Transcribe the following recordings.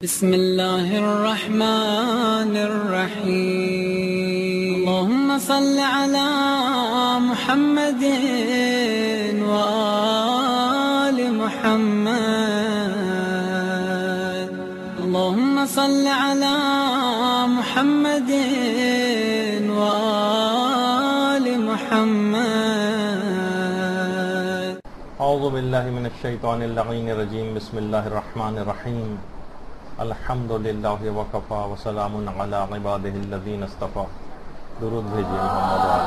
بسم الله الرحمن الرحيم اللهم صل على محمد وآل محمد اللهم صل على محمد وآل محمد اعوذ باللہ من الشیطان اللعین الرجیم بسم اللہ الرحمن الرحیم الحمد للہ وکفا وسلام علی عبادہ الذین اصطفیٰ. درود بھیجیے محمد وعلی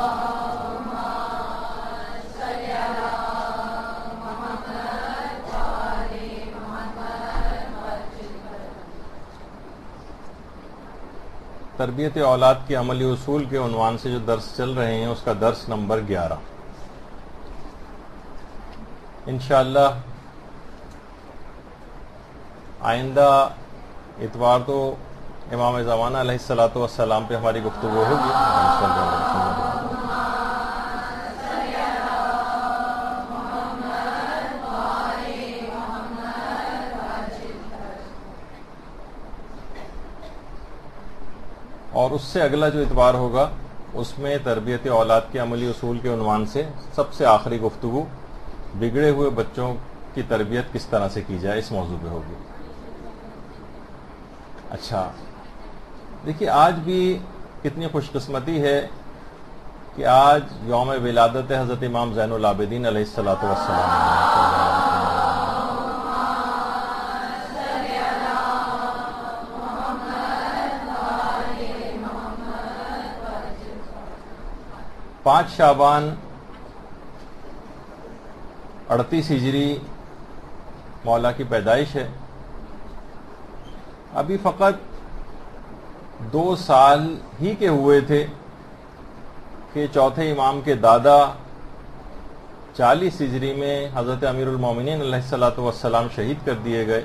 تربیت اولاد کے عملی اصول کے عنوان سے جو درس چل رہے ہیں اس کا درس نمبر 11. انشاءاللہ آئندہ اتوار تو امام زمانہ علیہ الصلوۃ والسلام پہ ہماری گفتگو ہوگی. اور اس سے اگلا جو اتوار ہوگا اس میں تربیت اولاد کے عملی اصول کے عنوان سے سب سے آخری گفتگو بگڑے ہوئے بچوں کی تربیت کس طرح سے کی جائے اس موضوع پہ ہوگی. اچھا دیکھیے، آج بھی کتنی خوش قسمتی ہے کہ آج یوم ولادت حضرت امام زین العابدین علیہ الصلوۃ والسلام. پانچ شعبان 38 ہجری مولا کی پیدائش ہے. ابھی فقط 2 سال ہی کے ہوئے تھے کہ چوتھے امام کے دادا 40 ہجری میں حضرت امیر المومنین علیہ الصلوۃ والسلام شہید کر دیے گئے.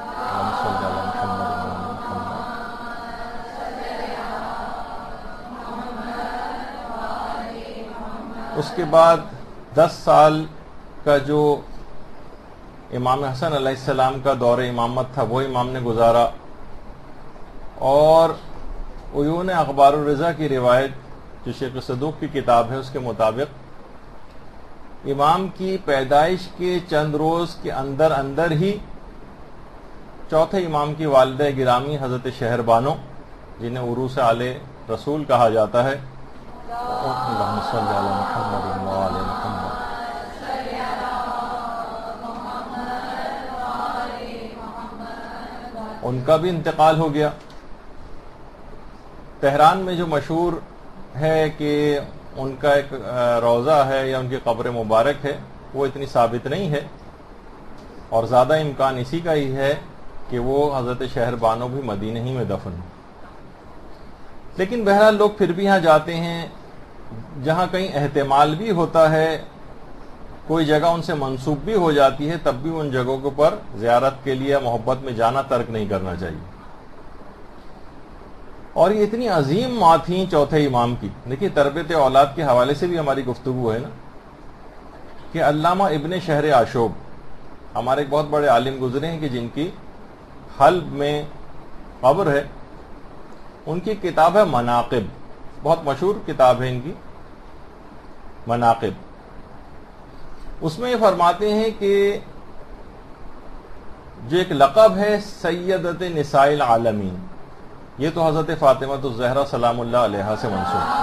اس کے بعد 10 سال کا جو امام حسن علیہ السلام کا دور امامت تھا وہ امام نے گزارا. اور عیون اخبار الرضا کی روایت جو شیخ صدوق کی کتاب ہے اس کے مطابق امام کی پیدائش کے چند روز کے اندر ہی چوتھے امام کی والدہ گرامی حضرت شہر بانو جنہیں عروس آل رسول کہا جاتا ہے، اللہم صلی علی محمد وآل محمد، ان کا بھی انتقال ہو گیا. تہران میں جو مشہور ہے کہ ان کا ایک روضہ ہے یا ان کی قبر مبارک ہے، وہ اتنی ثابت نہیں ہے اور زیادہ امکان اسی کا ہی ہے کہ وہ حضرت شہر بانو بھی مدینہ ہی میں دفن ہو. لیکن بہرحال لوگ پھر بھی یہاں جاتے ہیں. جہاں کہیں احتمال بھی ہوتا ہے، کوئی جگہ ان سے منسوب بھی ہو جاتی ہے، تب بھی ان جگہوں پر زیارت کے لیے محبت میں جانا ترک نہیں کرنا چاہیے. اور یہ اتنی عظیم ماں تھیں چوتھے امام کی. دیکھیے، تربیت اولاد کے حوالے سے بھی ہماری گفتگو ہے نا کہ علامہ ابن شہر آشوب ہمارے ایک بہت بڑے عالم گزرے ہیں کہ جن کی حلب میں قبر ہے. ان کی کتاب ہے مناقب، بہت مشہور کتاب ہے ان کی مناقب. اس میں یہ فرماتے ہیں کہ جو ایک لقب ہے سیدت نساء العالمین، یہ تو حضرت فاطمہ الزہرا سلام اللہ علیہا سے منسوب ہے.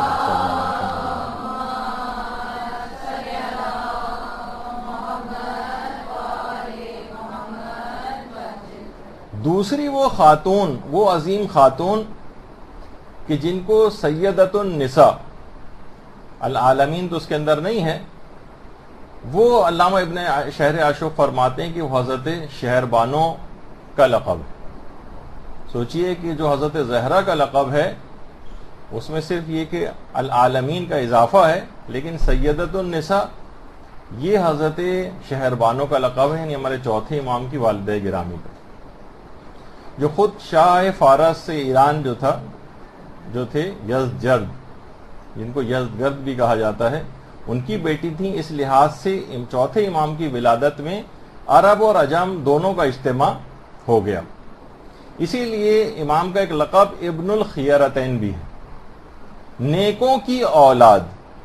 دوسری وہ خاتون، وہ عظیم خاتون کہ جن کو سیدت النساء العالمین تو اس کے اندر نہیں ہے، وہ علامہ ابن شہر آشوب فرماتے ہیں کہ وہ حضرت شہر بانو کا لقب ہے. سوچئے کہ جو حضرت زہرا کا لقب ہے اس میں صرف یہ کہ العالمین کا اضافہ ہے، لیکن سیدت النساء یہ حضرت شہر بانو کا لقب ہے، یعنی ہمارے چوتھے امام کی والدہ گرامی کا، جو خود شاہ فارس سے ایران جو تھے یزدجرد، جن کو یزدگرد بھی کہا جاتا ہے، ان کی بیٹی تھیں. اس لحاظ سے چوتھے امام کی ولادت میں عرب اور عجم دونوں کا اجتماع ہو گیا. اسی لیے امام کا ایک لقب ابن الخیرتین بھی ہے، نیکوں کی اولاد،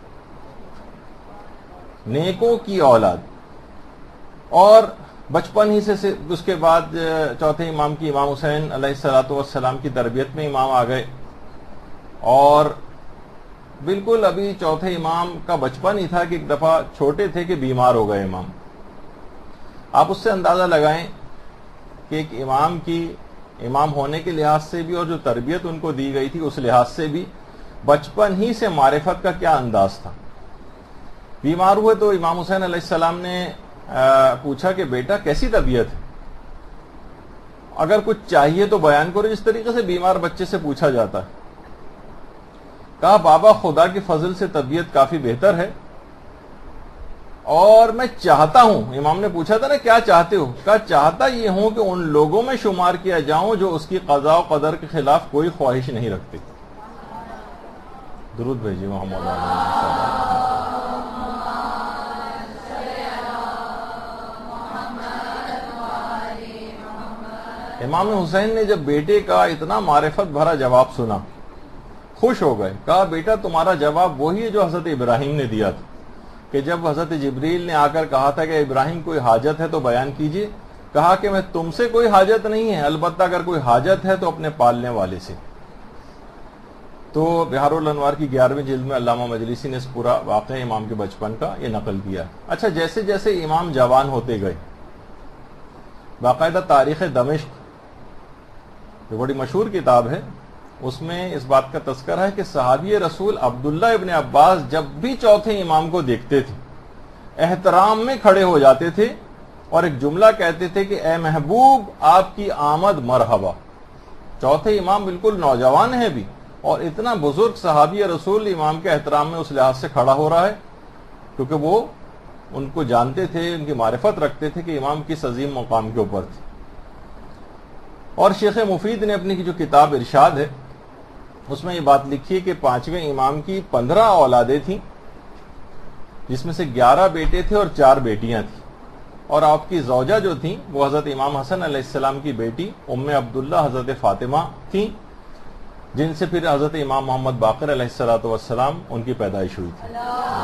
نیکوں کی اولاد۔ اور بچپن ہی سے اس کے بعد چوتھے امام کی امام حسین علیہ الصلوۃ والسلام کی تربیت میں امام آ گئے، اور بالکل ابھی چوتھے امام کا بچپن ہی تھا کہ ایک دفعہ چھوٹے تھے کہ بیمار ہو گئے امام۔ آپ اس سے اندازہ لگائیں کہ ایک امام کی امام ہونے کے لحاظ سے بھی اور جو تربیت ان کو دی گئی تھی اس لحاظ سے بھی بچپن ہی سے معرفت کا کیا انداز تھا۔ بیمار ہوئے تو امام حسین علیہ السلام نے پوچھا کہ بیٹا کیسی طبیعت ہے، اگر کچھ چاہیے تو بیان کرو، جس طریقے سے بیمار بچے سے پوچھا جاتا ہے۔ کہا بابا خدا کے فضل سے طبیعت کافی بہتر ہے، اور میں چاہتا ہوں، امام نے پوچھا تھا نا کیا چاہتے ہو، کہا چاہتا یہ ہوں کہ ان لوگوں میں شمار کیا جاؤں جو اس کی قضاء و قدر کے خلاف کوئی خواہش نہیں رکھتے۔ درود بھیجیے محمد صلی اللہ علیہ وسلم۔ امام حسین نے جب بیٹے کا اتنا معرفت بھرا جواب سنا خوش ہو گئے، کہا بیٹا تمہارا جواب وہی ہے جو حضرت ابراہیم نے دیا تھا، کہ جب حضرت جبریل نے آ کر کہا تھا کہ ابراہیم کوئی حاجت ہے تو بیان کیجئے، کہا کہ میں تم سے کوئی حاجت نہیں ہے، البتہ اگر کوئی حاجت ہے تو اپنے پالنے والے سے۔ تو بہار الانوار کی 11ویں جلد میں علامہ مجلسی نے اس پورا واقعہ امام کے بچپن کا یہ نقل کیا۔ اچھا، جیسے جیسے امام جوان ہوتے گئے، باقاعدہ تاریخ دمشق جو بڑی مشہور کتاب ہے اس میں اس بات کا تذکرہ ہے کہ صحابی رسول عبداللہ ابن عباس جب بھی چوتھے امام کو دیکھتے تھے احترام میں کھڑے ہو جاتے تھے اور ایک جملہ کہتے تھے کہ اے محبوب آپ کی آمد مرحبا۔ چوتھے امام بالکل نوجوان ہے بھی، اور اتنا بزرگ صحابی رسول امام کے احترام میں اس لحاظ سے کھڑا ہو رہا ہے کیونکہ وہ ان کو جانتے تھے، ان کی معرفت رکھتے تھے کہ امام کس عظیم مقام کے اوپر تھے۔ اور شیخ مفید نے اپنی جو کتاب ارشاد ہے اس میں یہ بات لکھی ہے کہ 5ویں امام کی 15 اولادیں تھیں، جس میں سے 11 بیٹے تھے اور 4 بیٹیاں تھیں، اور آپ کی زوجہ جو تھیں وہ حضرت امام حسن علیہ السلام کی بیٹی ام عبداللہ حضرت فاطمہ تھیں، جن سے پھر حضرت امام محمد باقر علیہ الصلوۃ والسلام ان کی پیدائش ہوئی تھی۔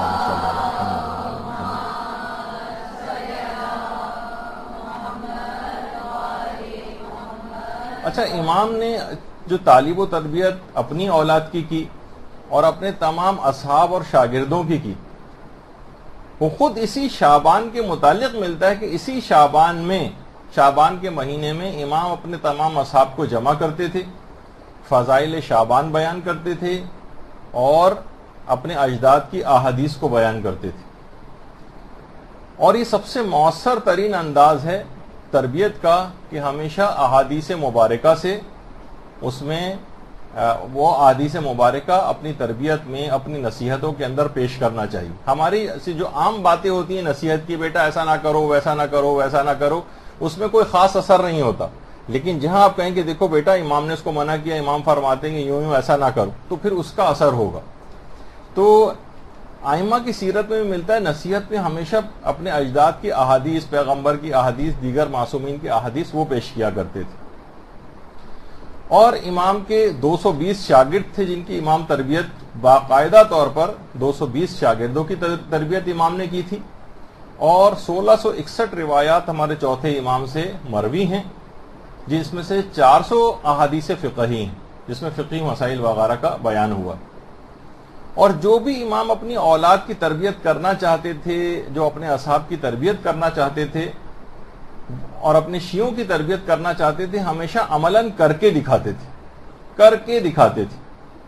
اچھا، امام نے جو تعلیم و تربیت اپنی اولاد کی اور اپنے تمام اصحاب اور شاگردوں کی وہ خود اسی شعبان کے متعلق ملتا ہے کہ اسی شعبان کے مہینے میں امام اپنے تمام اصحاب کو جمع کرتے تھے، فضائل شعبان بیان کرتے تھے اور اپنے اجداد کی احادیث کو بیان کرتے تھے۔ اور یہ سب سے مؤثر ترین انداز ہے تربیت کا کہ ہمیشہ احادیث مبارکہ سے اس میں وہ احادیث مبارکہ اپنی تربیت میں اپنی نصیحتوں کے اندر پیش کرنا چاہیے۔ ہماری جو عام باتیں ہوتی ہیں نصیحت کی، بیٹا ایسا نہ کرو، ویسا نہ کرو، ویسا نہ کرو، اس میں کوئی خاص اثر نہیں ہوتا، لیکن جہاں آپ کہیں کہ دیکھو بیٹا امام نے اس کو منع کیا، امام فرماتے ہیں کہ یوں ایسا نہ کرو، تو پھر اس کا اثر ہوگا۔ تو ائمہ کی سیرت میں بھی ملتا ہے نصیحت میں ہمیشہ اپنے اجداد کی احادیث، پیغمبر کی احادیث، دیگر معصومین کی احادیث وہ پیش کیا کرتے تھے۔ اور امام کے 220 شاگرد تھے جن کی امام تربیت باقاعدہ طور پر 220 شاگردوں کی تربیت امام نے کی تھی، اور 1661 روایات ہمارے چوتھے امام سے مروی ہیں، جس میں سے 400 احادیث فقہی ہیں جس میں فقہی مسائل وغیرہ کا بیان ہوا۔ اور جو بھی امام اپنی اولاد کی تربیت کرنا چاہتے تھے، جو اپنے اصحاب کی تربیت کرنا چاہتے تھے اور اپنے شیعوں کی تربیت کرنا چاہتے تھے، ہمیشہ عملاً کر کے دکھاتے تھے۔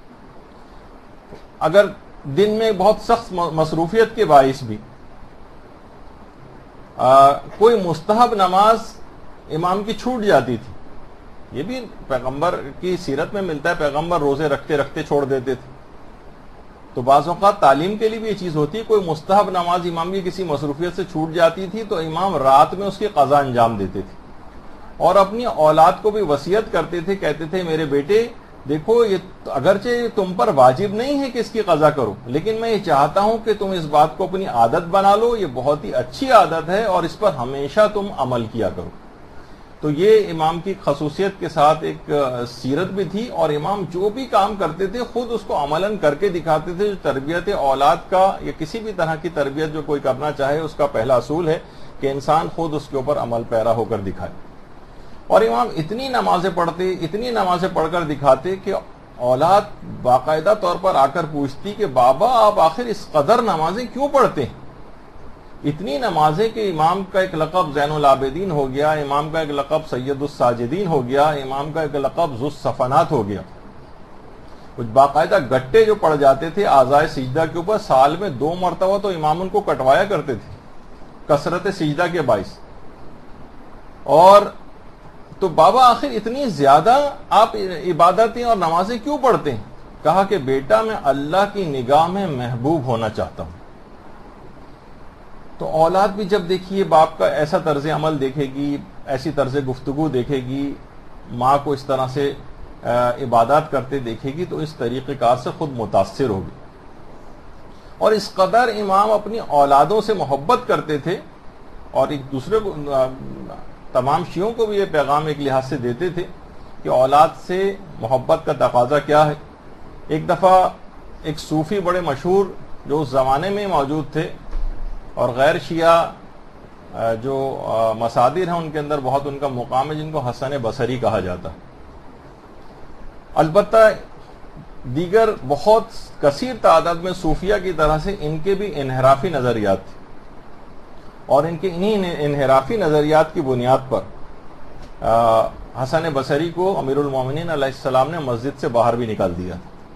اگر دن میں بہت سخت مصروفیت کے باعث بھی کوئی مستحب نماز امام کی چھوٹ جاتی تھی، یہ بھی پیغمبر کی سیرت میں ملتا ہے، پیغمبر روزے رکھتے رکھتے چھوڑ دیتے تھے۔ تو بعض اوقات تعلیم کے لیے بھی یہ چیز ہوتی ہے، کوئی مستحب نماز امام کی کسی مصروفیت سے چھوٹ جاتی تھی تو امام رات میں اس کی قضا انجام دیتے تھے، اور اپنی اولاد کو بھی وصیت کرتے تھے، کہتے تھے میرے بیٹے دیکھو یہ اگرچہ تم پر واجب نہیں ہے کہ اس کی قضا کرو، لیکن میں یہ چاہتا ہوں کہ تم اس بات کو اپنی عادت بنا لو، یہ بہت ہی اچھی عادت ہے اور اس پر ہمیشہ تم عمل کیا کرو۔ تو یہ امام کی خصوصیت کے ساتھ ایک سیرت بھی تھی، اور امام جو بھی کام کرتے تھے خود اس کو عملاً کر کے دکھاتے تھے۔ جو تربیت اولاد کا یا کسی بھی طرح کی تربیت جو کوئی کرنا چاہے، اس کا پہلا اصول ہے کہ انسان خود اس کے اوپر عمل پیرا ہو کر دکھائے۔ اور امام اتنی نمازیں پڑھ کر دکھاتے کہ اولاد باقاعدہ طور پر آ کر پوچھتی کہ بابا آپ آخر اس قدر نمازیں کیوں پڑھتے ہیں؟ اتنی نمازیں کہ امام کا ایک لقب زین العابدین ہو گیا، امام کا ایک لقب سید الساجدین ہو گیا، امام کا ایک لقب ذو الصفنات ہو گیا۔ کچھ باقاعدہ گٹے جو پڑ جاتے تھے اعضائے سجدہ کے اوپر، سال میں 2 مرتبہ تو امام ان کو کٹوایا کرتے تھے کثرت سجدہ کے باعث۔ اور تو بابا آخر اتنی زیادہ آپ عبادتیں اور نمازیں کیوں پڑھتے ہیں؟ کہا کہ بیٹا میں اللہ کی نگاہ میں محبوب ہونا چاہتا ہوں۔ تو اولاد بھی جب دیکھیے باپ کا ایسا طرز عمل دیکھے گی، ایسی طرز گفتگو دیکھے گی، ماں کو اس طرح سے عبادات کرتے دیکھے گی، تو اس طریقہ کار سے خود متاثر ہوگی۔ اور اس قدر امام اپنی اولادوں سے محبت کرتے تھے، اور ایک دوسرے کو تمام شیعوں کو بھی یہ پیغام ایک لحاظ سے دیتے تھے کہ اولاد سے محبت کا تقاضا کیا ہے۔ ایک دفعہ ایک صوفی بڑے مشہور جو اس زمانے میں موجود تھے، اور غیر شیعہ جو مصادر ہیں ان کے اندر بہت ان کا مقام ہے، جن کو حسن بصری کہا جاتا ہے۔ البتہ دیگر بہت کثیر تعداد میں صوفیہ کی طرح سے ان کے بھی انحرافی نظریات تھے، اور ان کے انہی انحرافی نظریات کی بنیاد پر حسن بصری کو امیر المومنین علیہ السلام نے مسجد سے باہر بھی نکال دیا۔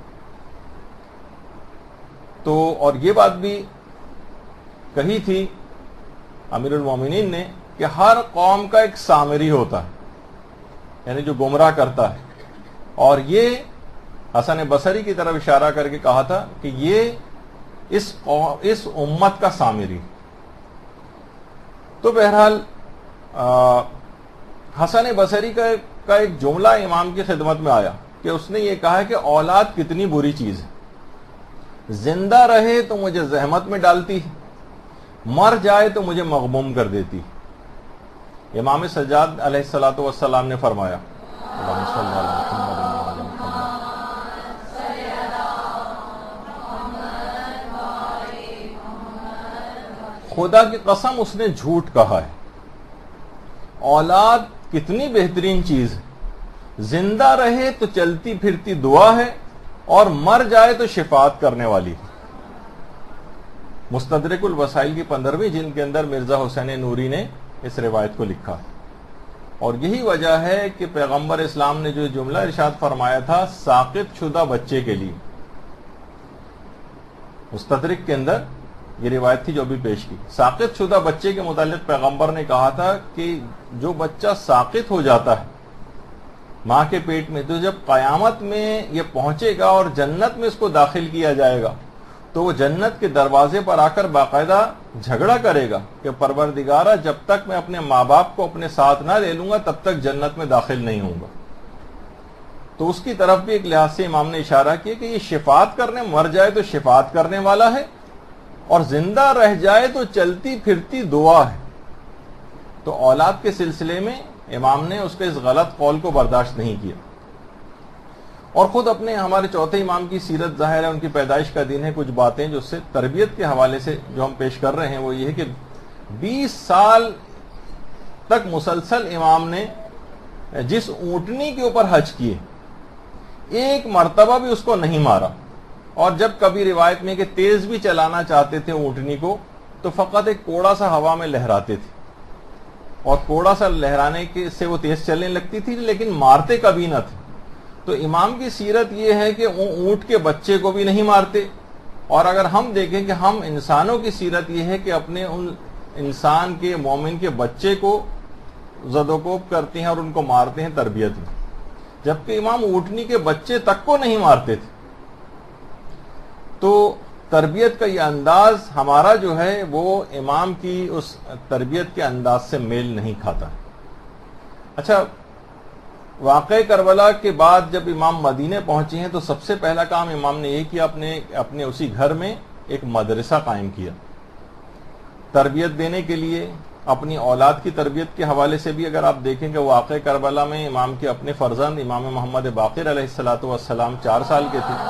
تو اور یہ بات بھی کہی تھی امیر المومنین نے کہ ہر قوم کا ایک سامری ہوتا ہے، یعنی جو گمراہ کرتا ہے، اور یہ حسن بصری کی طرف اشارہ کر کے کہا تھا کہ یہ اس امت کا سامری۔ تو بہرحال حسن بصری کا ایک جملہ امام کی خدمت میں آیا کہ اس نے یہ کہا کہ اولاد کتنی بری چیز ہے، زندہ رہے تو مجھے زحمت میں ڈالتی، مر جائے تو مجھے مغموم کر دیتی۔ امام سجاد علیہ الصلوۃ والسلام نے فرمایا، اللہم صل علی محمد وعلی محمد۔ خدا کی قسم اس نے جھوٹ کہا ہے۔ اولاد کتنی بہترین چیز ہے، زندہ رہے تو چلتی پھرتی دعا ہے، اور مر جائے تو شفاعت کرنے والی۔ مستدرک الوسائل کی 15ویں جلد کے اندر مرزا حسین نوری نے اس روایت کو لکھا، اور یہی وجہ ہے کہ پیغمبر اسلام نے جو جملہ ارشاد فرمایا تھا ساقط شدہ بچے کے لیے، مستدرک کے اندر یہ روایت تھی جو بھی پیش کی، ساقط شدہ بچے کے متعلق پیغمبر نے کہا تھا کہ جو بچہ ساقط ہو جاتا ہے ماں کے پیٹ میں، تو جب قیامت میں یہ پہنچے گا اور جنت میں اس کو داخل کیا جائے گا، تو وہ جنت کے دروازے پر آ کر باقاعدہ جھگڑا کرے گا کہ پروردگارہ جب تک میں اپنے ماں باپ کو اپنے ساتھ نہ لے لوں گا تب تک جنت میں داخل نہیں ہوں گا۔ تو اس کی طرف بھی ایک لحاظ سے امام نے اشارہ کیا کہ یہ شفاعت کرنے، مر جائے تو شفاعت کرنے والا ہے، اور زندہ رہ جائے تو چلتی پھرتی دعا ہے۔ تو اولاد کے سلسلے میں امام نے اس کے اس غلط قول کو برداشت نہیں کیا، اور خود اپنے ہمارے چوتھے امام کی سیرت ظاہر ہے، ان کی پیدائش کا دن ہے، کچھ باتیں جو اس سے تربیت کے حوالے سے جو ہم پیش کر رہے ہیں وہ یہ ہے کہ 20 سال تک مسلسل امام نے جس اونٹنی کے اوپر حج کیے ایک مرتبہ بھی اس کو نہیں مارا، اور جب کبھی روایت میں کہ تیز بھی چلانا چاہتے تھے اونٹنی کو تو فقط ایک کوڑا سا ہوا میں لہراتے تھے، اور کوڑا سا لہرانے سے وہ تیز چلنے لگتی تھی، لیکن مارتے کبھی نہ تھے۔ تو امام کی سیرت یہ ہے کہ اونٹ کے بچے کو بھی نہیں مارتے، اور اگر ہم دیکھیں کہ ہم انسانوں کی سیرت یہ ہے کہ اپنے ان انسان کے مومن کے بچے کو زد و کوب کرتے ہیں اور ان کو مارتے ہیں تربیت میں، جبکہ امام اونٹنی کے بچے تک کو نہیں مارتے تھے۔ تو تربیت کا یہ انداز ہمارا جو ہے وہ امام کی اس تربیت کے انداز سے میل نہیں کھاتا۔ اچھا، واقع کربلا کے بعد جب امام مدینے پہنچے ہیں تو سب سے پہلا کام امام نے یہ کیا، اپنے اسی گھر میں ایک مدرسہ قائم کیا تربیت دینے کے لیے، اپنی اولاد کی تربیت کے حوالے سے بھی اگر آپ دیکھیں کہ واقع کربلا میں امام کے اپنے فرزند امام محمد باقر علیہ الصلوۃ والسلام 4 سال کے تھے.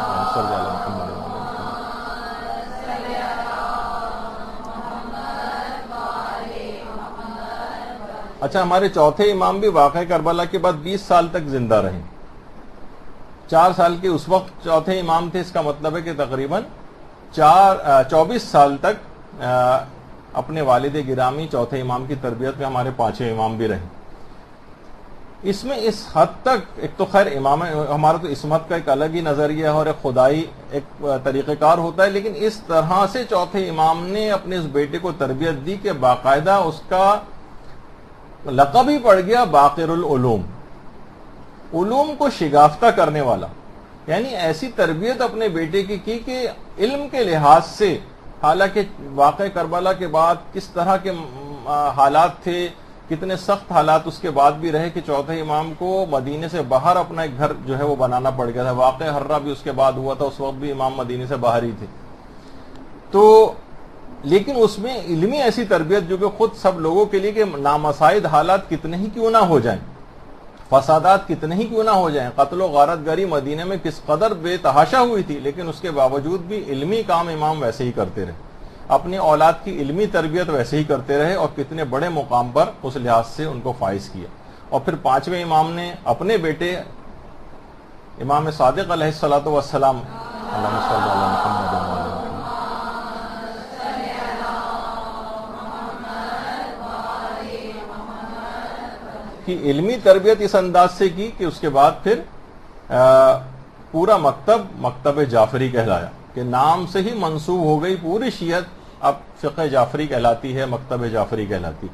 اچھا، ہمارے چوتھے امام بھی واقع کربلا کے بعد 20 سال تک زندہ رہے. 4 سال کے اس وقت چوتھے امام تھے، اس کا مطلب ہے کہ تقریباً 24 سال تک اپنے والد گرامی چوتھے امام کی تربیت میں ہمارے 5ویں امام بھی رہے. اس میں اس حد تک ایک تو خیر امام ہمارا تو عصمت کا ایک الگ ہی نظریہ ہے اور ایک خدائی ایک طریقہ کار ہوتا ہے، لیکن اس طرح سے چوتھے امام نے اپنے اس بیٹے کو تربیت دی کہ باقاعدہ اس کا لقب ہی پڑ گیا باقر العلوم، علوم کو شگافتہ کرنے والا. یعنی ایسی تربیت اپنے بیٹے کی کہ علم کے لحاظ سے، حالانکہ واقع کربلا کے بعد کس طرح کے حالات تھے، کتنے سخت حالات اس کے بعد بھی رہے کہ چوتھے امام کو مدینے سے باہر اپنا ایک گھر جو ہے وہ بنانا پڑ گیا تھا. واقع ہررا بھی اس کے بعد ہوا تھا، اس وقت بھی امام مدینے سے باہر ہی تھے. تو لیکن اس میں علمی ایسی تربیت جو کہ خود سب لوگوں کے لیے کہ نامساعد حالات کتنے ہی کیوں نہ ہو جائیں، فسادات کتنے ہی کیوں نہ ہو جائیں، قتل و غارت گری مدینے میں کس قدر بے تحاشا ہوئی تھی، لیکن اس کے باوجود بھی علمی کام امام ویسے ہی کرتے رہے، اپنی اولاد کی علمی تربیت ویسے ہی کرتے رہے اور کتنے بڑے مقام پر اس لحاظ سے ان کو فائز کیا. اور پھر 5ویں امام نے اپنے بیٹے امام صادق علیہ الصلوۃ والسلام اللہم صلی علی محمد وعلی محمد کی علمی تربیت اس انداز سے کی کہ اس کے بعد پھر پورا مکتب جعفری کہلایا کہ نام سے ہی منسوب ہو گئی پوری شیعت، اب فقہ جعفری کہلاتی ہے، مکتب جعفری کہلاتی.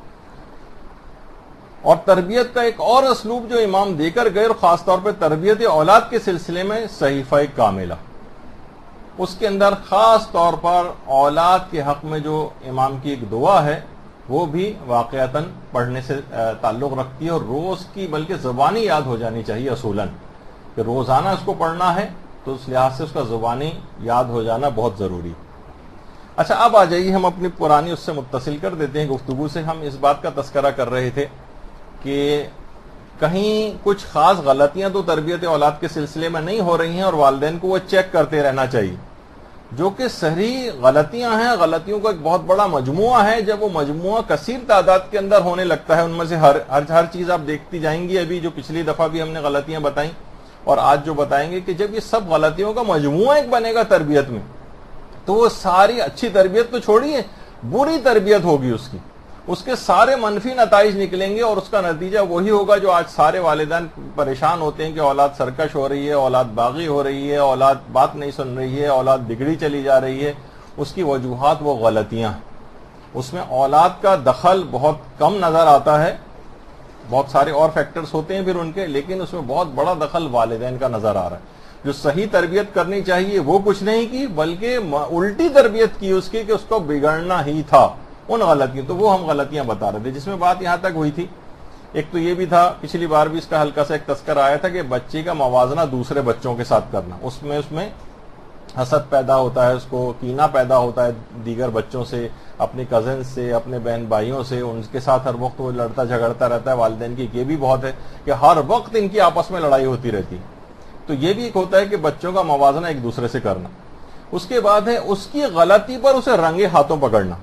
اور تربیت کا ایک اور اسلوب جو امام دے کر گئے، اور خاص طور پہ تربیت اولاد کے سلسلے میں صحیفہ کاملہ، اس کے اندر خاص طور پر اولاد کے حق میں جو امام کی ایک دعا ہے وہ بھی واقعتاً پڑھنے سے تعلق رکھتی ہے، اور روز کی بلکہ زبانی یاد ہو جانی چاہیے اصولاً کہ روزانہ اس کو پڑھنا ہے، تو اس لحاظ سے اس کا زبانی یاد ہو جانا بہت ضروری. اچھا، اب آ جائیے ہم اپنی پرانی اس سے متصل کر دیتے ہیں گفتگو سے. ہم اس بات کا تذکرہ کر رہے تھے کہ کہیں کچھ خاص غلطیاں تو تربیت اولاد کے سلسلے میں نہیں ہو رہی ہیں اور والدین کو وہ چیک کرتے رہنا چاہیے، جو کہ صحیح غلطیاں ہیں. غلطیوں کا ایک بہت بڑا مجموعہ ہے. جب وہ مجموعہ کثیر تعداد کے اندر ہونے لگتا ہے، ان میں سے ہر چیز آپ دیکھتی جائیں گی. ابھی جو پچھلی دفعہ بھی ہم نے غلطیاں بتائیں اور آج جو بتائیں گے کہ جب یہ سب غلطیوں کا مجموعہ ایک بنے گا تربیت میں، تو وہ ساری اچھی تربیت تو چھوڑیے، بری تربیت ہوگی اس کے سارے منفی نتائج نکلیں گے، اور اس کا نتیجہ وہی ہوگا جو آج سارے والدین پریشان ہوتے ہیں کہ اولاد سرکش ہو رہی ہے، اولاد باغی ہو رہی ہے، اولاد بات نہیں سن رہی ہے، اولاد بگڑی چلی جا رہی ہے. اس کی وجوہات وہ غلطیاں، اس میں اولاد کا دخل بہت کم نظر آتا ہے. بہت سارے اور فیکٹرز ہوتے ہیں پھر ان کے، لیکن اس میں بہت بڑا دخل والدین کا نظر آ رہا ہے. جو صحیح تربیت کرنی چاہیے وہ کچھ نہیں کی، بلکہ الٹی تربیت کی اس کی کہ اس کو بگڑنا ہی تھا ان غلطیوں. تو وہ ہم غلطیاں بتا رہے تھے، جس میں بات یہاں تک ہوئی تھی. ایک تو یہ بھی تھا، پچھلی بار بھی اس کا ہلکا سا ایک تذکرہ آیا تھا کہ بچے کا موازنہ دوسرے بچوں کے ساتھ کرنا، اس میں حسد پیدا ہوتا ہے، اس کو کینہ پیدا ہوتا ہے دیگر بچوں سے، اپنے کزن سے، اپنے بہن بھائیوں سے، ان کے ساتھ ہر وقت وہ لڑتا جھگڑتا رہتا ہے. والدین کی یہ بھی بہت ہے کہ ہر وقت ان کی آپس میں لڑائی ہوتی رہتی ہے. تو یہ بھی ایک ہوتا ہے کہ بچوں کا موازنہ ایک دوسرے سے کرنا. اس کے بعد ہے اس کی غلطی پر اسے رنگے ہاتھوں پکڑنا.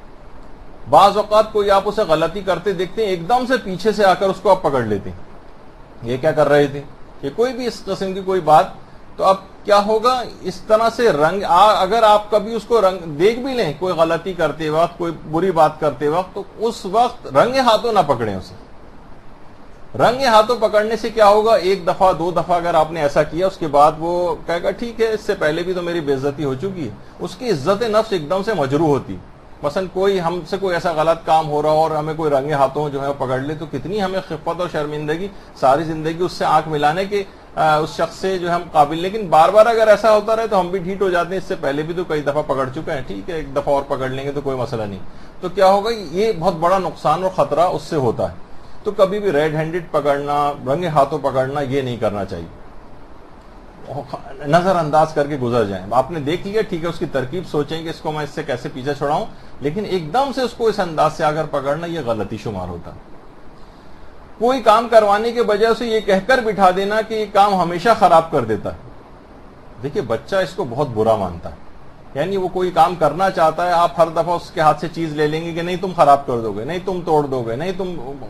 بعض اوقات کوئی آپ اسے غلطی کرتے دیکھتے ہیں، ایک دم سے پیچھے سے آ کر اس کو آپ پکڑ لیتے ہیں، یہ کیا کر رہے تھے، کہ کوئی بھی اس قسم کی کوئی بات. تو اب کیا ہوگا، اس طرح سے اگر آپ کبھی اس کو دیکھ بھی لیں کوئی غلطی کرتے وقت، کوئی بری بات کرتے وقت، تو اس وقت رنگے ہاتھوں نہ پکڑیں اسے. رنگے ہاتھوں پکڑنے سے کیا ہوگا، ایک دفعہ دو دفعہ اگر آپ نے ایسا کیا، اس کے بعد وہ کہے گا ٹھیک ہے، اس سے پہلے بھی تو میری بے عزتی ہو چکی ہے. اس کی عزت نفس ایک دم سے مجروح ہوتی. مثلا کوئی ہم سے کوئی ایسا غلط کام ہو رہا ہو اور ہمیں کوئی رنگے ہاتھوں جو ہے پکڑ لے، تو کتنی ہمیں خفت اور شرمندگی، ساری زندگی اس سے آنکھ ملانے کے اس شخص سے جو ہم قابل. لیکن بار بار اگر ایسا ہوتا رہے تو ہم بھی ڈھیٹ ہو جاتے ہیں، اس سے پہلے بھی تو کئی دفعہ پکڑ چکے ہیں، ٹھیک ہے ایک دفعہ اور پکڑ لیں گے تو کوئی مسئلہ نہیں. تو کیا ہوگا، یہ بہت بڑا نقصان اور خطرہ اس سے ہوتا ہے. تو کبھی بھی ریڈ ہینڈڈ پکڑنا، رنگے ہاتھوں پکڑنا، یہ نہیں کرنا چاہیے. نظر انداز کر کے گزر جائیں. آپ نے دیکھ لیا ٹھیک ہے، اس کی ترکیب سوچیں کہ اس کو میں اس سے کیسے پیچھے چھڑاؤں، لیکن ایک دم سے اس کو اس انداز سے اگر پکڑنا یہ غلطی شمار ہوتا. کوئی کام کروانے کے بجائے اسے یہ کہہ کر بٹھا دینا کہ یہ کام ہمیشہ خراب کر دیتا ہے. دیکھیے بچہ اس کو بہت برا مانتا ہے. یعنی وہ کوئی کام کرنا چاہتا ہے, آپ ہر دفعہ اس کے ہاتھ سے چیز لے لیں گے کہ نہیں تم خراب کر دو گے, نہیں تم توڑ دو گے, نہیں تم,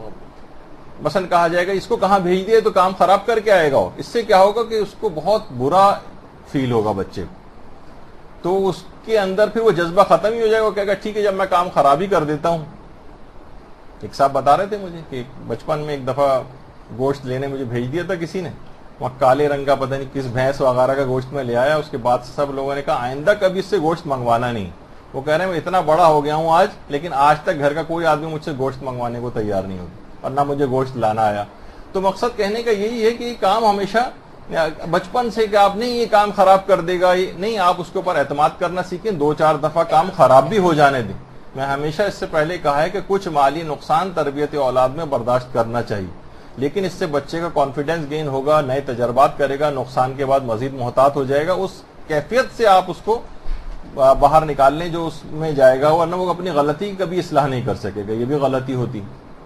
مثلا کہا جائے گا اس کو کہاں بھیج دیے تو کام خراب کر کے آئے گا. اس سے کیا ہوگا کہ اس کو بہت برا فیل ہوگا بچے کو, تو اس کے اندر پھر وہ جذبہ ختم ہی ہو جائے گا. وہ کہے گا ٹھیک ہے جب میں کام خراب ہی کر دیتا ہوں. ایک صاحب بتا رہے تھے مجھے کہ بچپن میں ایک دفعہ گوشت لینے مجھے بھیج دیا تھا کسی نے, وہاں کالے رنگ کا پتہ نہیں کس بھینس وغیرہ کا گوشت میں لے آیا. اس کے بعد سب لوگوں نے کہا آئندہ کبھی اس سے گوشت منگوانا نہیں. وہ کہہ رہے ہیں میں اتنا بڑا ہو گیا ہوں آج, لیکن آج تک گھر کا کوئی آدمی مجھ سے گوشت منگوانے کو تیار نہیں ہوگا اور نہ مجھے گوشت لانا آیا. تو مقصد کہنے کا یہی ہے کہ یہ کام ہمیشہ بچپن سے کہ آپ نہیں یہ کام خراب کر دے گا, نہیں, آپ اس کے اوپر اعتماد کرنا سیکھیں. 2-4 دفعہ کام خراب بھی ہو جانے دیں. میں ہمیشہ اس سے پہلے کہا ہے کہ کچھ مالی نقصان تربیت اولاد میں برداشت کرنا چاہیے, لیکن اس سے بچے کا کانفیڈنس گین ہوگا, نئے تجربات کرے گا, نقصان کے بعد مزید محتاط ہو جائے گا. اس کیفیت سے آپ اس کو باہر نکال لیں جو اس میں جائے گا, ورنہ وہ اپنی غلطی کی کبھی اصلاح نہیں کر سکے گا. یہ بھی غلطی ہوتی.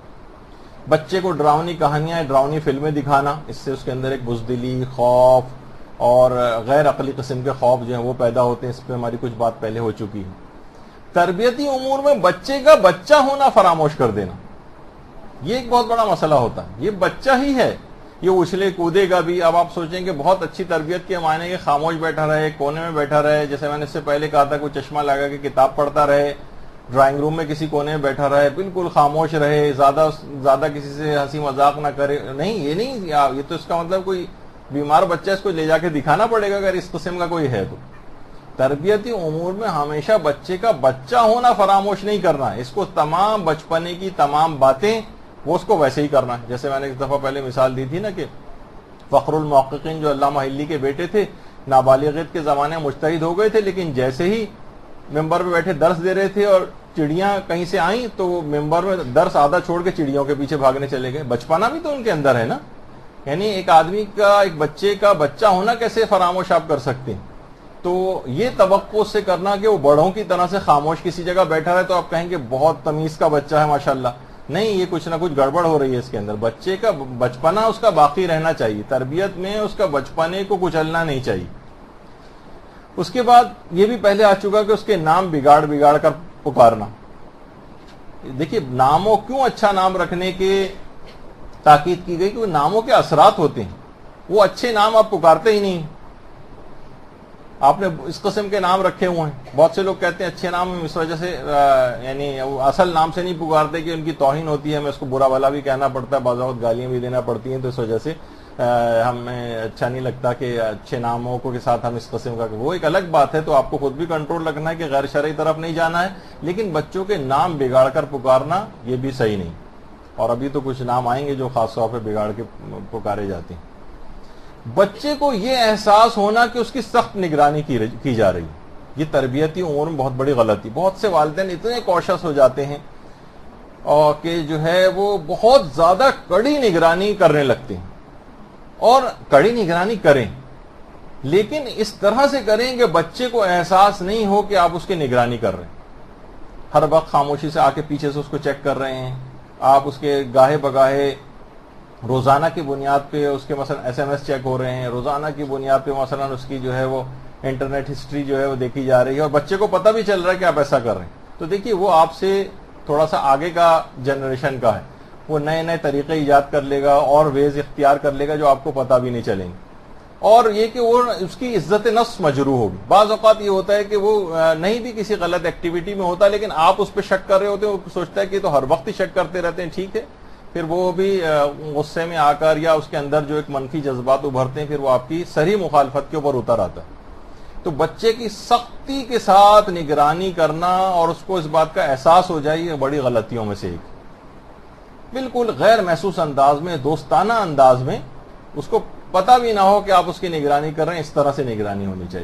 بچے کو ڈراؤنی کہانیاں, ڈراؤنی فلمیں دکھانا, اس سے اس کے اندر ایک بزدلی, خوف اور غیر عقلی قسم کے خوف جو ہیں وہ پیدا ہوتے ہیں. اس پہ ہماری کچھ بات پہلے ہو چکی ہے. تربیتی امور میں بچے کا بچہ ہونا فراموش کر دینا, یہ ایک بہت بڑا مسئلہ ہوتا ہے. یہ بچہ ہی ہے, یہ اچھلے کودے گا بھی. اب آپ سوچیں کہ بہت اچھی تربیت کے معنی کہ خاموش بیٹھا رہے, کونے میں بیٹھا رہے, جیسے میں نے اس سے پہلے کہا تھا کوئی چشمہ لگا کے کتاب پڑھتا رہے, ڈرائنگ روم میں کسی کونے میں بیٹھا رہے, بالکل خاموش رہے, زیادہ کسی سے ہنسی مذاق نہ کرے. نہیں, یہ نہیں, یہ تو اس کا مطلب کوئی بیمار بچہ, اس کو لے جا کے دکھانا پڑے گا اگر اس قسم کا کوئی ہے تو. تربیتی امور میں ہمیشہ بچے کا بچہ ہونا فراموش نہیں کرنا. اس کو تمام بچپنے کی تمام باتیں وہ اس کو ویسے ہی کرنا ہے. جیسے میں نے ایک دفعہ پہلے مثال دی تھی نا کہ فخر المحققین جو علامہ حلی کے بیٹے تھے, نابالغیت کے زمانے میں مجتہد ہو گئے تھے, لیکن جیسے ہی ممبر پہ بیٹھے درس دے رہے تھے اور چڑیاں کہیں سے آئیں تو وہ ممبر میں درس آدھا چھوڑ کے چڑیوں کے پیچھے بھاگنے چلے گئے. بچپنا بھی تو ان کے اندر ہے نا. یعنی ایک آدمی کا, ایک بچے کا بچہ ہونا کیسے فراموش آپ کر سکتے ہیں. تو یہ توقع سے کرنا کہ وہ بڑوں کی طرح سے خاموش کسی جگہ بیٹھا رہے تو آپ کہیں گے بہت تمیز کا بچہ ہے ماشاءاللہ. نہیں, یہ کچھ نہ کچھ گڑبڑ ہو رہی ہے اس کے اندر. بچے کا بچپنا اس کا باقی رہنا چاہیے. تربیت میں اس کا بچپنے کو کچلنا نہیں چاہیے. اس کے بعد یہ بھی پہلے آ چکا کہ اس کے نام بگاڑ کر پکارنا. دیکھیے ناموں کیوں اچھا نام رکھنے کے تاکید کی گئی کہ وہ ناموں کے اثرات ہوتے ہیں. وہ اچھے نام آپ پکارتے ہی نہیں. آپ نے اس قسم کے نام رکھے ہوئے ہیں. بہت سے لوگ کہتے ہیں اچھے نام اس وجہ سے یعنی اصل نام سے نہیں پکارتے کہ ان کی توہین ہوتی ہے, ہمیں اس کو برا بھلا بھی کہنا پڑتا ہے, بعض اوقات گالیاں بھی دینا پڑتی ہیں, تو اس وجہ سے ہمیں اچھا نہیں لگتا کہ اچھے ناموں کو کے ساتھ ہم اس قسم کا. وہ ایک الگ بات ہے, تو آپ کو خود بھی کنٹرول رکھنا ہے کہ غیر شرعی طرف نہیں جانا ہے, لیکن بچوں کے نام بگاڑ کر پکارنا یہ بھی صحیح نہیں. اور ابھی تو کچھ نام آئیں گے جو خاص طور پہ بگاڑ کے پکارے جاتے ہیں. بچے کو یہ احساس ہونا کہ اس کی سخت نگرانی کی جا رہی ہے, یہ تربیتی امور میں بہت بڑی غلطی. بہت سے والدین اتنے کوشش ہو جاتے ہیں اور کہ جو ہے وہ بہت زیادہ کڑی نگرانی کرنے لگتے ہیں. اور کڑی نگرانی کریں, لیکن اس طرح سے کریں کہ بچے کو احساس نہیں ہو کہ آپ اس کی نگرانی کر رہے ہیں. ہر وقت خاموشی سے آ کے پیچھے سے اس کو چیک کر رہے ہیں. آپ اس کے گاہے بگاہے روزانہ کی بنیاد پہ اس کے مثلا SMS چیک ہو رہے ہیں, روزانہ کی بنیاد پہ مثلا اس کی جو ہے وہ انٹرنیٹ ہسٹری جو ہے وہ دیکھی جا رہی ہے, اور بچے کو پتہ بھی چل رہا ہے کہ آپ ایسا کر رہے ہیں. تو دیکھیے وہ آپ سے تھوڑا سا آگے کا جنریشن کا ہے. وہ نئے نئے طریقے ایجاد کر لے گا اور ویز اختیار کر لے گا جو آپ کو پتہ بھی نہیں چلیں گے. اور یہ کہ وہ اس کی عزت نفس مجروح ہوگی. بعض اوقات یہ ہوتا ہے کہ وہ نہیں بھی کسی غلط ایکٹیویٹی میں ہوتا, لیکن آپ اس پہ شک کر رہے ہوتے ہیں, وہ سوچتا ہے کہ تو ہر وقت ہی شک کرتے رہتے ہیں. ٹھیک ہے, پھر وہ بھی غصے میں آ کر یا اس کے اندر جو ایک منفی جذبات ابھرتے ہیں, پھر وہ آپ کی صحیح مخالفت کے اوپر اتر آتا ہے. تو بچے کی سختی کے ساتھ نگرانی کرنا اور اس کو اس بات کا احساس ہو جائے, یہ بڑی غلطیوں میں سے ایک. بالکل غیر محسوس انداز میں, دوستانہ انداز میں, اس کو پتہ بھی نہ ہو کہ آپ اس کی نگرانی کر رہے ہیں. اس طرح سے نگرانی ہونی چاہیے.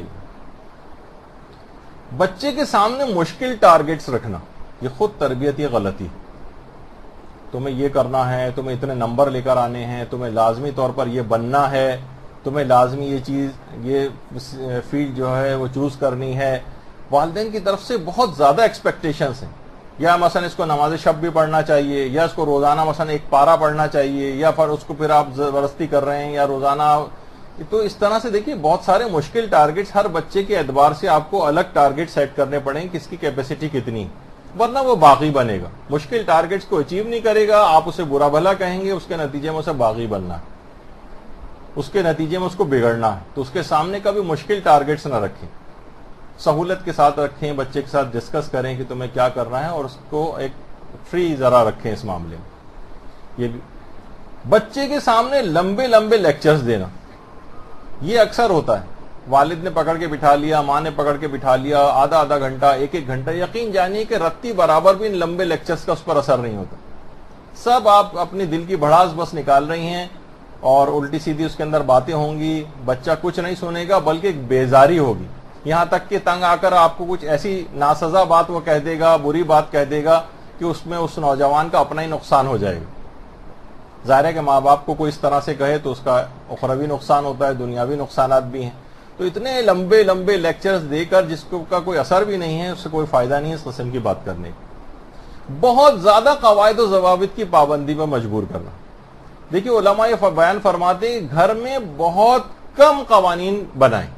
بچے کے سامنے مشکل ٹارگٹس رکھنا یہ خود تربیتی غلطی. تمہیں یہ کرنا ہے, تمہیں اتنے نمبر لے کر آنے ہیں, تمہیں لازمی طور پر یہ بننا ہے, تمہیں لازمی یہ چیز, یہ فیلڈ جو ہے وہ چوز کرنی ہے, والدین کی طرف سے بہت زیادہ ایکسپیکٹیشنز ہیں. یا مثلا اس کو نماز شب بھی پڑھنا چاہیے, یا اس کو روزانہ مثلا ایک پارہ پڑھنا چاہیے, یا پھر اس کو پھر آپ زبردستی کر رہے ہیں, یا روزانہ. تو اس طرح سے دیکھیے بہت سارے مشکل ٹارگٹس ہر بچے کے اعتبار سے آپ کو الگ ٹارگٹ سیٹ کرنے پڑیں کہ اس کی کیپیسٹی کتنی, ورنہ وہ باغی بنے گا. مشکل ٹارگٹس کو اچیو نہیں کرے گا, آپ اسے برا بھلا کہیں گے, اس کے نتیجے میں اسے باغی بننا ہے, اس کے نتیجے میں اس کو بگڑنا ہے. تو اس کے سامنے کبھی مشکل ٹارگٹس نہ رکھیں, سہولت کے ساتھ رکھیں, بچے کے ساتھ ڈسکس کریں کہ تمہیں کیا کرنا ہے, اور اس کو ایک فری ذرا رکھیں اس معاملے میں. یہ بھی بچے کے سامنے لمبے لمبے لیکچرز دینا, یہ اکثر ہوتا ہے. والد نے پکڑ کے بٹھا لیا, ماں نے پکڑ کے بٹھا لیا, آدھا آدھا گھنٹہ, ایک ایک گھنٹہ. یقین جانیے کہ رتی برابر بھی ان لمبے لیکچرز کا اس پر اثر نہیں ہوتا. سب آپ اپنی دل کی بھڑاس بس نکال رہی ہیں, اور الٹی سیدھی اس کے اندر باتیں ہوں گی. بچہ کچھ نہیں سنے گا بلکہ ایک بیزاری ہوگی, یہاں تک کہ تنگ آ کر آپ کو کچھ ایسی ناسزا بات وہ کہہ دے گا, بری بات کہہ دے گا کہ اس میں اس نوجوان کا اپنا ہی نقصان ہو جائے گا. ظاہر ہے کہ ماں باپ کو کوئی اس طرح سے کہے تو اس کا اخروی نقصان ہوتا ہے, دنیاوی نقصانات بھی ہیں. تو اتنے لمبے لمبے لیکچرز دے کر جس کا کوئی اثر بھی نہیں ہے, اس سے کوئی فائدہ نہیں ہے اس قسم کی بات کرنے کا. بہت زیادہ قواعد و ضوابط کی پابندی پر مجبور کرنا. دیکھیے علماء یہ بیان فرماتے ہیں گھر میں بہت کم قوانین بنائیں,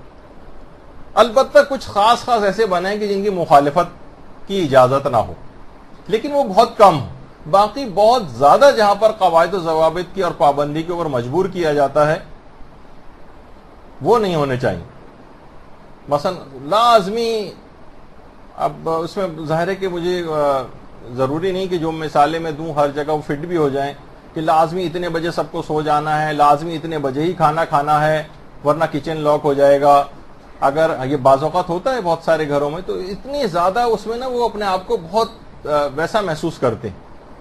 البتہ کچھ خاص خاص ایسے بنائیں کہ جن کی مخالفت کی اجازت نہ ہو, لیکن وہ بہت کم ہو. باقی بہت زیادہ جہاں پر قواعد و ضوابط کی اور پابندی کے اوپر مجبور کیا جاتا ہے وہ نہیں ہونے چاہیے. مثلا لازمی, اب اس میں ظاہر ہے کہ مجھے ضروری نہیں کہ جو مثالیں میں دوں ہر جگہ وہ فٹ بھی ہو جائیں, کہ لازمی اتنے بجے سب کو سو جانا ہے, لازمی اتنے بجے ہی کھانا کھانا ہے ورنہ کچن لاک ہو جائے گا. اگر یہ بعض اوقات ہوتا ہے بہت سارے گھروں میں, تو اتنی زیادہ اس میں نا وہ اپنے آپ کو بہت ویسا محسوس کرتے ہیں,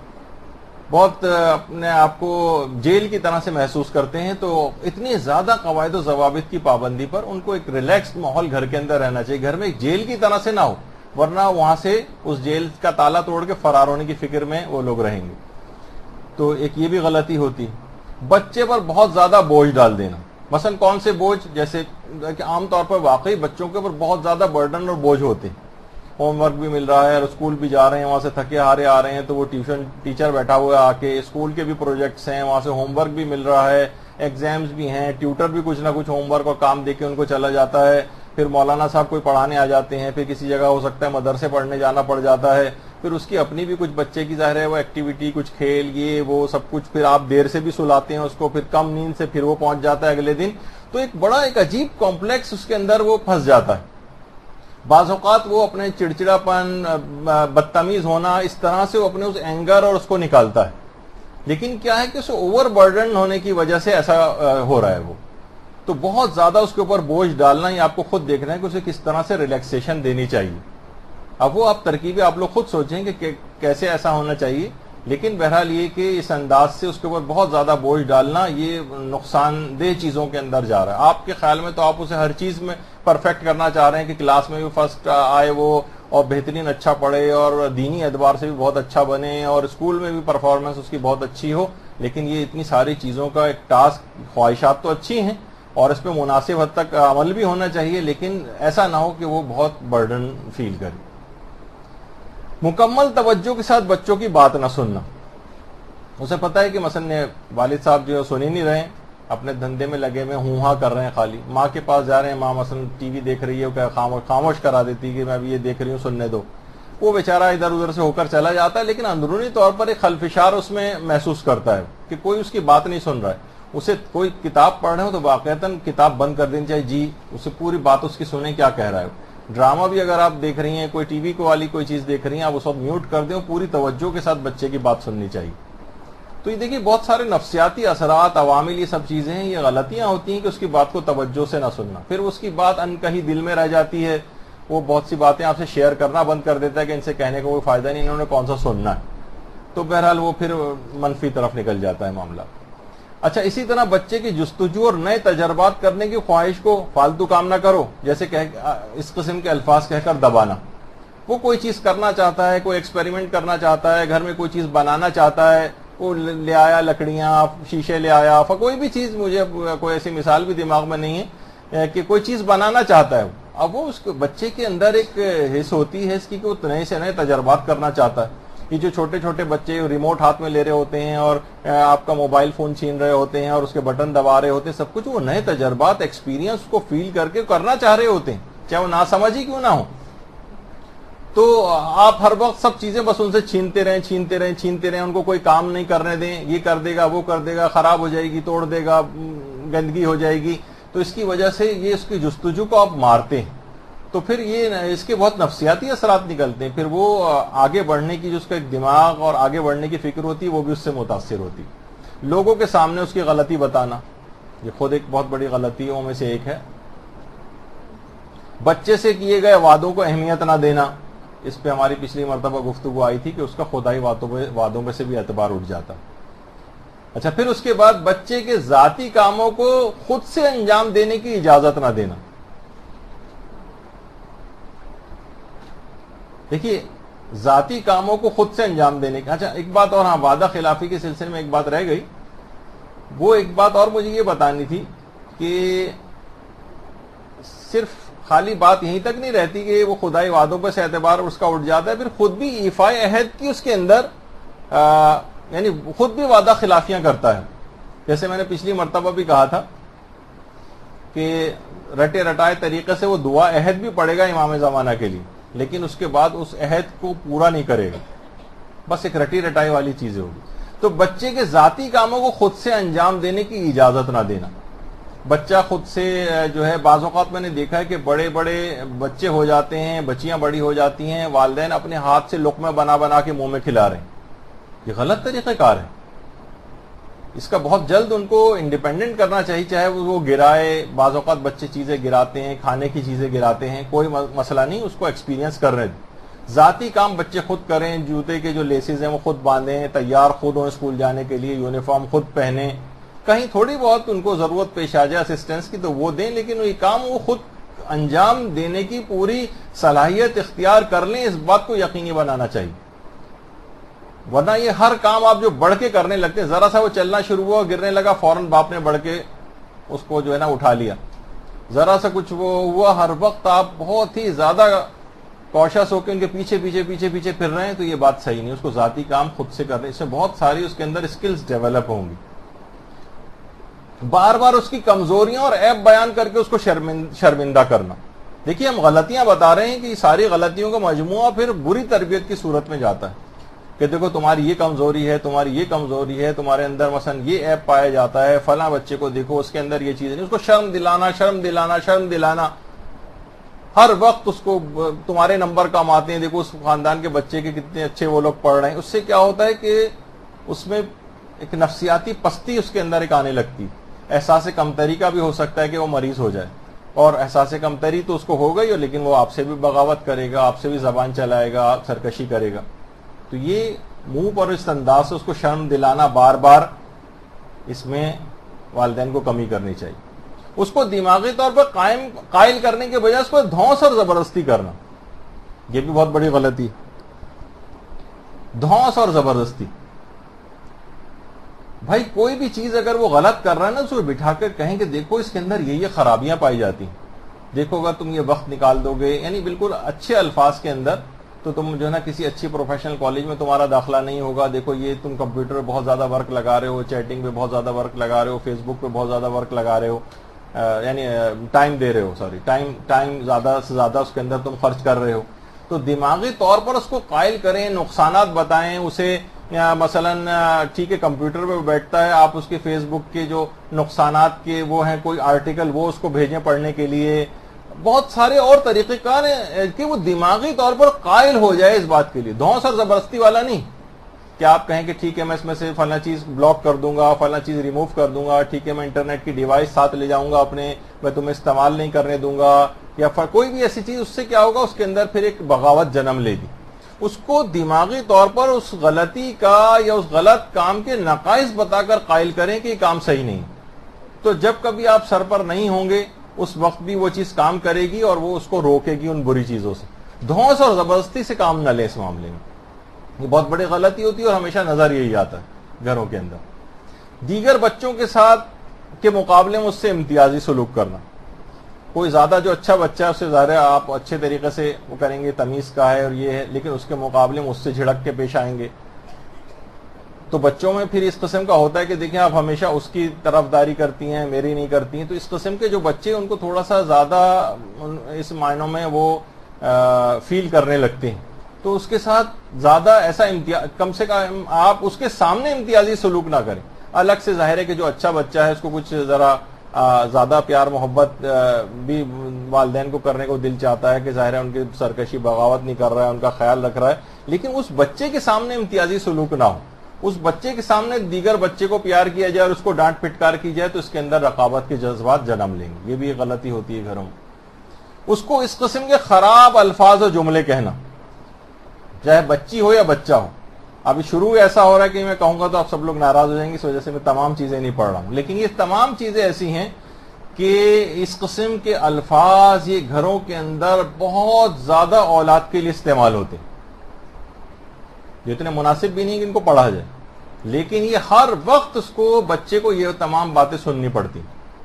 بہت اپنے آپ کو جیل کی طرح سے محسوس کرتے ہیں. تو اتنی زیادہ قواعد و ضوابط کی پابندی پر ان کو ایک ریلیکسڈ ماحول گھر کے اندر رہنا چاہیے. گھر میں ایک جیل کی طرح سے نہ ہو, ورنہ وہاں سے اس جیل کا تالا توڑ کے فرار ہونے کی فکر میں وہ لوگ رہیں گے. تو ایک یہ بھی غلطی ہوتی. بچے پر بہت زیادہ بوجھ ڈال دینا. مثلا کون سے بوجھ, جیسے کہ عام طور پر واقعی بچوں کے اوپر بہت زیادہ برڈن اور بوجھ ہوتے ہیں. ہوم ورک بھی مل رہا ہے اور اسکول بھی جا رہے ہیں, وہاں سے تھکے ہارے آ رہے ہیں, تو وہ ٹیوشن ٹیچر بیٹھا ہوا ہے آ کے, اسکول کے بھی پروجیکٹس ہیں, وہاں سے ہوم ورک بھی مل رہا ہے, ایگزامز بھی ہیں, ٹیوٹر بھی کچھ نہ کچھ ہوم ورک اور کام دے کے ان کو چلا جاتا ہے. پھر مولانا صاحب کوئی پڑھانے آ جاتے ہیں, پھر کسی جگہ ہو سکتا ہے مدرسے پڑھنے جانا پڑ جاتا ہے, پھر اس کی اپنی بھی کچھ بچے کی ظاہر ہے وہ ایکٹیویٹی, کچھ کھیل, یہ وہ سب کچھ, پھر آپ دیر سے بھی سلاتے ہیں اس کو, پھر کم نیند سے پھر وہ پہنچ جاتا ہے اگلے دن. تو ایک بڑا ایک عجیب کمپلیکس اس کے اندر وہ پھنس جاتا ہے. بعض اوقات وہ اپنے چڑچڑاپن, بدتمیز ہونا, اس طرح سے وہ اپنے اس اینگر اور اس کو نکالتا ہے. لیکن کیا ہے کہ اسے اوور برڈن ہونے کی وجہ سے ایسا ہو رہا ہے. وہ تو بہت زیادہ اس کے اوپر بوجھ ڈالنا, یہ آپ کو خود دیکھنا ہے کہ اسے کس طرح سے ریلیکسیشن دینی چاہیے. اب وہ آپ ترکیبیں آپ لوگ خود سوچیں کہ کیسے ایسا ہونا چاہیے. لیکن بہرحال یہ کہ اس انداز سے اس کے اوپر بہت زیادہ بوجھ ڈالنا یہ نقصان دہ چیزوں کے اندر جا رہا ہے. آپ کے خیال میں تو آپ اسے ہر چیز میں پرفیکٹ کرنا چاہ رہے ہیں کہ کلاس میں بھی فرسٹ آئے وہ, اور بہترین اچھا پڑھے, اور دینی اعتبار سے بھی بہت اچھا بنے, اور اسکول میں بھی پرفارمنس اس کی بہت اچھی ہو. لیکن یہ اتنی ساری چیزوں کا ایک ٹاسک, خواہشات تو اچھی ہیں اور اس پہ مناسب حد تک عمل بھی ہونا چاہیے, لیکن ایسا نہ ہو کہ وہ بہت برڈن فیل کرے. مکمل توجہ کے ساتھ بچوں کی بات نہ سننا. اسے پتا ہے کہ مثلا والد صاحب جو سن ہی نہیں رہے ہیں, اپنے دھندے میں لگے ہوئے ہوں ہاں کر رہے ہیں, خالی ماں کے پاس جا رہے ہیں, ماں مثلا ٹی وی دیکھ رہی ہے, کہ خاموش کرا دیتی کہ میں ابھی یہ دیکھ رہی ہوں, سننے دو. وہ بیچارہ ادھر ادھر سے ہو کر چلا جاتا ہے, لیکن اندرونی طور پر ایک خلفشار اس میں محسوس کرتا ہے کہ کوئی اس کی بات نہیں سن رہا ہے. اسے کوئی کتاب پڑھ رہے ہو تو واقعتاً کتاب بند کر دینی چاہیے, جی اسے پوری بات اس کی سنیں کیا کہہ رہا ہے. ڈرامہ بھی اگر آپ دیکھ رہی ہیں, کوئی ٹی وی والی کوئی چیز دیکھ رہی ہیں, آپ اس وقت میوٹ کر دیں, پوری توجہ کے ساتھ بچے کی بات سننی چاہیے. تو یہ دیکھیے بہت سارے نفسیاتی اثرات, عوامل, یہ سب چیزیں ہیں, یہ غلطیاں ہوتی ہیں کہ اس کی بات کو توجہ سے نہ سننا. پھر اس کی بات ان کہیں دل میں رہ جاتی ہے, وہ بہت سی باتیں آپ سے شیئر کرنا بند کر دیتا ہے کہ ان سے کہنے کا کوئی فائدہ نہیں, انہوں نے کون سا سننا ہے. تو بہرحال وہ پھر منفی طرف نکل جاتا ہے معاملہ. اچھا, اسی طرح بچے کی جستجو اور نئے تجربات کرنے کی خواہش کو فالتو کام نہ کرو, جیسے اس قسم کے الفاظ کہہ کر دبانا. وہ کوئی چیز کرنا چاہتا ہے, کوئی ایکسپیریمنٹ کرنا چاہتا ہے, گھر میں کوئی چیز بنانا چاہتا ہے, وہ لے آیا لکڑیاں, شیشے لے آیا, کوئی بھی چیز, مجھے کوئی ایسی مثال بھی دماغ میں نہیں ہے, کہ کوئی چیز بنانا چاہتا ہے, اب وہ اس بچے کے اندر ایک حص ہوتی ہے اس کی کہ وہ نئے سے نئے تجربات کرنا چاہتا ہے. یہ جو چھوٹے چھوٹے بچے ریموٹ ہاتھ میں لے رہے ہوتے ہیں اور آپ کا موبائل فون چھین رہے ہوتے ہیں اور اس کے بٹن دبا رہے ہوتے ہیں, سب کچھ وہ نئے تجربات, ایکسپیرینس کو فیل کر کے کرنا چاہ رہے ہوتے ہیں, چاہے وہ ناسمجھ ہی کیوں نہ ہو. تو آپ ہر وقت سب چیزیں بس ان سے چھینتے رہیں, ان کو کوئی کام نہیں کرنے دیں, یہ کر دے گا, وہ کر دے گا, خراب ہو جائے گی, توڑ دے گا, گندگی ہو جائے گی. تو اس کی وجہ سے یہ اس کی جستجو کو آپ مارتے ہیں, تو پھر یہ اس کے بہت نفسیاتی اثرات نکلتے ہیں. پھر وہ آگے بڑھنے کی جو اس کا ایک دماغ اور آگے بڑھنے کی فکر ہوتی ہے وہ بھی اس سے متاثر ہوتی. لوگوں کے سامنے اس کی غلطی بتانا, یہ خود ایک بہت بڑی غلطیوں میں سے ایک ہے. بچے سے کیے گئے وعدوں کو اہمیت نہ دینا, اس پہ ہماری پچھلی مرتبہ گفتگو آئی تھی کہ اس کا خدائی وعدوں میں سے بھی اعتبار اٹھ جاتا. اچھا, پھر اس کے بعد بچے کے ذاتی کاموں کو خود سے انجام دینے کی اجازت نہ دینا. دیکھیے, ذاتی کاموں کو خود سے انجام دینے کی. اچھا, ایک بات اور, ہاں, وعدہ خلافی کے سلسلے میں ایک بات رہ گئی. وہ ایک بات اور مجھے یہ بتانی تھی کہ صرف خالی بات یہیں تک نہیں رہتی کہ وہ خدائی وعدوں پہ سے اعتبار اس کا اٹھ جاتا ہے, پھر خود بھی ایفائے عہد کی اس کے اندر یعنی خود بھی وعدہ خلافیاں کرتا ہے. جیسے میں نے پچھلی مرتبہ بھی کہا تھا کہ رٹے رٹائے طریقے سے وہ دعا عہد بھی پڑے گا امام زمانہ کے لیے, لیکن اس کے بعد اس عہد کو پورا نہیں کرے گا, بس ایک رٹی رٹائی والی چیزیں ہوگی. تو بچے کے ذاتی کاموں کو خود سے انجام دینے کی اجازت نہ دینا. بچہ خود سے جو ہے, بعض اوقات میں نے دیکھا ہے کہ بڑے بڑے بچے ہو جاتے ہیں, بچیاں بڑی ہو جاتی ہیں, والدین اپنے ہاتھ سے لقمے بنا بنا کے منہ میں کھلا رہے ہیں. یہ غلط طریقہ کار ہے. اس کا بہت جلد ان کو انڈیپینڈنٹ کرنا چاہیے, چاہے وہ گرائے. بعض اوقات بچے چیزیں گراتے ہیں, کھانے کی چیزیں گراتے ہیں, کوئی مسئلہ نہیں, اس کو ایکسپیرینس کر رہے ہیں. ذاتی کام بچے خود کریں, جوتے کے جو لیسز ہیں وہ خود باندھیں, تیار خود ہوں اسکول جانے کے لیے, یونیفارم خود پہنیں. کہیں تھوڑی بہت ان کو ضرورت پیش آ جائے اسسٹنس کی تو وہ دیں, لیکن یہ کام وہ خود انجام دینے کی پوری صلاحیت اختیار کر لیں, اس بات کو یقینی بنانا چاہیے. ورنہ یہ ہر کام آپ جو بڑھ کے کرنے لگتے ہیں, ذرا سا وہ چلنا شروع ہوا, گرنے لگا, فوراً باپ نے بڑھ کے اس کو جو ہے نا اٹھا لیا. ذرا سا کچھ وہ ہوا, ہر وقت آپ بہت ہی زیادہ کوشش ہو کے ان کے پیچھے پیچھے پیچھے پیچھے پھر رہے ہیں, تو یہ بات صحیح نہیں. اس کو ذاتی کام خود سے کر رہے ہیں, اس میں بہت ساری اس کے اندر اسکلز ڈیولپ ہوں گی. بار بار اس کی کمزوریاں اور عیب بیان کر کے اس کو شرمندہ کرنا. دیکھیے, ہم غلطیاں بتا رہے ہیں کہ ساری غلطیوں کا مجموعہ پھر بری تربیت کی صورت میں جاتا ہے کہ دیکھو تمہاری یہ کمزوری ہے, تمہاری یہ کمزوری ہے, تمہارے اندر مثلا یہ عیب پایا جاتا ہے, فلاں بچے کو دیکھو اس کے اندر یہ چیز نہیں. اس کو شرم دلانا, ہر وقت اس کو تمہارے نمبر کم آتے ہیں, دیکھو اس خاندان کے بچے کے کتنے اچھے وہ لوگ پڑھ رہے ہیں. اس سے کیا ہوتا ہے کہ اس میں ایک نفسیاتی پستی اس کے اندر ایک آنے لگتی. احساس کمتری کا بھی ہو سکتا ہے کہ وہ مریض ہو جائے, اور احساس کمتری تو اس کو ہوگا ہی, لیکن وہ آپ سے بھی بغاوت کرے گا, آپ سے بھی زبان چلائے گا, سرکشی کرے گا. تو یہ منہ پر اس انداز سے اس کو شرم دلانا بار بار, اس میں والدین کو کمی کرنی چاہیے. اس کو دماغی طور پر قائل کرنے کے بجائے اس کو دھونس اور زبردستی کرنا, یہ بھی بہت بڑی غلطی ہے. دھونس اور زبردستی, بھائی کوئی بھی چیز اگر وہ غلط کر رہا ہے نا, اس کو بٹھا کر کہیں کہ دیکھو اس کے اندر یہ خرابیاں پائی جاتی ہیں, دیکھو اگر تم یہ وقت نکال دو گے, یعنی بالکل اچھے الفاظ کے اندر, تو تم جو ہے نا کسی اچھی پروفیشنل کالج میں تمہارا داخلہ نہیں ہوگا. دیکھو یہ تم کمپیوٹر پہ بہت زیادہ ورک لگا رہے ہو, چیٹنگ پہ بہت زیادہ ورک لگا رہے ہو, فیس بک پہ بہت زیادہ ورک لگا رہے ہو, یعنی ٹائم دے رہے ہو, ٹائم زیادہ سے زیادہ اس کے اندر تم خرچ کر رہے ہو. تو دماغی طور پر اس کو قائل کریں, نقصانات بتائیں اسے. مثلا ٹھیک ہے کمپیوٹر پہ بیٹھتا ہے, آپ اس کے فیس بک کے جو نقصانات کے وہ ہیں کوئی آرٹیکل, وہ اس کو بھیجیں پڑھنے کے لیے. بہت سارے اور طریقہ کار ہیں کہ وہ دماغی طور پر قائل ہو جائے اس بات کے لیے. دھونس اور زبردستی والا نہیں کہ آپ کہیں کہ ٹھیک ہے میں اس میں سے فلاں چیز بلاک کر دوں گا, فلاں چیز ریموو کر دوں گا, ٹھیک ہے میں انٹرنیٹ کی ڈیوائس ساتھ لے جاؤں گا اپنے, میں تمہیں استعمال نہیں کرنے دوں گا, یا کوئی بھی ایسی چیز. اس سے کیا ہوگا, اس کے اندر پھر ایک بغاوت جنم لے گی. اس کو دماغی طور پر اس غلطی کا یا اس غلط کام کے نقائص بتا کر قائل کریں کہ یہ کام صحیح نہیں. تو جب کبھی آپ سر پر نہیں ہوں گے اس وقت بھی وہ چیز کام کرے گی اور وہ اس کو روکے گی ان بری چیزوں سے. دھونس اور زبردستی سے کام نہ لیں اس معاملے میں, یہ بہت بڑی غلطی ہوتی ہے اور ہمیشہ نظر یہی آتا ہے گھروں کے اندر. دیگر بچوں کے ساتھ کے مقابلے میں اس سے امتیازی سلوک کرنا. کوئی زیادہ جو اچھا بچہ ہے اسے ظاہر ہے آپ اچھے طریقے سے وہ کریں گے، تمیز کا ہے اور یہ ہے، لیکن اس کے مقابلے میں اس سے جھڑک کے پیش آئیں گے. تو بچوں میں پھر اس قسم کا ہوتا ہے کہ دیکھیں آپ ہمیشہ اس کی طرفداری کرتی ہیں، میری نہیں کرتی ہیں. تو اس قسم کے جو بچے ان کو تھوڑا سا زیادہ اس معنوں میں وہ فیل کرنے لگتے ہیں. تو اس کے ساتھ زیادہ ایسا کم سے کم آپ اس کے سامنے امتیازی سلوک نہ کریں. الگ سے ظاہر ہے کہ جو اچھا بچہ ہے اس کو کچھ ذرا زیادہ پیار محبت بھی والدین کو کرنے کو دل چاہتا ہے کہ ظاہر ہے ان کی سرکشی بغاوت نہیں کر رہا ہے، ان کا خیال رکھ رہا ہے، لیکن اس بچے کے سامنے امتیازی سلوک نہ ہو. اس بچے کے سامنے دیگر بچے کو پیار کیا جائے اور اس کو ڈانٹ پھٹکار کی جائے تو اس کے اندر رقابت کے جذبات جنم لیں گے. یہ بھی ایک غلطی ہوتی ہے گھروں میں. اس کو اس قسم کے خراب الفاظ اور جملے کہنا، چاہے بچی ہو یا بچہ ہو. ابھی شروع ایسا ہو رہا ہے کہ میں کہوں گا تو آپ سب لوگ ناراض ہو جائیں گے، اس وجہ سے میں تمام چیزیں نہیں پڑھ رہا ہوں، لیکن یہ تمام چیزیں ایسی ہیں کہ اس قسم کے الفاظ یہ گھروں کے اندر بہت زیادہ اولاد کے لیے استعمال ہوتے ہیں، جو اتنے مناسب بھی نہیں کہ ان کو پڑھا جائے، لیکن یہ ہر وقت اس کو بچے کو یہ تمام باتیں سننی پڑتی.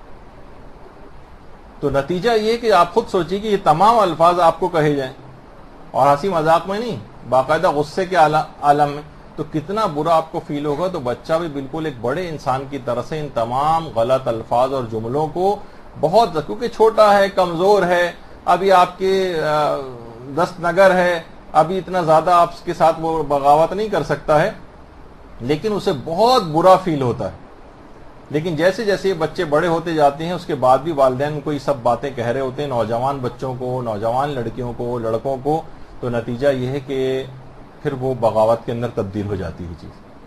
تو نتیجہ یہ کہ آپ خود سوچیے کہ یہ تمام الفاظ آپ کو کہے جائیں اور ہنسی مذاق میں نہیں، باقاعدہ غصے کے عالم میں، تو کتنا برا آپ کو فیل ہوگا. تو بچہ بھی بالکل ایک بڑے انسان کی طرح سے ان تمام غلط الفاظ اور جملوں کو بہت، کیونکہ چھوٹا ہے، کمزور ہے، ابھی آپ کے دست نگر ہے، ابھی اتنا زیادہ آپ کے ساتھ وہ بغاوت نہیں کر سکتا ہے، لیکن اسے بہت برا فیل ہوتا ہے. لیکن جیسے جیسے یہ بچے بڑے ہوتے جاتے ہیں اس کے بعد بھی والدین کو یہ سب باتیں کہہ رہے ہوتے ہیں، نوجوان بچوں کو، نوجوان لڑکیوں کو، لڑکوں کو. تو نتیجہ یہ ہے کہ پھر وہ بغاوت کے اندر تبدیل ہو جاتی ہے چیز.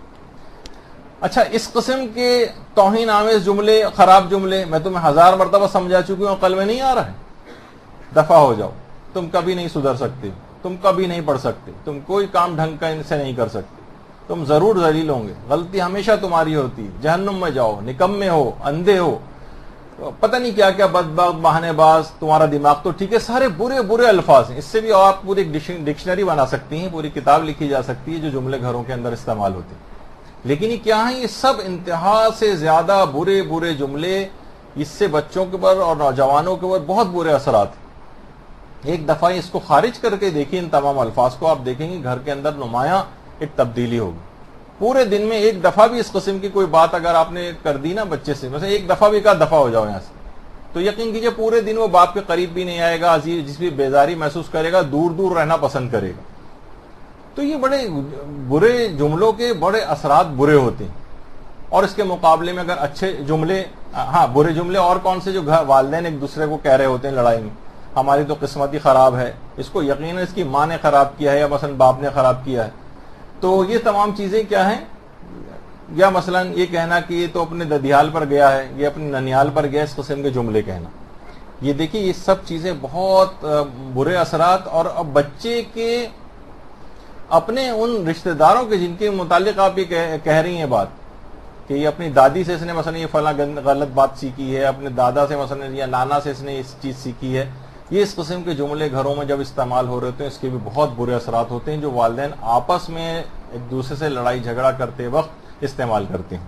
اچھا، اس قسم کے توہین آمیز جملے، خراب جملے میں تمہیں 1000 مرتبہ سمجھا چکی ہوں، عقل میں نہیں آ رہا ہے؟ دفع ہو جاؤ، تم کبھی نہیں سدھر سکتے، تم کبھی نہیں پڑھ سکتے، تم کوئی کام ڈھنگ کا ان سے نہیں کر سکتے، تم ضرور ذلیل ہوں گے، غلطی ہمیشہ تمہاری ہوتی، جہنم میں جاؤ، نکمے ہو، اندھے ہو، پتہ نہیں کیا کیا بدبخت، بہانے باز، تمہارا دماغ تو ٹھیک ہے. سارے برے برے الفاظ ہیں. اس سے بھی آپ پوری ڈکشنری بنا سکتی ہیں، پوری کتاب لکھی جا سکتی ہے جو جملے گھروں کے اندر استعمال ہوتے ہیں. لیکن یہ کیا ہیں؟ یہ سب انتہا سے زیادہ برے برے جملے، اس سے بچوں کے اوپر اور نوجوانوں کے اوپر بہت برے اثرات ہیں. ایک دفعہ اس کو خارج کر کے دیکھیں، ان تمام الفاظ کو، آپ دیکھیں گے گھر کے اندر نمایاں ایک تبدیلی ہوگی. پورے دن میں ایک دفعہ بھی اس قسم کی کوئی بات اگر آپ نے کر دی نا بچے سے، مثلا ایک دفعہ بھی کہا دفعہ ہو جاؤ یہاں سے، تو یقین کیجئے پورے دن وہ باپ کے قریب بھی نہیں آئے گا، جس بھی بیزاری محسوس کرے گا دور دور رہنا پسند کرے گا. تو یہ بڑے برے جملوں کے بڑے اثرات برے ہوتے ہیں. اور اس کے مقابلے میں اگر اچھے جملے، ہاں برے جملے اور کون سے جو والدین ایک دوسرے کو کہہ رہے ہوتے ہیں لڑائی میں، ہماری تو قسمت ہی خراب ہے، اس کو یقیناً اس کی ماں نے خراب کیا ہے یا مثلا باپ نے خراب کیا ہے. تو یہ تمام چیزیں کیا ہیں؟ یا مثلا یہ کہنا کہ یہ تو اپنے ددیال پر گیا ہے، یہ اپنے ننیال پر گیا، اس قسم کے جملے کہنا. یہ دیکھیے یہ سب چیزیں بہت برے اثرات. اور اب بچے کے اپنے ان رشتہ داروں کے جن کے متعلق آپ یہ کہہ رہی ہیں بات کہ یہ اپنی دادی سے اس نے مثلا یہ فلاں غلط بات سیکھی ہے، اپنے دادا سے مثلا یا نانا سے اس نے اس چیز سیکھی ہے، یہ اس قسم کے جملے گھروں میں جب استعمال ہو رہے ہوتے ہیں اس کے بھی بہت برے اثرات ہوتے ہیں جو والدین آپس میں ایک دوسرے سے لڑائی جھگڑا کرتے وقت استعمال کرتے ہیں.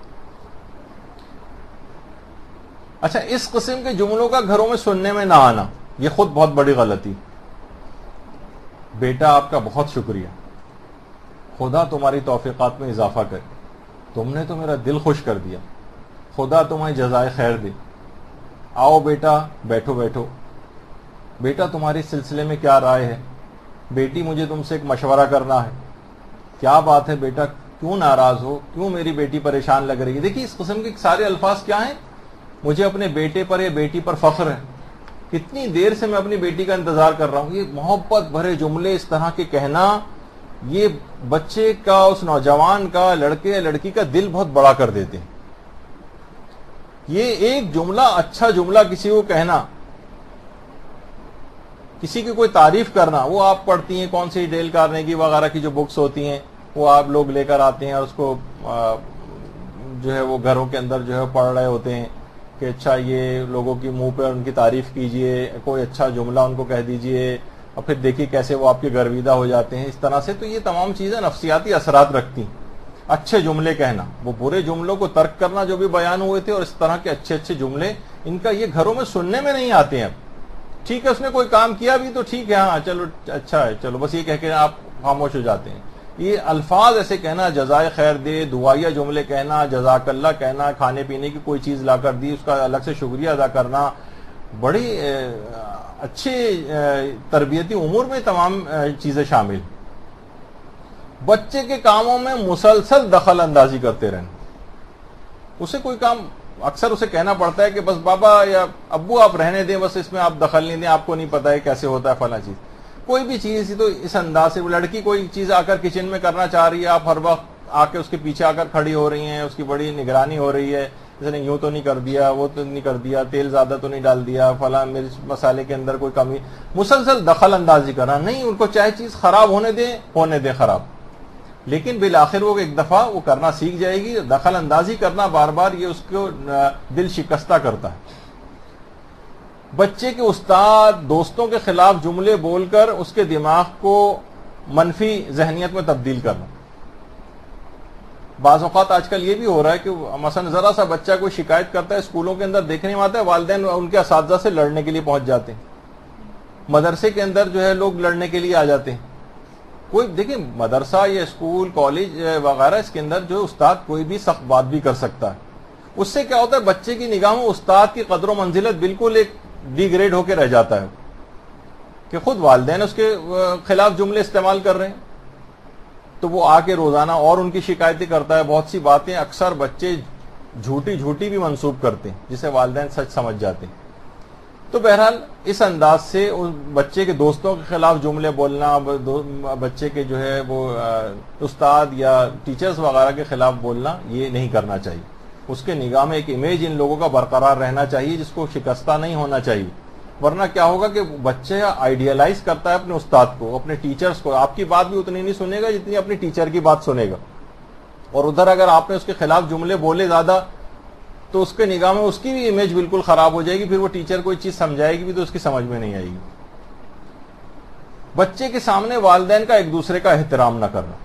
اچھا، اس قسم کے جملوں کا گھروں میں سننے میں نہ آنا یہ خود بہت بڑی غلطی. بیٹا آپ کا بہت شکریہ، خدا تمہاری توفیقات میں اضافہ کرے، تم نے تو میرا دل خوش کر دیا، خدا تمہیں جزائے خیر دے. آؤ بیٹا بیٹھو بیٹھو. بیٹا تمہاری سلسلے میں کیا رائے ہے؟ بیٹی مجھے تم سے ایک مشورہ کرنا ہے. کیا بات ہے بیٹا، کیوں ناراض ہو، کیوں میری بیٹی پریشان لگ رہی ہے؟ دیکھیے اس قسم کے سارے الفاظ کیا ہیں؟ مجھے اپنے بیٹے پر یا بیٹی پر فخر ہے، کتنی دیر سے میں اپنی بیٹی کا انتظار کر رہا ہوں. یہ محبت بھرے جملے اس طرح کے کہنا یہ بچے کا، اس نوجوان کا، لڑکے یا لڑکی کا دل بہت بڑا کر دیتے ہیں. یہ ایک جملہ، اچھا جملہ کسی کو کہنا، کسی کی کوئی تعریف کرنا، وہ آپ پڑھتی ہیں کون سی ڈیل کارنیگی وغیرہ کی جو بکس ہوتی ہیں وہ آپ لوگ لے کر آتے ہیں اور اس کو جو ہے وہ گھروں کے اندر جو ہے پڑھ رہے ہوتے ہیں کہ اچھا یہ لوگوں کی منہ پہ ان کی تعریف کیجئے، کوئی اچھا جملہ ان کو کہہ دیجئے اور پھر دیکھیے کیسے وہ آپ کے گرویدہ ہو جاتے ہیں اس طرح سے. تو یہ تمام چیزیں نفسیاتی اثرات رکھتی ہیں. اچھے جملے کہنا، وہ برے جملوں کو ترک کرنا جو بھی بیان ہوئے تھے، اور اس طرح کے اچھے اچھے جملے ان کا یہ گھروں میں سننے میں نہیں آتے ہیں. ٹھیک ہے اس نے کوئی کام کیا بھی تو ٹھیک ہے, ہاں چلو اچھا ہے, چلو بس یہ کہہ کے آپ خاموش ہو جاتے ہیں. یہ الفاظ ایسے کہنا, جزائے خیر دے, دعائیہ جملے کہنا, جزاک اللہ کہنا, کھانے پینے کی کوئی چیز لا کر دی اس کا الگ سے شکریہ ادا کرنا, بڑی اچھے تربیتی امور میں تمام چیزیں شامل. بچے کے کاموں میں مسلسل دخل اندازی کرتے رہنا. اسے کوئی کام اکثر اسے کہنا پڑتا ہے کہ بس بابا یا ابو آپ رہنے دیں, بس اس میں آپ دخل نہیں دیں, آپ کو نہیں پتا ہے کیسے ہوتا ہے فلاں چیز. کوئی بھی چیز تو اس انداز سے, لڑکی کوئی چیز آ کر کچن میں کرنا چاہ رہی ہے, آپ ہر وقت آ کے اس کے پیچھے آ کر کھڑی ہو رہی ہیں, اس کی بڑی نگرانی ہو رہی ہے, اس نے یوں تو نہیں کر دیا, وہ تو نہیں کر دیا, تیل زیادہ تو نہیں ڈال دیا, فلاں مرچ مسالے کے اندر کوئی کمی, مسلسل دخل اندازی کرنا. نہیں, ان کو چاہے چیز خراب ہونے دیں خراب, لیکن بالآخر وہ ایک دفعہ وہ کرنا سیکھ جائے گی. دخل اندازی کرنا بار بار یہ اس کو دل شکستہ کرتا ہے. بچے کے استاد دوستوں کے خلاف جملے بول کر اس کے دماغ کو منفی ذہنیت میں تبدیل کرنا. بعض اوقات آج کل یہ بھی ہو رہا ہے کہ مثلا ذرا سا بچہ کوئی شکایت کرتا ہے, اسکولوں کے اندر دیکھنے میں آتا ہے والدین ان کے اساتذہ سے لڑنے کے لیے پہنچ جاتے ہیں, مدرسے کے اندر جو ہے لوگ لڑنے کے لیے آ جاتے ہیں. کوئی دیکھیں مدرسہ یا اسکول کالج وغیرہ اس کے اندر جو استاد کوئی بھی سخت بات بھی کر سکتا ہے. اس سے کیا ہوتا ہے بچے کی نگاہ میں استاد کی قدر و منزلت بالکل ایک ڈی گریڈ ہو کے رہ جاتا ہے کہ خود والدین اس کے خلاف جملے استعمال کر رہے ہیں, تو وہ آ کے روزانہ اور ان کی شکایتیں کرتا ہے. بہت سی باتیں اکثر بچے جھوٹی بھی منسوب کرتے ہیں جسے والدین سچ سمجھ جاتے ہیں. تو بہرحال اس انداز سے بچے کے دوستوں کے خلاف جملے بولنا, بچے کے جو ہے وہ استاد یا ٹیچرز وغیرہ کے خلاف بولنا, یہ نہیں کرنا چاہیے. اس کے نگاہ میں ایک امیج ان لوگوں کا برقرار رہنا چاہیے جس کو شکستہ نہیں ہونا چاہیے. ورنہ کیا ہوگا کہ بچہ آئیڈیالائز کرتا ہے اپنے استاد کو, اپنے ٹیچرز کو. آپ کی بات بھی اتنی نہیں سنے گا جتنی اپنی ٹیچر کی بات سنے گا, اور ادھر اگر آپ نے اس کے خلاف جملے بولے زیادہ تو اس کے نگاہ میں اس کی بھی امیج بالکل خراب ہو جائے گی. پھر وہ ٹیچر کوئی چیز سمجھائے گی بھی تو اس کی سمجھ میں نہیں آئے گی. بچے کے سامنے والدین کا ایک دوسرے کا احترام نہ کرنا,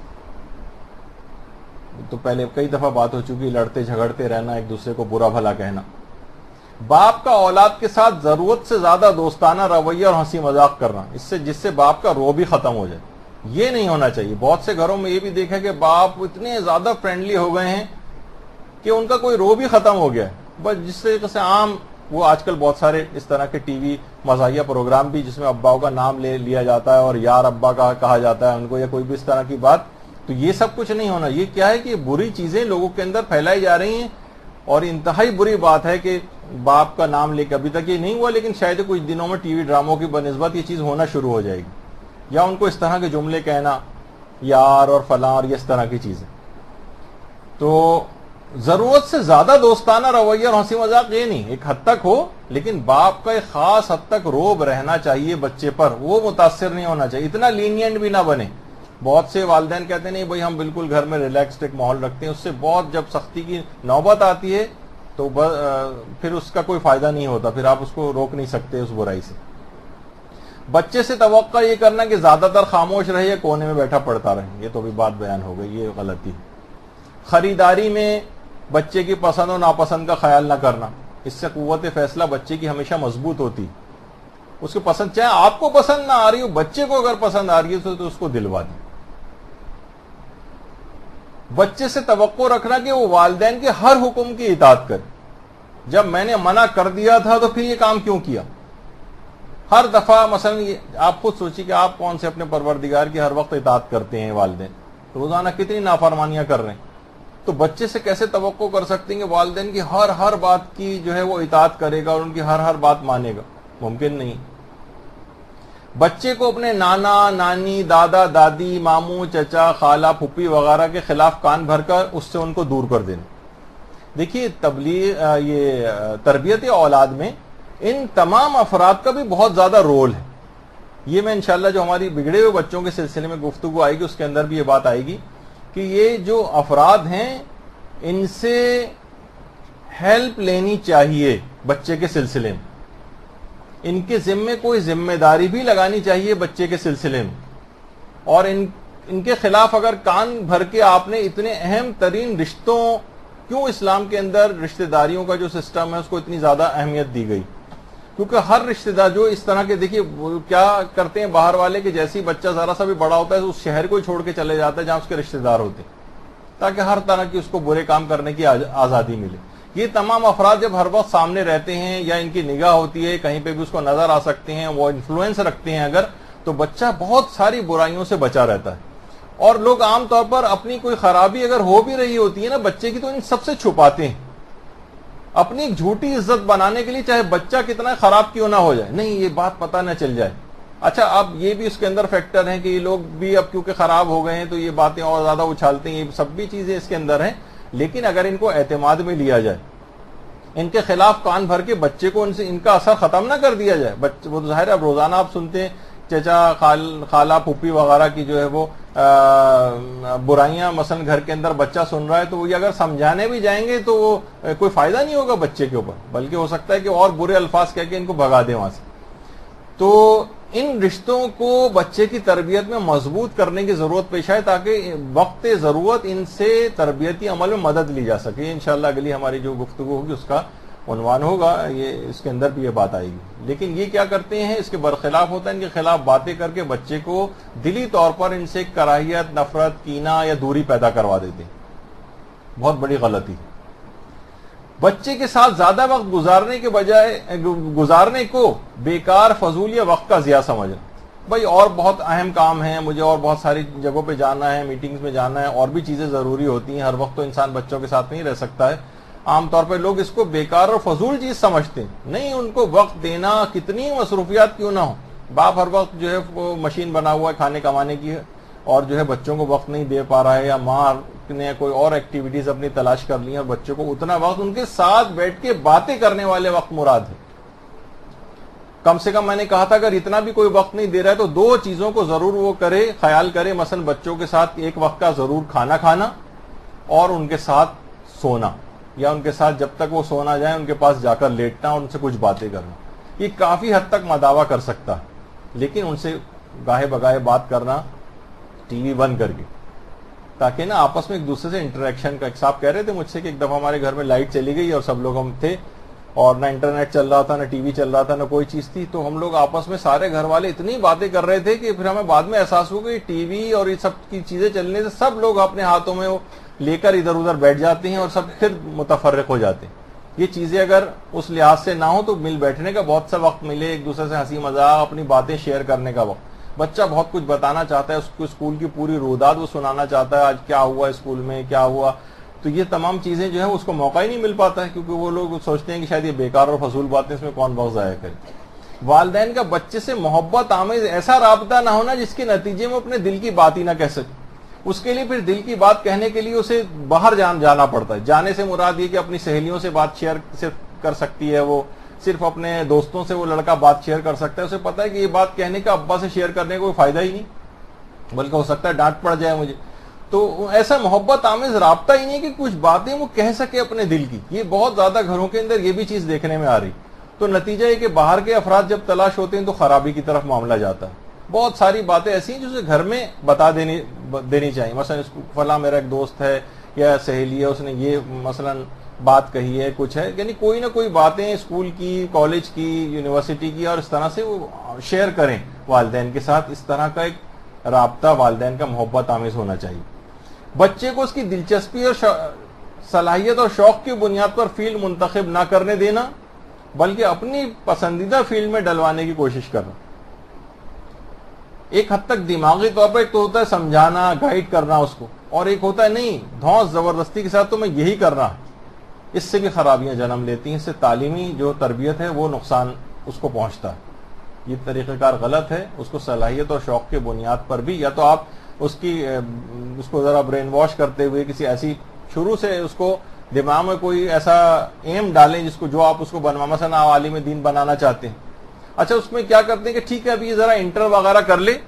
تو پہلے کئی دفعہ بات ہو چکی, لڑتے جھگڑتے رہنا, ایک دوسرے کو برا بھلا کہنا. باپ کا اولاد کے ساتھ ضرورت سے زیادہ دوستانہ رویہ اور ہنسی مذاق کرنا, جس سے باپ کا رو بھی ختم ہو جائے, یہ نہیں ہونا چاہیے. بہت سے گھروں میں یہ بھی دیکھا کہ باپ اتنے زیادہ فرینڈلی ہو گئے ہیں کہ ان کا کوئی رو بھی ختم ہو گیا ہے. بس جس طریقے سے عام وہ آج کل بہت سارے اس طرح کے ٹی وی مزاحیہ پروگرام بھی جس میں اباؤں کا نام لیا جاتا ہے اور یار ابا کا کہا جاتا ہے ان کو, یا کوئی بھی اس طرح کی بات, تو یہ سب کچھ نہیں ہونا. یہ کیا ہے کہ بری چیزیں لوگوں کے اندر پھیلائی جا رہی ہیں, اور انتہائی بری بات ہے کہ باپ کا نام لے کے, ابھی تک یہ نہیں ہوا لیکن شاید کچھ دنوں میں ٹی وی ڈراموں کی بنسبت یہ چیز ہونا شروع ہو جائے گی, یا ان کو اس طرح کے جملے کہنا یار اور فلاں اور اس طرح کی چیزیں. تو ضرورت سے زیادہ دوستانہ رویہ اور ہنسی مذاق یہ نہیں, ایک حد تک ہو, لیکن باپ کا ایک خاص حد تک روب رہنا چاہیے بچے پر, وہ متاثر نہیں ہونا چاہیے, اتنا لینینٹ بھی نہ بنے. بہت سے والدین کہتے ہیں نہیں بھائی ہم بالکل گھر میں ریلیکسڈ ایک ماحول رکھتے ہیں, اس سے بہت جب سختی کی نوبت آتی ہے تو پھر اس کا کوئی فائدہ نہیں ہوتا, پھر آپ اس کو روک نہیں سکتے اس برائی سے. بچے سے توقع یہ کرنا کہ زیادہ تر خاموش رہے یا کونے میں بیٹھا پڑتا رہے, یہ تو بھی بات بیان ہو گئی, یہ غلطی. خریداری میں بچے کی پسند و ناپسند کا خیال نہ کرنا, اس سے قوت فیصلہ بچے کی ہمیشہ مضبوط ہوتی. اس کو پسند چاہے آپ کو پسند نہ آ رہی ہو, بچے کو اگر پسند آ رہی ہے تو اس کو دلوا دیں. بچے سے توقع رکھنا کہ وہ والدین کے ہر حکم کی اطاعت کرے. جب میں نے منع کر دیا تھا تو پھر یہ کام کیوں کیا؟ ہر دفعہ مثلا آپ خود سوچیے کہ آپ کون سے اپنے پروردگار کی ہر وقت اطاعت کرتے ہیں, والدین روزانہ کتنی نافرمانیاں کر رہے ہیں. تو بچے سے کیسے توقع کر سکتے ہیں کہ والدین کی ہر بات کی جو ہے وہ اطاعت کرے گا اور ان کی ہر بات مانے گا؟ ممکن نہیں. بچے کو اپنے نانا نانی دادا دادی ماموں چچا خالہ پھپھی وغیرہ کے خلاف کان بھر کر اس سے ان کو دور کر دینا. دیکھیے یہ تربیت اولاد میں ان تمام افراد کا بھی بہت زیادہ رول ہے. یہ میں انشاءاللہ جو ہماری بگڑے ہوئے بچوں کے سلسلے میں گفتگو آئے گی اس کے اندر بھی یہ بات آئے گی کہ یہ جو افراد ہیں ان سے ہیلپ لینی چاہیے بچے کے سلسلے میں, ان کے ذمے کوئی ذمہ داری بھی لگانی چاہیے بچے کے سلسلے میں, اور ان کے خلاف اگر کان بھر کے آپ نے اتنے اہم ترین رشتوں کیوں اسلام کے اندر رشتہ داریوں کا جو سسٹم ہے اس کو اتنی زیادہ اہمیت دی گئی؟ کیونکہ ہر رشتہ دار جو اس طرح کے، دیکھیے کیا کرتے ہیں باہر والے کہ جیسے ہی بچہ ذرا سا بھی بڑا ہوتا ہے اس شہر کو ہی چھوڑ کے چلے جاتا ہے جہاں اس کے رشتہ دار ہوتے ہیں، تاکہ ہر طرح کی اس کو برے کام کرنے کی آزادی ملے۔ یہ تمام افراد جب ہر وقت سامنے رہتے ہیں یا ان کی نگاہ ہوتی ہے، کہیں پہ بھی اس کو نظر آ سکتے ہیں، وہ انفلوئنس رکھتے ہیں اگر، تو بچہ بہت ساری برائیوں سے بچا رہتا ہے۔ اور لوگ عام طور پر اپنی کوئی خرابی اگر ہو بھی رہی ہوتی ہے نا بچے کی، تو ان سب سے چھپاتے ہیں اپنی ایک جھوٹی عزت بنانے کے لیے، چاہے بچہ کتنا خراب کیوں نہ ہو جائے، نہیں یہ بات پتہ نہ چل جائے۔ اچھا اب یہ بھی اس کے اندر فیکٹر ہیں کہ یہ لوگ بھی اب کیونکہ خراب ہو گئے ہیں تو یہ باتیں اور زیادہ اچھالتے ہیں، یہ سب بھی چیزیں اس کے اندر ہیں۔ لیکن اگر ان کو اعتماد میں لیا جائے، ان کے خلاف کان بھر کے بچے کو ان کا اثر ختم نہ کر دیا جائے، وہ تو ظاہر ہے اب روزانہ آپ سنتے ہیں چچا خالہ پھوپھی وغیرہ کی جو ہے وہ برائیاں، مثلا گھر کے اندر بچہ سن رہا ہے تو وہ اگر سمجھانے بھی جائیں گے تو وہ کوئی فائدہ نہیں ہوگا بچے کے اوپر، بلکہ ہو سکتا ہے کہ اور برے الفاظ کہہ کے ان کو بھگا دیں وہاں سے۔ تو ان رشتوں کو بچے کی تربیت میں مضبوط کرنے کی ضرورت پیش آئے تاکہ وقت ضرورت ان سے تربیتی عمل میں مدد لی جا سکے۔ انشاءاللہ اگلی ہماری جو گفتگو ہوگی اس کا عنوان ہوگا، یہ اس کے اندر بھی یہ بات آئے گی۔ لیکن یہ کیا کرتے ہیں، اس کے برخلاف ہوتا ہے، ان کے خلاف باتیں کر کے بچے کو دلی طور پر ان سے کراہیت، نفرت، کینہ یا دوری پیدا کروا دیتے ہیں۔ بہت بڑی غلطی۔ بچے کے ساتھ زیادہ وقت گزارنے کو بیکار، فضول یا وقت کا ضیاع سمجھنا۔ بھائی اور بہت اہم کام ہیں، مجھے اور بہت ساری جگہوں پہ جانا ہے، میٹنگز میں جانا ہے، اور بھی چیزیں ضروری ہوتی ہیں، ہر وقت تو انسان بچوں کے ساتھ نہیں رہ سکتا ہے۔ عام طور پہ لوگ اس کو بیکار اور فضول چیز سمجھتے ہیں، نہیں ان کو وقت دینا، کتنی مصروفیات کیوں نہ ہو۔ باپ ہر وقت جو ہے وہ مشین بنا ہوا ہے کھانے کمانے کی اور جو ہے بچوں کو وقت نہیں دے پا رہا ہے، یا ماں نے کوئی اور ایکٹیویٹیز اپنی تلاش کر لی ہیں اور بچوں کو اتنا وقت ان کے ساتھ بیٹھ کے باتیں کرنے والے وقت مراد ہے۔ کم سے کم میں نے کہا تھا اگر اتنا بھی کوئی وقت نہیں دے رہا ہے تو دو چیزوں کو ضرور وہ کرے، خیال کرے، مثلا بچوں کے ساتھ ایک وقت کا ضرور کھانا کھانا اور ان کے ساتھ سونا، یا ان کے ساتھ جب تک وہ سونا جائیں ان کے پاس جا کر لیٹنا اور ان سے کچھ باتیں کرنا۔ یہ کافی حد تک مداوا کر سکتا ہے، لیکن ان سے گاہے بگاہے بات کرنا ٹی وی بند کر کے، تاکہ نا آپس میں ایک دوسرے سے انٹریکشن کا۔ ایک صاحب کہہ رہے تھے مجھ سے کہ ایک دفعہ ہمارے گھر میں لائٹ چلی گئی اور سب لوگ ہم تھے اور نہ انٹرنیٹ چل رہا تھا، نہ ٹی وی چل رہا تھا، نہ کوئی چیز تھی، تو ہم لوگ آپس میں سارے گھر والے اتنی باتیں کر رہے تھے کہ پھر ہمیں بعد میں احساس ہوا کہ ٹی وی اور یہ سب کی چیزیں چلنے سے سب لوگ اپنے ہاتھوں میں وہ لے کر ادھر ادھر بیٹھ جاتے ہیں اور سب پھر متفرق ہو جاتے ہیں۔ یہ چیزیں اگر اس لحاظ سے نہ ہو تو مل بیٹھنے کا بہت سا وقت ملے، ایک دوسرے سے ہنسی مذاق، اپنی باتیں شیئر کرنے کا وقت۔ بچہ بہت کچھ بتانا چاہتا ہے، اس کو اسکول کی پوری روداد وہ سنانا چاہتا ہے، آج کیا ہوا اسکول میں، کیا ہوا، تو یہ تمام چیزیں جو ہیں اس کو موقع ہی نہیں مل پاتا ہے، کیونکہ وہ لوگ سوچتے ہیں کہ شاید یہ بیکار اور فضول باتیں، اس میں کون وقت ضائع کرے۔ والدین کا بچے سے محبت آمیز ایسا رابطہ نہ ہونا جس کے نتیجے میں اپنے دل کی بات ہی نہ کہہ سکے، اس کے لیے پھر دل کی بات کہنے کے لیے اسے باہر جانا پڑتا ہے۔ جانے سے مراد یہ کہ اپنی سہیلیوں سے بات شیئر صرف کر سکتی ہے، وہ صرف اپنے دوستوں سے وہ لڑکا بات شیئر کر سکتا ہے، اسے پتا ہے کہ یہ بات کہنے کا ابا سے شیئر کرنے کا کوئی فائدہ ہی نہیں، بلکہ ہو سکتا ہے ڈانٹ پڑ جائے مجھے۔ تو ایسا محبت آمیز رابطہ ہی نہیں کہ کچھ باتیں وہ کہہ سکے اپنے دل کی، یہ بہت زیادہ گھروں کے اندر یہ بھی چیز دیکھنے میں آ رہی۔ تو نتیجہ یہ کہ باہر کے افراد جب تلاش ہوتے ہیں تو خرابی کی طرف معاملہ جاتا ہے۔ بہت ساری باتیں ایسی ہیں جو اسے گھر میں بتا دینی چاہیے، مثلا فلاں میرا ایک دوست ہے یا سہیلی ہے، اس نے یہ مثلا بات کہی ہے، کچھ ہے، یعنی کوئی نہ کوئی باتیں اسکول کی، کالج کی، یونیورسٹی کی، اور اس طرح سے وہ شیئر کریں والدین کے ساتھ۔ اس طرح کا ایک رابطہ والدین کا محبت آمیز ہونا چاہیے۔ بچے کو اس کی دلچسپی اور صلاحیت اور شوق کی بنیاد پر فیلڈ منتخب نہ کرنے دینا، بلکہ اپنی پسندیدہ فیلڈ میں ڈلوانے کی کوشش کرنا۔ ایک حد تک دماغی طور پر ایک تو ہوتا ہے سمجھانا، گائیڈ کرنا اس کو، اور ایک ہوتا ہے نہیں دھونس زبردستی کے ساتھ تو میں یہی کر رہا، اس سے بھی خرابیاں جنم لیتی ہیں، اس سے تعلیمی جو تربیت ہے وہ نقصان اس کو پہنچتا ہے۔ یہ طریقہ کار غلط ہے۔ اس کو صلاحیت اور شوق کے بنیاد پر بھی، یا تو آپ اس کو ذرا برین واش کرتے ہوئے کسی ایسی شروع سے اس کو دماغ میں کوئی ایسا ایم ڈالیں جس کو جو آپ اس کو مثلا عالم دین بنانا چاہتے ہیں۔ اچھا اس میں کیا کرتے ہیں کہ ٹھیک ہے ابھی ذرا انٹر وغیرہ کر لے،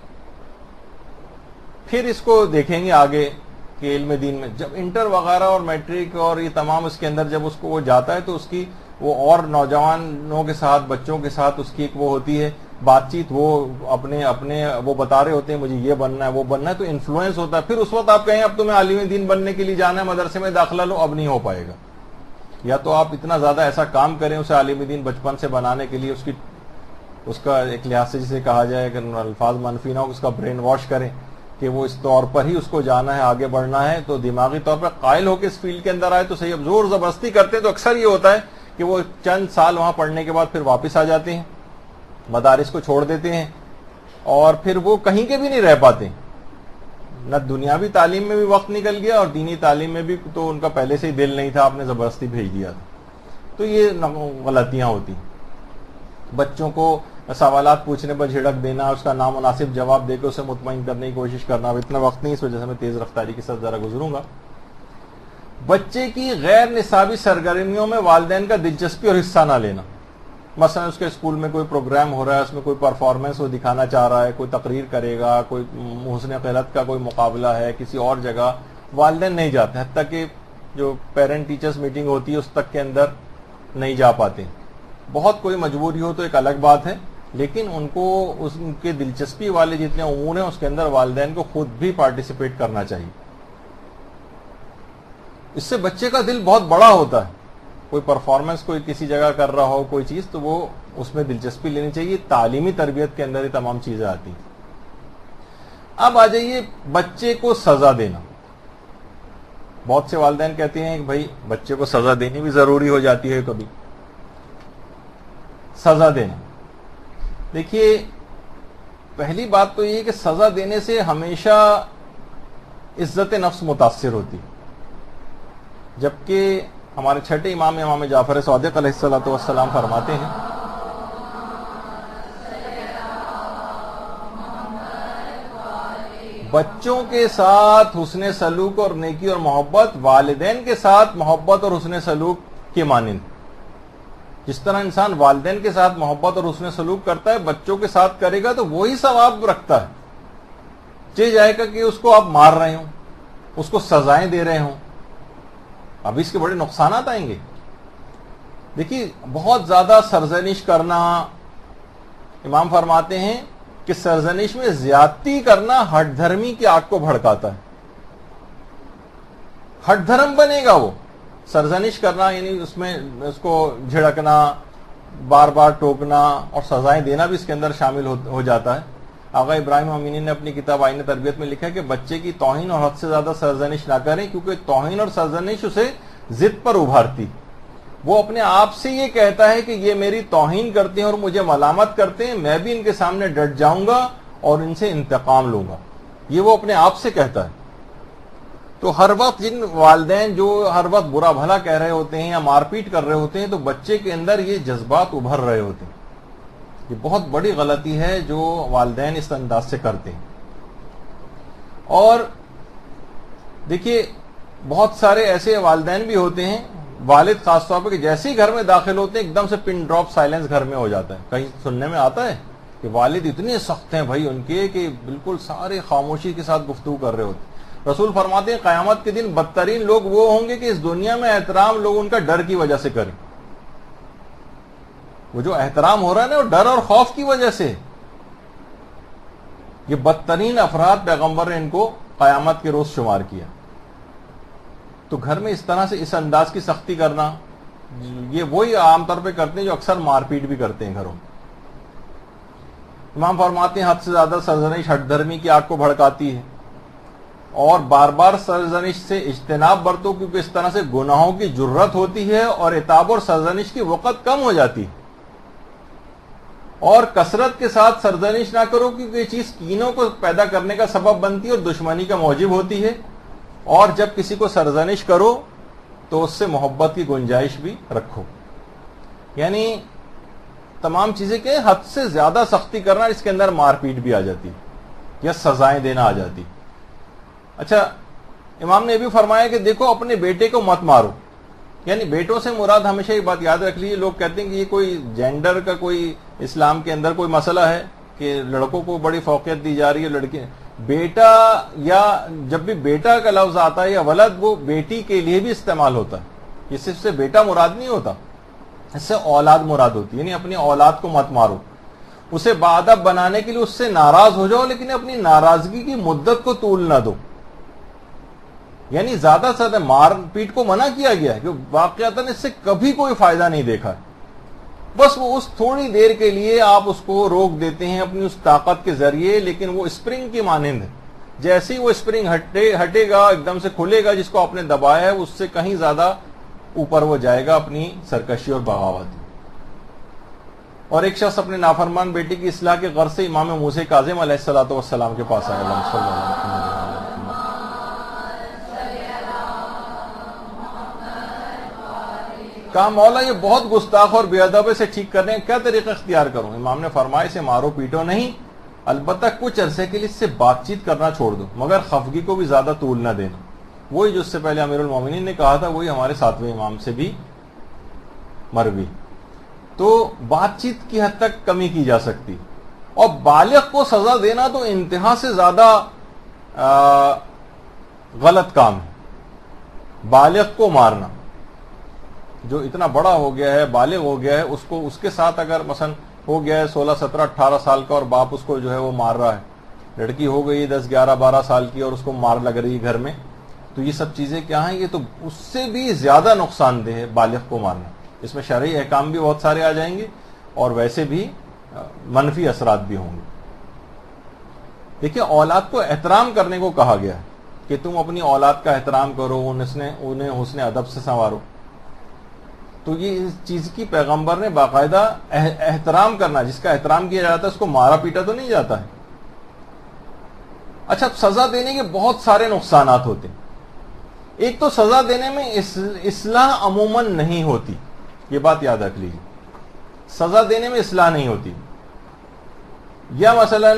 پھر اس کو دیکھیں گے آگے کہ علم دین میں۔ جب انٹر وغیرہ اور میٹرک اور یہ تمام اس کے اندر جب اس کو وہ جاتا ہے تو اس کی وہ اور نوجوانوں کے ساتھ، بچوں کے ساتھ اس کی ایک وہ ہوتی ہے بات چیت وہ اپنے وہ بتا رہے ہوتے ہیں مجھے یہ بننا ہے وہ بننا ہے، تو انفلوئنس ہوتا ہے. پھر اس وقت آپ کہیں اب تمہیں عالم دین بننے کے لیے جانا ہے، مدرسے میں داخلہ لو، اب نہیں ہو پائے گا. یا تو آپ اتنا زیادہ ایسا کام کریں اسے عالم دین بچپن سے بنانے کے لیے، اس کا ایک لحاظ سے جسے کہا جائے کہ الفاظ منفی نہ ہو، اس کا برین واش کریں کہ وہ اس طور پر ہی اس کو جانا ہے، آگے بڑھنا ہے، تو دماغی طور پر قائل ہو کے اس فیلڈ کے اندر آئے تو صحیح. اب زور زبردستی کرتے ہیں تو اکثر یہ ہوتا ہے کہ وہ چند سال وہاں پڑھنے کے بعد پھر واپس آ جاتے ہیں، مدارس کو چھوڑ دیتے ہیں، اور پھر وہ کہیں کے بھی نہیں رہ پاتے. نہ دنیاوی تعلیم میں بھی وقت نکل گیا اور دینی تعلیم میں بھی تو ان کا پہلے سے ہی دل نہیں تھا، آپ نے زبردستی بھیج دیا تھا. تو یہ غلطیاں ہوتی. بچوں کو سوالات پوچھنے پر جھڑک دینا، اس کا نامناسب جواب دے کے اسے مطمئن کرنے کی کوشش کرنا. اب اتنا وقت نہیں، اس وجہ سے میں تیز رفتاری کے ساتھ ذرا گزروں گا. بچے کی غیر نصابی سرگرمیوں میں والدین کا دلچسپی اور حصہ نہ لینا. مثلا اس کے اسکول میں کوئی پروگرام ہو رہا ہے، اس میں کوئی پرفارمنس وہ دکھانا چاہ رہا ہے، کوئی تقریر کرے گا، کوئی حسن قیادت کا کوئی مقابلہ ہے کسی اور جگہ، والدین نہیں جاتے، حتیٰ کہ جو پیرنٹ ٹیچرز میٹنگ ہوتی ہے اس تک کے اندر نہیں جا پاتے. بہت کوئی مجبوری ہو تو ایک الگ بات ہے، لیکن ان کو ان کے دلچسپی والے جتنے امور ہیں اس کے اندر والدین کو خود بھی پارٹیسپیٹ کرنا چاہیے. اس سے بچے کا دل بہت بڑا ہوتا ہے. کوئی پرفارمنس کوئی کسی جگہ کر رہا ہو کوئی چیز، تو وہ اس میں دلچسپی لینی چاہیے. تعلیمی تربیت کے اندر یہ تمام چیزیں آتی ہیں. اب آ جائیے بچے کو سزا دینا. بہت سے والدین کہتے ہیں کہ بھائی بچے کو سزا دینی بھی ضروری ہو جاتی ہے کبھی. سزا دینا، دیکھیے پہلی بات تو یہ کہ سزا دینے سے ہمیشہ عزت نفس متاثر ہوتی، جبکہ ہمارے چھٹے امام جعفر صادق علیہ السلام فرماتے ہیں بچوں کے ساتھ حسن سلوک اور نیکی اور محبت والدین کے ساتھ محبت اور حسن سلوک کے مانند. جس طرح انسان والدین کے ساتھ محبت اور حسن سلوک کرتا ہے بچوں کے ساتھ کرے گا تو وہی ثواب رکھتا ہے. چاہے جائے گا کہ اس کو آپ مار رہے ہوں، اس کو سزائیں دے رہے ہوں، اب اس کے بڑے نقصانات آئیں گے. دیکھیے بہت زیادہ سرزنش کرنا، امام فرماتے ہیں کہ سرزنش میں زیادتی کرنا ہٹ دھرمی کی آگ کو بھڑکاتا ہے. ہٹ دھرم بنے گا وہ. سرزنش کرنا یعنی اس میں اس کو جھڑکنا، بار بار ٹوکنا اور سزائیں دینا بھی اس کے اندر شامل ہو جاتا ہے. آقا ابراہیم امینی نے اپنی کتاب آئین تربیت میں لکھا ہے کہ بچے کی توہین اور حد سے زیادہ سرزنش نہ کریں، کیونکہ توہین اور سرزنش اسے ضد پر ابھارتی. وہ اپنے آپ سے یہ کہتا ہے کہ یہ میری توہین کرتے ہیں اور مجھے ملامت کرتے ہیں، میں بھی ان کے سامنے ڈٹ جاؤں گا اور ان سے انتقام لوں گا. یہ وہ اپنے آپ سے کہتا ہے. تو ہر وقت جن والدین جو ہر وقت برا بھلا کہہ رہے ہوتے ہیں یا مار پیٹ کر رہے ہوتے ہیں تو بچے کے اندر یہ جذبات ابھر رہے ہوتے ہیں. یہ بہت بڑی غلطی ہے جو والدین اس انداز سے کرتے ہیں. اور دیکھیے بہت سارے ایسے والدین بھی ہوتے ہیں، والد خاص طور پر، کہ جیسے ہی گھر میں داخل ہوتے ہیں ایک دم سے پن ڈراپ سائلنس گھر میں ہو جاتا ہے. کہیں سننے میں آتا ہے کہ والد اتنے سخت ہیں بھائی ان کے کہ بالکل سارے خاموشی کے ساتھ گفتگو کر رہے ہوتے ہیں. رسول فرماتے ہیں قیامت کے دن بدترین لوگ وہ ہوں گے کہ اس دنیا میں احترام لوگ ان کا ڈر کی وجہ سے کریں. وہ جو احترام ہو رہا ہے نا وہ ڈر اور خوف کی وجہ سے. یہ بدترین افراد پیغمبر نے ان کو قیامت کے روز شمار کیا. تو گھر میں اس طرح سے اس انداز کی سختی کرنا، یہ وہی عام طور پہ کرتے ہیں جو اکثر مار پیٹ بھی کرتے ہیں گھروں میں. امام فرماتے ہیں حد سے زیادہ سرزنش ہٹ دھرمی کی آگ کو بھڑکاتی ہے، اور بار بار سرزنش سے اجتناب برتو، کیونکہ اس طرح سے گناہوں کی جرت ہوتی ہے اور عتاب اور سرزنش کی وقت کم ہو جاتی ہے. اور کثرت کے ساتھ سرزنش نہ کرو، کیونکہ یہ چیز کینوں کو پیدا کرنے کا سبب بنتی ہے اور دشمنی کا موجب ہوتی ہے. اور جب کسی کو سرزنش کرو تو اس سے محبت کی گنجائش بھی رکھو. یعنی تمام چیزیں کہ حد سے زیادہ سختی کرنا، اس کے اندر مار پیٹ بھی آ جاتی یا سزائیں دینا آ جاتی. اچھا امام نے یہ بھی فرمایا کہ دیکھو اپنے بیٹے کو مت مارو. یعنی بیٹوں سے مراد ہمیشہ یہ بات یاد رکھ لیجیے، لوگ کہتے ہیں کہ یہ کوئی جینڈر کا کوئی اسلام کے اندر کوئی مسئلہ ہے کہ لڑکوں کو بڑی فوقیت دی جا رہی ہے، لڑکے. بیٹا یا جب بھی بیٹا کا لفظ آتا ہے یا ولد، وہ بیٹی کے لیے بھی استعمال ہوتا ہے. یہ صرف سے بیٹا مراد نہیں ہوتا، اس سے اولاد مراد ہوتی ہے. یعنی اپنی اولاد کو مت مارو. اسے باادب بنانے کے لیے اس سے ناراض ہو جاؤ، لیکن اپنی ناراضگی کی مدت کو طول نہ دو. یعنی زیادہ سے زیادہ مار پیٹ کو منع کیا گیا ہے کہ واقعتاً اس سے کبھی کوئی فائدہ نہیں دیکھا ہے. بس وہ اس تھوڑی دیر کے لیے آپ اس کو روک دیتے ہیں اپنی اس طاقت کے ذریعے، لیکن وہ اسپرنگ کی مانند ہے. جیسے ہی وہ اسپرنگ ہٹے گا، ایک دم سے کھلے گا، جس کو آپ نے دبایا ہے اس سے کہیں زیادہ اوپر وہ جائے گا اپنی سرکشی اور بغاوت. اور ایک شخص اپنے نافرمان بیٹی کی اصلاح کے غرض سے امام موسیٰ کاظم علیہ الصلوۃ والسلام کے پاس آیا. اللہم صلی اللہ علیہ وسلم. کہا مولا یہ بہت گستاخ اور بے ادب سے ٹھیک کرنے کا کیا طریقہ اختیار کروں؟ امام نے فرمایا اسے مارو پیٹو نہیں، البتہ کچھ عرصے کے لیے اس سے بات چیت کرنا چھوڑ دو، مگر خفگی کو بھی زیادہ طول نہ دینا. وہی جو اس سے پہلے امیر المومنین نے کہا تھا، وہی ہمارے ساتویں امام سے بھی مروی. تو بات چیت کی حد تک کمی کی جا سکتی. اور بالغ کو سزا دینا تو انتہا سے زیادہ غلط کام ہے. بالغ کو مارنا، جو اتنا بڑا ہو گیا ہے، بالغ ہو گیا ہے، اس کو اس کے ساتھ اگر مثلا ہو گیا ہے 16 17 18 سال کا اور باپ اس کو جو ہے وہ مار رہا ہے، لڑکی ہو گئی 10 11 12 سال کی اور اس کو مار لگ رہی ہے گھر میں، تو یہ سب چیزیں کیا ہیں؟ یہ تو اس سے بھی زیادہ نقصان دہ ہے بالغ کو مارنا. اس میں شرعی احکام بھی بہت سارے آ جائیں گے اور ویسے بھی منفی اثرات بھی ہوں گے. دیکھیے اولاد کو احترام کرنے کو کہا گیا ہے کہ تم اپنی اولاد کا احترام کرو، انہیں حسن ادب سے سنوارو. تو یہ اس چیز کی پیغمبر نے باقاعدہ احترام کرنا، جس کا احترام کیا جاتا ہے اس کو مارا پیٹا تو نہیں جاتا ہے. اچھا، سزا دینے کے بہت سارے نقصانات ہوتے ہیں. ایک تو سزا دینے میں اصلاح عموماً نہیں ہوتی، یہ بات یاد رکھ لیجیے. سزا دینے میں اصلاح نہیں ہوتی. یا مثلا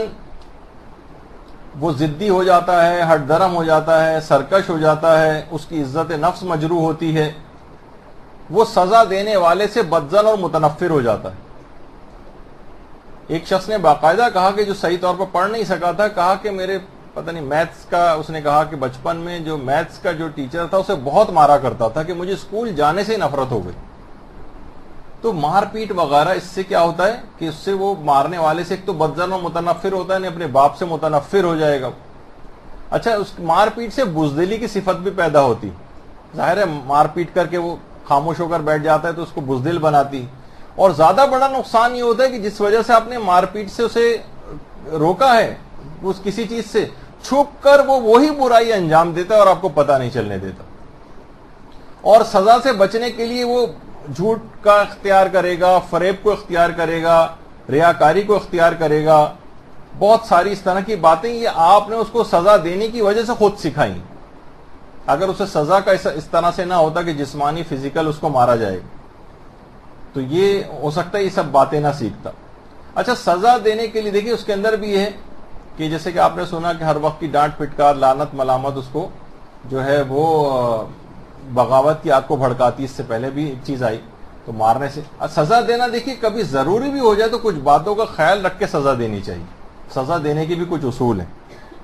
وہ ضدی ہو جاتا ہے، ہٹ درم ہو جاتا ہے، سرکش ہو جاتا ہے، اس کی عزت نفس مجروح ہوتی ہے، وہ سزا دینے والے سے بدظن اور متنفر ہو جاتا ہے. ایک شخص نے باقاعدہ کہا کہ جو صحیح طور پر پڑھ نہیں سکا تھا، کہا کہ میرے پتہ نہیں میتھس کا، اس نے کہا کہ بچپن میں جو میتھس کا جو ٹیچر تھا اسے بہت مارا کرتا تھا کہ مجھے اسکول جانے سے نفرت ہو گئی. تو مار پیٹ وغیرہ اس سے کیا ہوتا ہے کہ اس سے وہ مارنے والے سے ایک تو بدظن اور متنفر ہوتا ہے، نہیں اپنے باپ سے متنفر ہو جائے گا. اچھا، اس مار پیٹ سے بزدلی کی صفت بھی پیدا ہوتی. ظاہر ہے مار پیٹ کر کے وہ خاموش ہو کر بیٹھ جاتا ہے تو اس کو بزدل بناتی. اور زیادہ بڑا نقصان یہ ہوتا ہے کہ جس وجہ سے آپ نے مار پیٹ سے اسے روکا ہے، اس کسی چیز سے چھپ کر وہ وہی برائی انجام دیتا ہے اور آپ کو پتہ نہیں چلنے دیتا. اور سزا سے بچنے کے لیے وہ جھوٹ کا اختیار کرے گا، فریب کو اختیار کرے گا، ریاکاری کو اختیار کرے گا. بہت ساری اس طرح کی باتیں یہ آپ نے اس کو سزا دینے کی وجہ سے خود سکھائیں. اگر اسے سزا کا اس طرح سے نہ ہوتا کہ جسمانی فزیکل اس کو مارا جائے تو یہ ہو سکتا ہے یہ سب باتیں نہ سیکھتا. اچھا، سزا دینے کے لیے دیکھیے اس کے اندر بھی ہے کہ جیسے کہ آپ نے سنا کہ ہر وقت کی ڈانٹ پٹکار، لعنت، ملامت اس کو جو ہے وہ بغاوت کی آگ کو بھڑکاتی. اس سے پہلے بھی ایک چیز آئی تو مارنے سے. سزا دینا دیکھیے کبھی ضروری بھی ہو جائے تو کچھ باتوں کا خیال رکھ کے سزا دینی چاہیے. سزا دینے کے بھی کچھ اصول ہیں.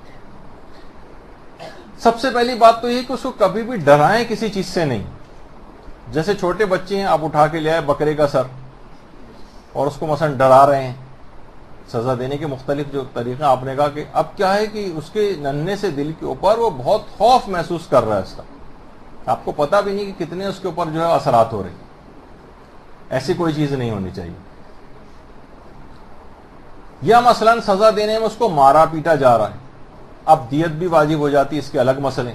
سب سے پہلی بات تو یہ کہ اس کو کبھی بھی ڈرائیں کسی چیز سے نہیں. جیسے چھوٹے بچے ہیں، آپ اٹھا کے لے آئے بکرے کا سر اور اس کو مثلا ڈرا رہے ہیں. سزا دینے کے مختلف جو طریقے آپ نے کہا کہ اب کیا ہے کہ اس کے ننھے سے دل کے اوپر وہ بہت خوف محسوس کر رہا ہے اس کا، آپ کو پتا بھی نہیں کہ کتنے اس کے اوپر جو ہے اثرات ہو رہے ہیں. ایسی کوئی چیز نہیں ہونی چاہیے. یا مثلا سزا دینے میں اس کو مارا پیٹا جا رہا ہے، اب دیت بھی واجب ہو جاتی ہے، اس کے الگ مسئلے.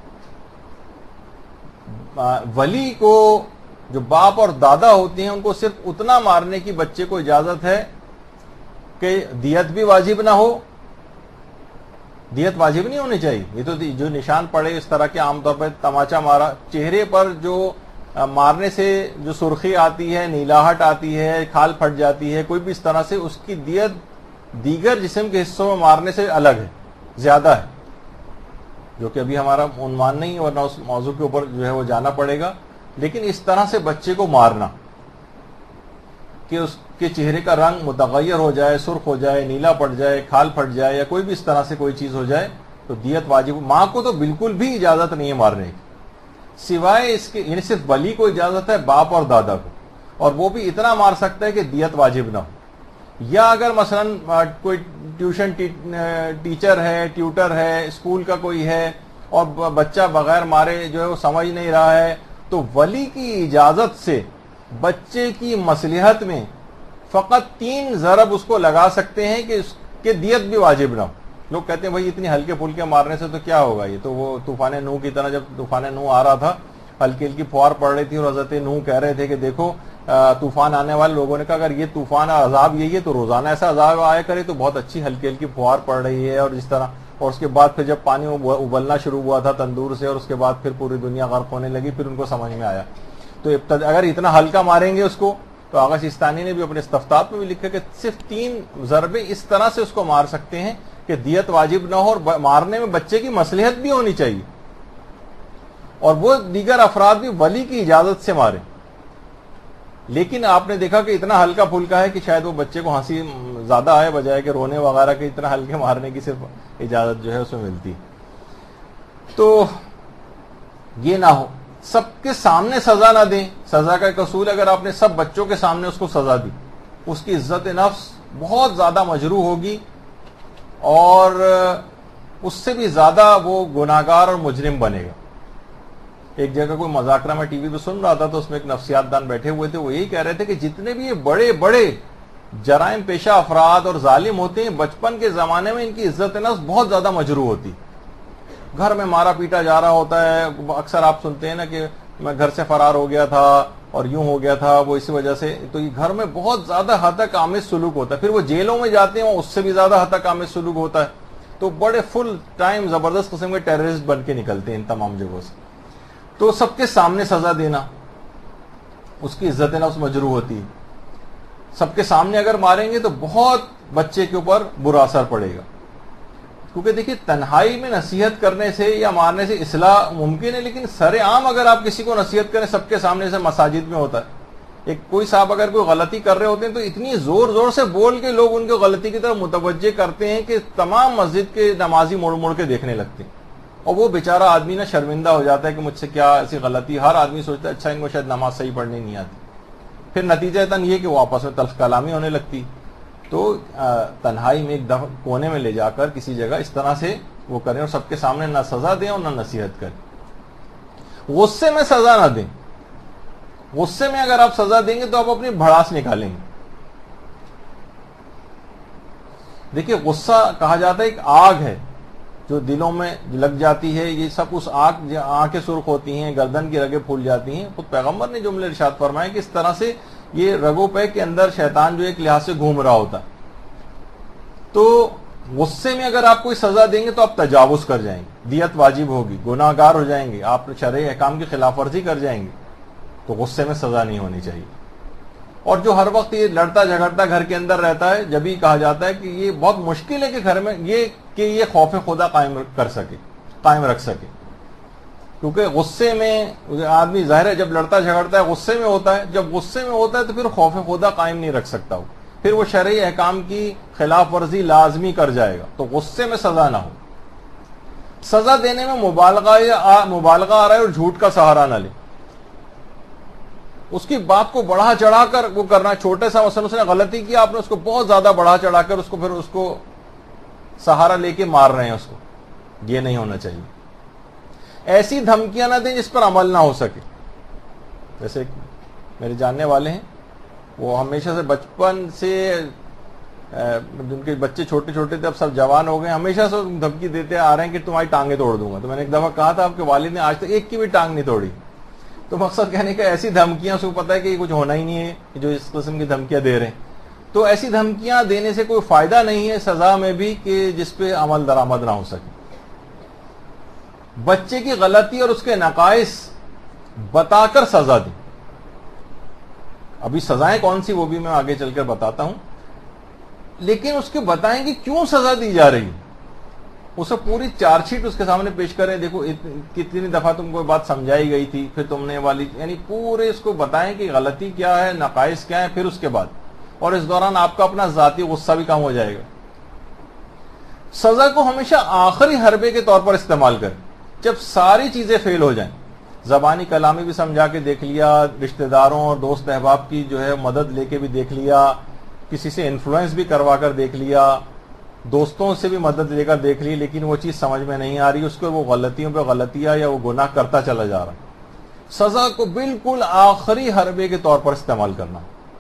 ولی کو جو باپ اور دادا ہوتے ہیں ان کو صرف اتنا مارنے کی بچے کو اجازت ہے کہ دیت بھی واجب نہ ہو. دیت واجب نہیں ہونی چاہیے. یہ تو جو نشان پڑے اس طرح کے، عام طور پر تماچا مارا، چہرے پر جو مارنے سے جو سرخی آتی ہے، نیلاہٹ آتی ہے، کھال پھٹ جاتی ہے، کوئی بھی اس طرح سے، اس کی دیت دیگر جسم کے حصوں میں مارنے سے الگ ہے، زیادہ ہے، جو کہ ابھی ہمارا عنوان نہیں ہے ورنہ اس موضوع کے اوپر جو ہے وہ جانا پڑے گا. لیکن اس طرح سے بچے کو مارنا کہ اس کے چہرے کا رنگ متغیر ہو جائے، سرخ ہو جائے، نیلا پڑ جائے، کھال پھٹ جائے، یا کوئی بھی اس طرح سے کوئی چیز ہو جائے تو دیت واجب. ماں کو تو بالکل بھی اجازت نہیں ہے مارنے کی، سوائے اس کے، یعنی صرف ولی کو اجازت ہے، باپ اور دادا کو، اور وہ بھی اتنا مار سکتا ہے کہ دیت واجب نہ ہو. یا اگر مثلا کوئی ٹیوشن ٹیچر ہے، ٹیوٹر ہے، اسکول کا کوئی ہے اور بچہ بغیر مارے جو ہے وہ سمجھ نہیں رہا ہے، تو ولی کی اجازت سے بچے کی مصلحت میں فقط 3 ضرب اس کو لگا سکتے ہیں کہ اس کے دیت بھی واجب نہ ہو. لوگ کہتے ہیں بھائی اتنی ہلکے پھلکے مارنے سے تو کیا ہوگا، یہ تو وہ طوفان نوح کی طرح، جب طوفان نوح آ رہا تھا ہلکی ہلکی فوار پڑ رہی تھی اور حضرت نوح کہہ رہے تھے کہ دیکھو طوفان آنے والے لوگوں نے کہا اگر یہ طوفان اور عذاب یہی ہے تو روزانہ ایسا عذاب آیا کرے، تو بہت اچھی ہلکی ہلکی فوار پڑ رہی ہے اور جس طرح. اور اس کے بعد پھر جب پانی ابلنا شروع ہوا تھا تندور سے اور اس کے بعد پھر پوری دنیا غرق ہونے لگی، پھر ان کو سمجھ میں آیا. تو اگر اتنا ہلکا ماریں گے اس کو، تو آغا سیستانی نے بھی اپنے استفتاء میں بھی لکھا کہ صرف 3 ضربیں اس طرح سے اس کو مار سکتے ہیں کہ دیت واجب نہ ہو اور مارنے میں بچے کی مصلحت بھی ہونی چاہیے، اور وہ دیگر افراد بھی ولی کی اجازت سے مارے. لیکن آپ نے دیکھا کہ اتنا ہلکا پھلکا ہے کہ شاید وہ بچے کو ہنسی زیادہ آئے بجائے کہ رونے وغیرہ کے، اتنا ہلکے مارنے کی صرف اجازت جو ہے اس میں ملتی. تو یہ نہ ہو، سب کے سامنے سزا نہ دیں. سزا کا ایک اصول، اگر آپ نے سب بچوں کے سامنے اس کو سزا دی، اس کی عزت نفس بہت زیادہ مجروح ہوگی اور اس سے بھی زیادہ وہ گناہگار اور مجرم بنے گا. ایک جگہ کوئی مذاکرہ میں ٹی وی پہ سن رہا تھا، تو اس میں ایک نفسیات دان بیٹھے ہوئے تھے، وہ یہی کہہ رہے تھے کہ جتنے بھی یہ بڑے بڑے جرائم پیشہ افراد اور ظالم ہوتے ہیں، بچپن کے زمانے میں ان کی عزت نفس بہت زیادہ مجروح ہوتی. گھر میں مارا پیٹا جا رہا ہوتا ہے، اکثر آپ سنتے ہیں نا کہ میں گھر سے فرار ہو گیا تھا اور یوں ہو گیا تھا، وہ اسی وجہ سے. تو یہ گھر میں بہت زیادہ ہتک آمیز سلوک ہوتا ہے. پھر وہ جیلوں میں جاتے ہیں، اس سے بھی زیادہ ہتک آمیز سلوک ہوتا ہے. تو بڑے فل ٹائم زبردست قسم کے ٹیررسٹ بن کے نکلتے ہیں ان تمام جگہوں سے. تو سب کے سامنے سزا دینا، اس کی عزت نفس مجروح ہوتی ہے. سب کے سامنے اگر ماریں گے تو بہت بچے کے اوپر برا اثر پڑے گا. کیونکہ دیکھیے تنہائی میں نصیحت کرنے سے یا مارنے سے اصلاح ممکن ہے، لیکن سر عام اگر آپ کسی کو نصیحت کریں سب کے سامنے سے، مساجد میں ہوتا ہے، ایک کوئی صاحب اگر کوئی غلطی کر رہے ہوتے ہیں تو اتنی زور زور سے بول کے لوگ ان کو غلطی کی طرف متوجہ کرتے ہیں کہ تمام مسجد کے نمازی مڑ مڑ کے دیکھنے لگتے ہیں. اور وہ بیچارہ آدمی نا شرمندہ ہو جاتا ہے کہ مجھ سے کیا ایسی غلطی. ہر آدمی سوچتا ہے اچھا ان کو شاید نماز صحیح پڑھنے نہیں آتی. پھر نتیجہ تن یہ کہ وہ آپس میں تلخ کلامی ہونے لگتی. تو تنہائی میں ایک دفعہ کونے میں لے جا کر کسی جگہ اس طرح سے وہ کریں اور سب کے سامنے نہ سزا دیں اور نہ نصیحت کریں. غصے میں سزا نہ دیں. غصے میں اگر آپ سزا دیں گے تو آپ اپنی بھڑاس نکالیں گے. دیکھیے غصہ کہا جاتا ہے ایک آگ ہے جو دلوں میں لگ جاتی ہے. یہ سب اس آنکھیں سرخ ہوتی ہیں، گردن کی رگیں پھول جاتی ہیں. خود پیغمبر نے جملے ارشاد فرمائے کہ اس طرح سے یہ رگوں پہ کے اندر شیطان جو ایک لحاظ سے گھوم رہا ہوتا. تو غصے میں اگر آپ کوئی سزا دیں گے تو آپ تجاوز کر جائیں گے، دیت واجب ہوگی، گناہ گار ہو جائیں گے، آپ شرعی احکام کی خلاف ورزی کر جائیں گے. تو غصے میں سزا نہیں ہونی چاہیے. اور جو ہر وقت یہ لڑتا جھگڑتا گھر کے اندر رہتا ہے، جب ہی کہا جاتا ہے کہ یہ بہت مشکل ہے کہ گھر میں یہ خوف خدا قائم رکھ سکے. کیونکہ غصے میں آدمی ظاہر ہے جب لڑتا جھگڑتا ہے غصے میں ہوتا ہے. جب غصے میں ہوتا ہے تو پھر خوف خدا قائم نہیں رکھ سکتا. پھر وہ شرعی احکام کی خلاف ورزی لازمی کر جائے گا. تو غصے میں سزا نہ ہو. سزا دینے میں مبالغہ آ رہا ہے اور جھوٹ کا سہارا نہ لے. اس کی بات کو بڑھا چڑھا کر وہ کرنا. چھوٹے سا مثلا اس نے غلطی کی، آپ نے اس کو بہت زیادہ بڑھا چڑھا کر پھر اس کو سہارا لے کے مار رہے ہیں اس کو. یہ نہیں ہونا چاہیے. ایسی دھمکیاں نہ دیں جس پر عمل نہ ہو سکے. جیسے میرے جاننے والے ہیں، وہ ہمیشہ سے بچپن سے جن کے بچے چھوٹے چھوٹے تھے اب سب جوان ہو گئے، ہمیشہ سے دھمکی دیتے آ رہے ہیں کہ تمہاری ٹانگیں توڑ دوں گا. تو میں نے ایک دفعہ کہا تھا آپ کے والد نے آج تک ایک کی بھی ٹانگ نہیں توڑی. تو مقصد کہنے کا ایسی دھمکیاں، اس کو پتا ہے کہ یہ کچھ ہونا ہی نہیں ہے جو اس قسم کی دھمکیاں دے رہے ہیں. تو ایسی دھمکیاں دینے سے کوئی فائدہ نہیں ہے سزا میں بھی کہ جس پہ عمل درآمد نہ ہو سکے. بچے کی غلطی اور اس کے نقائص بتا کر سزا دیں. ابھی سزائیں کون سی وہ بھی میں آگے چل کر بتاتا ہوں، لیکن اس کے بتائیں کہ کیوں سزا دی جا رہی. اسے پوری چارج شیٹ اس کے سامنے پیش کریں. دیکھو کتنی دفعہ تم کو بات سمجھائی گئی تھی، پھر تم نے والی، یعنی پورے اس کو بتائیں کہ غلطی کیا ہے، نقائص کیا ہے. پھر اس کے بعد، اور اس دوران آپ کا اپنا ذاتی غصہ بھی کم ہو جائے گا. سزا کو ہمیشہ آخری حربے کے طور پر استعمال کریں جب ساری چیزیں فیل ہو جائیں. زبانی کلامی بھی سمجھا کے دیکھ لیا، رشتہ داروں اور دوست احباب کی جو ہے مدد لے کے بھی دیکھ لیا، کسی سے انفلوئنس بھی کروا کر دیکھ لیا، دوستوں سے بھی مدد لے کر دیکھ لی، لیکن وہ چیز سمجھ میں نہیں آ رہی، اس کو وہ غلطیوں پہ غلطیاں یا وہ گناہ کرتا چلا جا رہا ہے، سزا کو بالکل آخری حربے کے طور پر استعمال کرنا.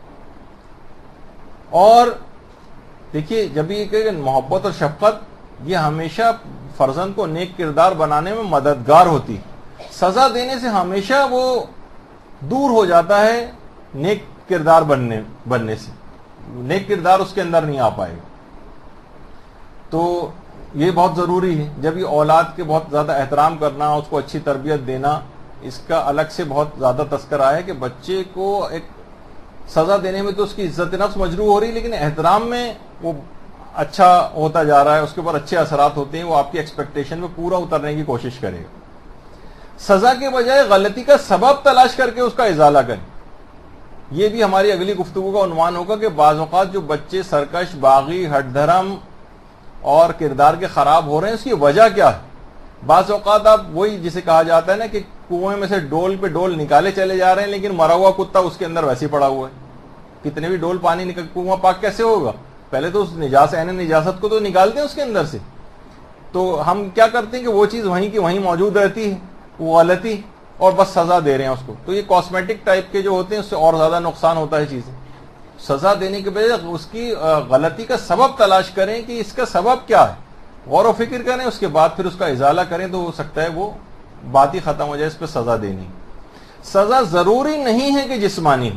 اور دیکھیے جب یہ کہ محبت اور شفقت یہ ہمیشہ فرزند کو نیک کردار بنانے میں مددگار ہوتی، سزا دینے سے ہمیشہ وہ دور ہو جاتا ہے نیک کردار بننے سے، نیک کردار اس کے اندر نہیں آ پائے گا. تو یہ بہت ضروری ہے. جب یہ اولاد کے بہت زیادہ احترام کرنا، اس کو اچھی تربیت دینا، اس کا الگ سے بہت زیادہ تذکرہ ہے کہ بچے کو ایک سزا دینے میں تو اس کی عزت نفس مجروح ہو رہی، لیکن احترام میں وہ اچھا ہوتا جا رہا ہے، اس کے اوپر اچھے اثرات ہوتے ہیں، وہ آپ کی ایکسپیکٹیشن میں پورا اترنے کی کوشش کرے گا. سزا کے بجائے غلطی کا سبب تلاش کر کے اس کا ازالہ کریں. یہ بھی ہماری اگلی گفتگو کا عنوان ہوگا کہ بعض اوقات جو بچے سرکش، باغی، ہٹ دھرم اور کردار کے خراب ہو رہے ہیں، اس کی وجہ کیا ہے؟ بعض اوقات آپ وہی جسے کہا جاتا ہے نا کہ کنویں میں سے ڈول پہ ڈول نکالے چلے جا رہے ہیں، لیکن مرا ہوا کتا اس کے اندر ویسے ہی پڑا ہوا ہے. کتنے بھی ڈول پانی نکل، کنواں پاک کیسے ہوگا؟ پہلے تو اس نجاست کو تو نکالتے ہیں اس کے اندر سے. تو ہم کیا کرتے ہیں کہ وہ چیز وہیں کی وہیں موجود رہتی ہے، وہ غلطی، اور بس سزا دے رہے ہیں اس کو. تو یہ کاسمیٹک ٹائپ کے جو ہوتے ہیں اس سے اور زیادہ نقصان ہوتا ہے چیزیں. سزا دینے کے بجائے اس کی غلطی کا سبب تلاش کریں کہ اس کا سبب کیا ہے، غور و فکر کریں، اس کے بعد پھر اس کا ازالہ کریں، تو ہو سکتا ہے وہ بات ہی ختم ہو جائے. اس پہ سزا دینی، سزا ضروری نہیں ہے کہ جسمانی.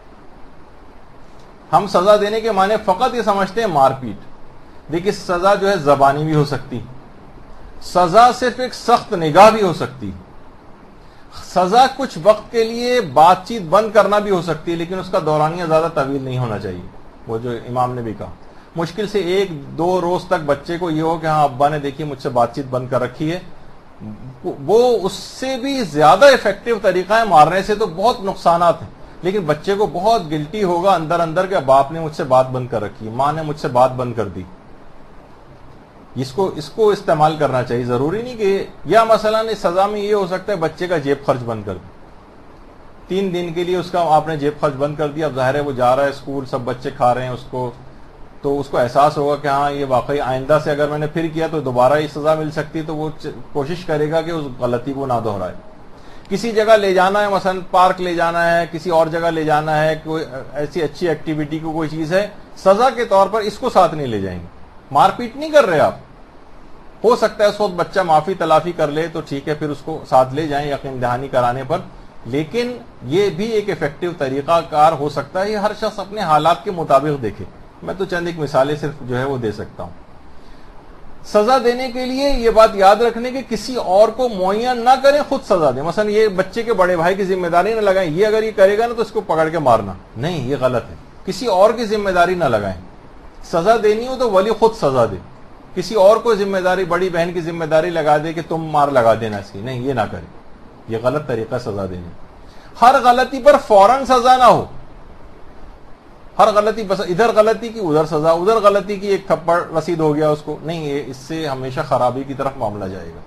ہم سزا دینے کے معنی فقط یہ سمجھتے ہیں مار پیٹ. دیکھیے سزا جو ہے زبانی بھی ہو سکتی، سزا صرف ایک سخت نگاہ بھی ہو سکتی، سزا کچھ وقت کے لیے بات چیت بند کرنا بھی ہو سکتی ہے، لیکن اس کا دورانیہ زیادہ طویل نہیں ہونا چاہیے. وہ جو امام نے بھی کہا مشکل سے 1-2 روز تک بچے کو یہ ہو کہ ہاں ابا نے دیکھیے مجھ سے بات چیت بند کر رکھی ہے، وہ اس سے بھی زیادہ افیکٹو طریقہ ہے مارنے سے. تو بہت نقصانات ہیں، لیکن بچے کو بہت گلٹی ہوگا اندر اندر کہ باپ نے مجھ سے بات بند کر رکھی، ماں نے مجھ سے بات بند کر دی. اس کو استعمال کرنا چاہیے. ضروری نہیں کہ یا مثلا سزا میں یہ ہو سکتا ہے بچے کا جیب خرچ بند کر دیں، 3 دن کے لیے اس کا آپ نے جیب خرچ بند کر دیا. اب ظاہر ہے وہ جا رہا ہے اسکول، سب بچے کھا رہے ہیں اس کو، تو اس کو احساس ہوگا کہ ہاں یہ واقعی آئندہ سے اگر میں نے پھر کیا تو دوبارہ یہ سزا مل سکتی، تو وہ کوشش کرے گا کہ اس غلطی کو نہ دہرائے. کسی جگہ لے جانا ہے، مثلا پارک لے جانا ہے، کسی اور جگہ لے جانا ہے، کوئی ایسی اچھی ایکٹیویٹی کو کوئی چیز ہے، سزا کے طور پر اس کو ساتھ نہیں لے جائیں گے. مار پیٹ نہیں کر رہے آپ، ہو سکتا ہے اس وقت بچہ معافی تلافی کر لے تو ٹھیک ہے، پھر اس کو ساتھ لے جائیں یقین دہانی کرانے پر. لیکن یہ بھی ایک افیکٹو طریقہ کار ہو سکتا ہے. یہ ہر شخص اپنے حالات کے مطابق دیکھے. میں تو چند ایک مثالیں صرف جو ہے وہ دے سکتا ہوں. سزا دینے کے لیے یہ بات یاد رکھنے کہ کسی اور کو معین نہ کریں، خود سزا دیں. مثلا یہ بچے کے بڑے بھائی کی ذمہ داری نہ لگائیں، یہ اگر یہ کرے گا نا تو اس کو پکڑ کے مارنا، نہیں، یہ غلط ہے. کسی اور کی ذمہ داری نہ لگائیں. سزا دینی ہو تو ولی خود سزا دے. کسی اور کو ذمہ داری، بڑی بہن کی ذمہ داری لگا دے کہ تم مار لگا دینا اس کی، نہیں، یہ نہ کرے. یہ غلط طریقہ سزا دینے. ہر غلطی پر فوراً سزا نہ ہو. ہر غلطی بس ادھر غلطی کی ادھر سزا، ادھر غلطی کی ایک تھپڑ رسید ہو گیا اس کو، نہیں، یہ اس سے ہمیشہ خرابی کی طرف معاملہ جائے گا.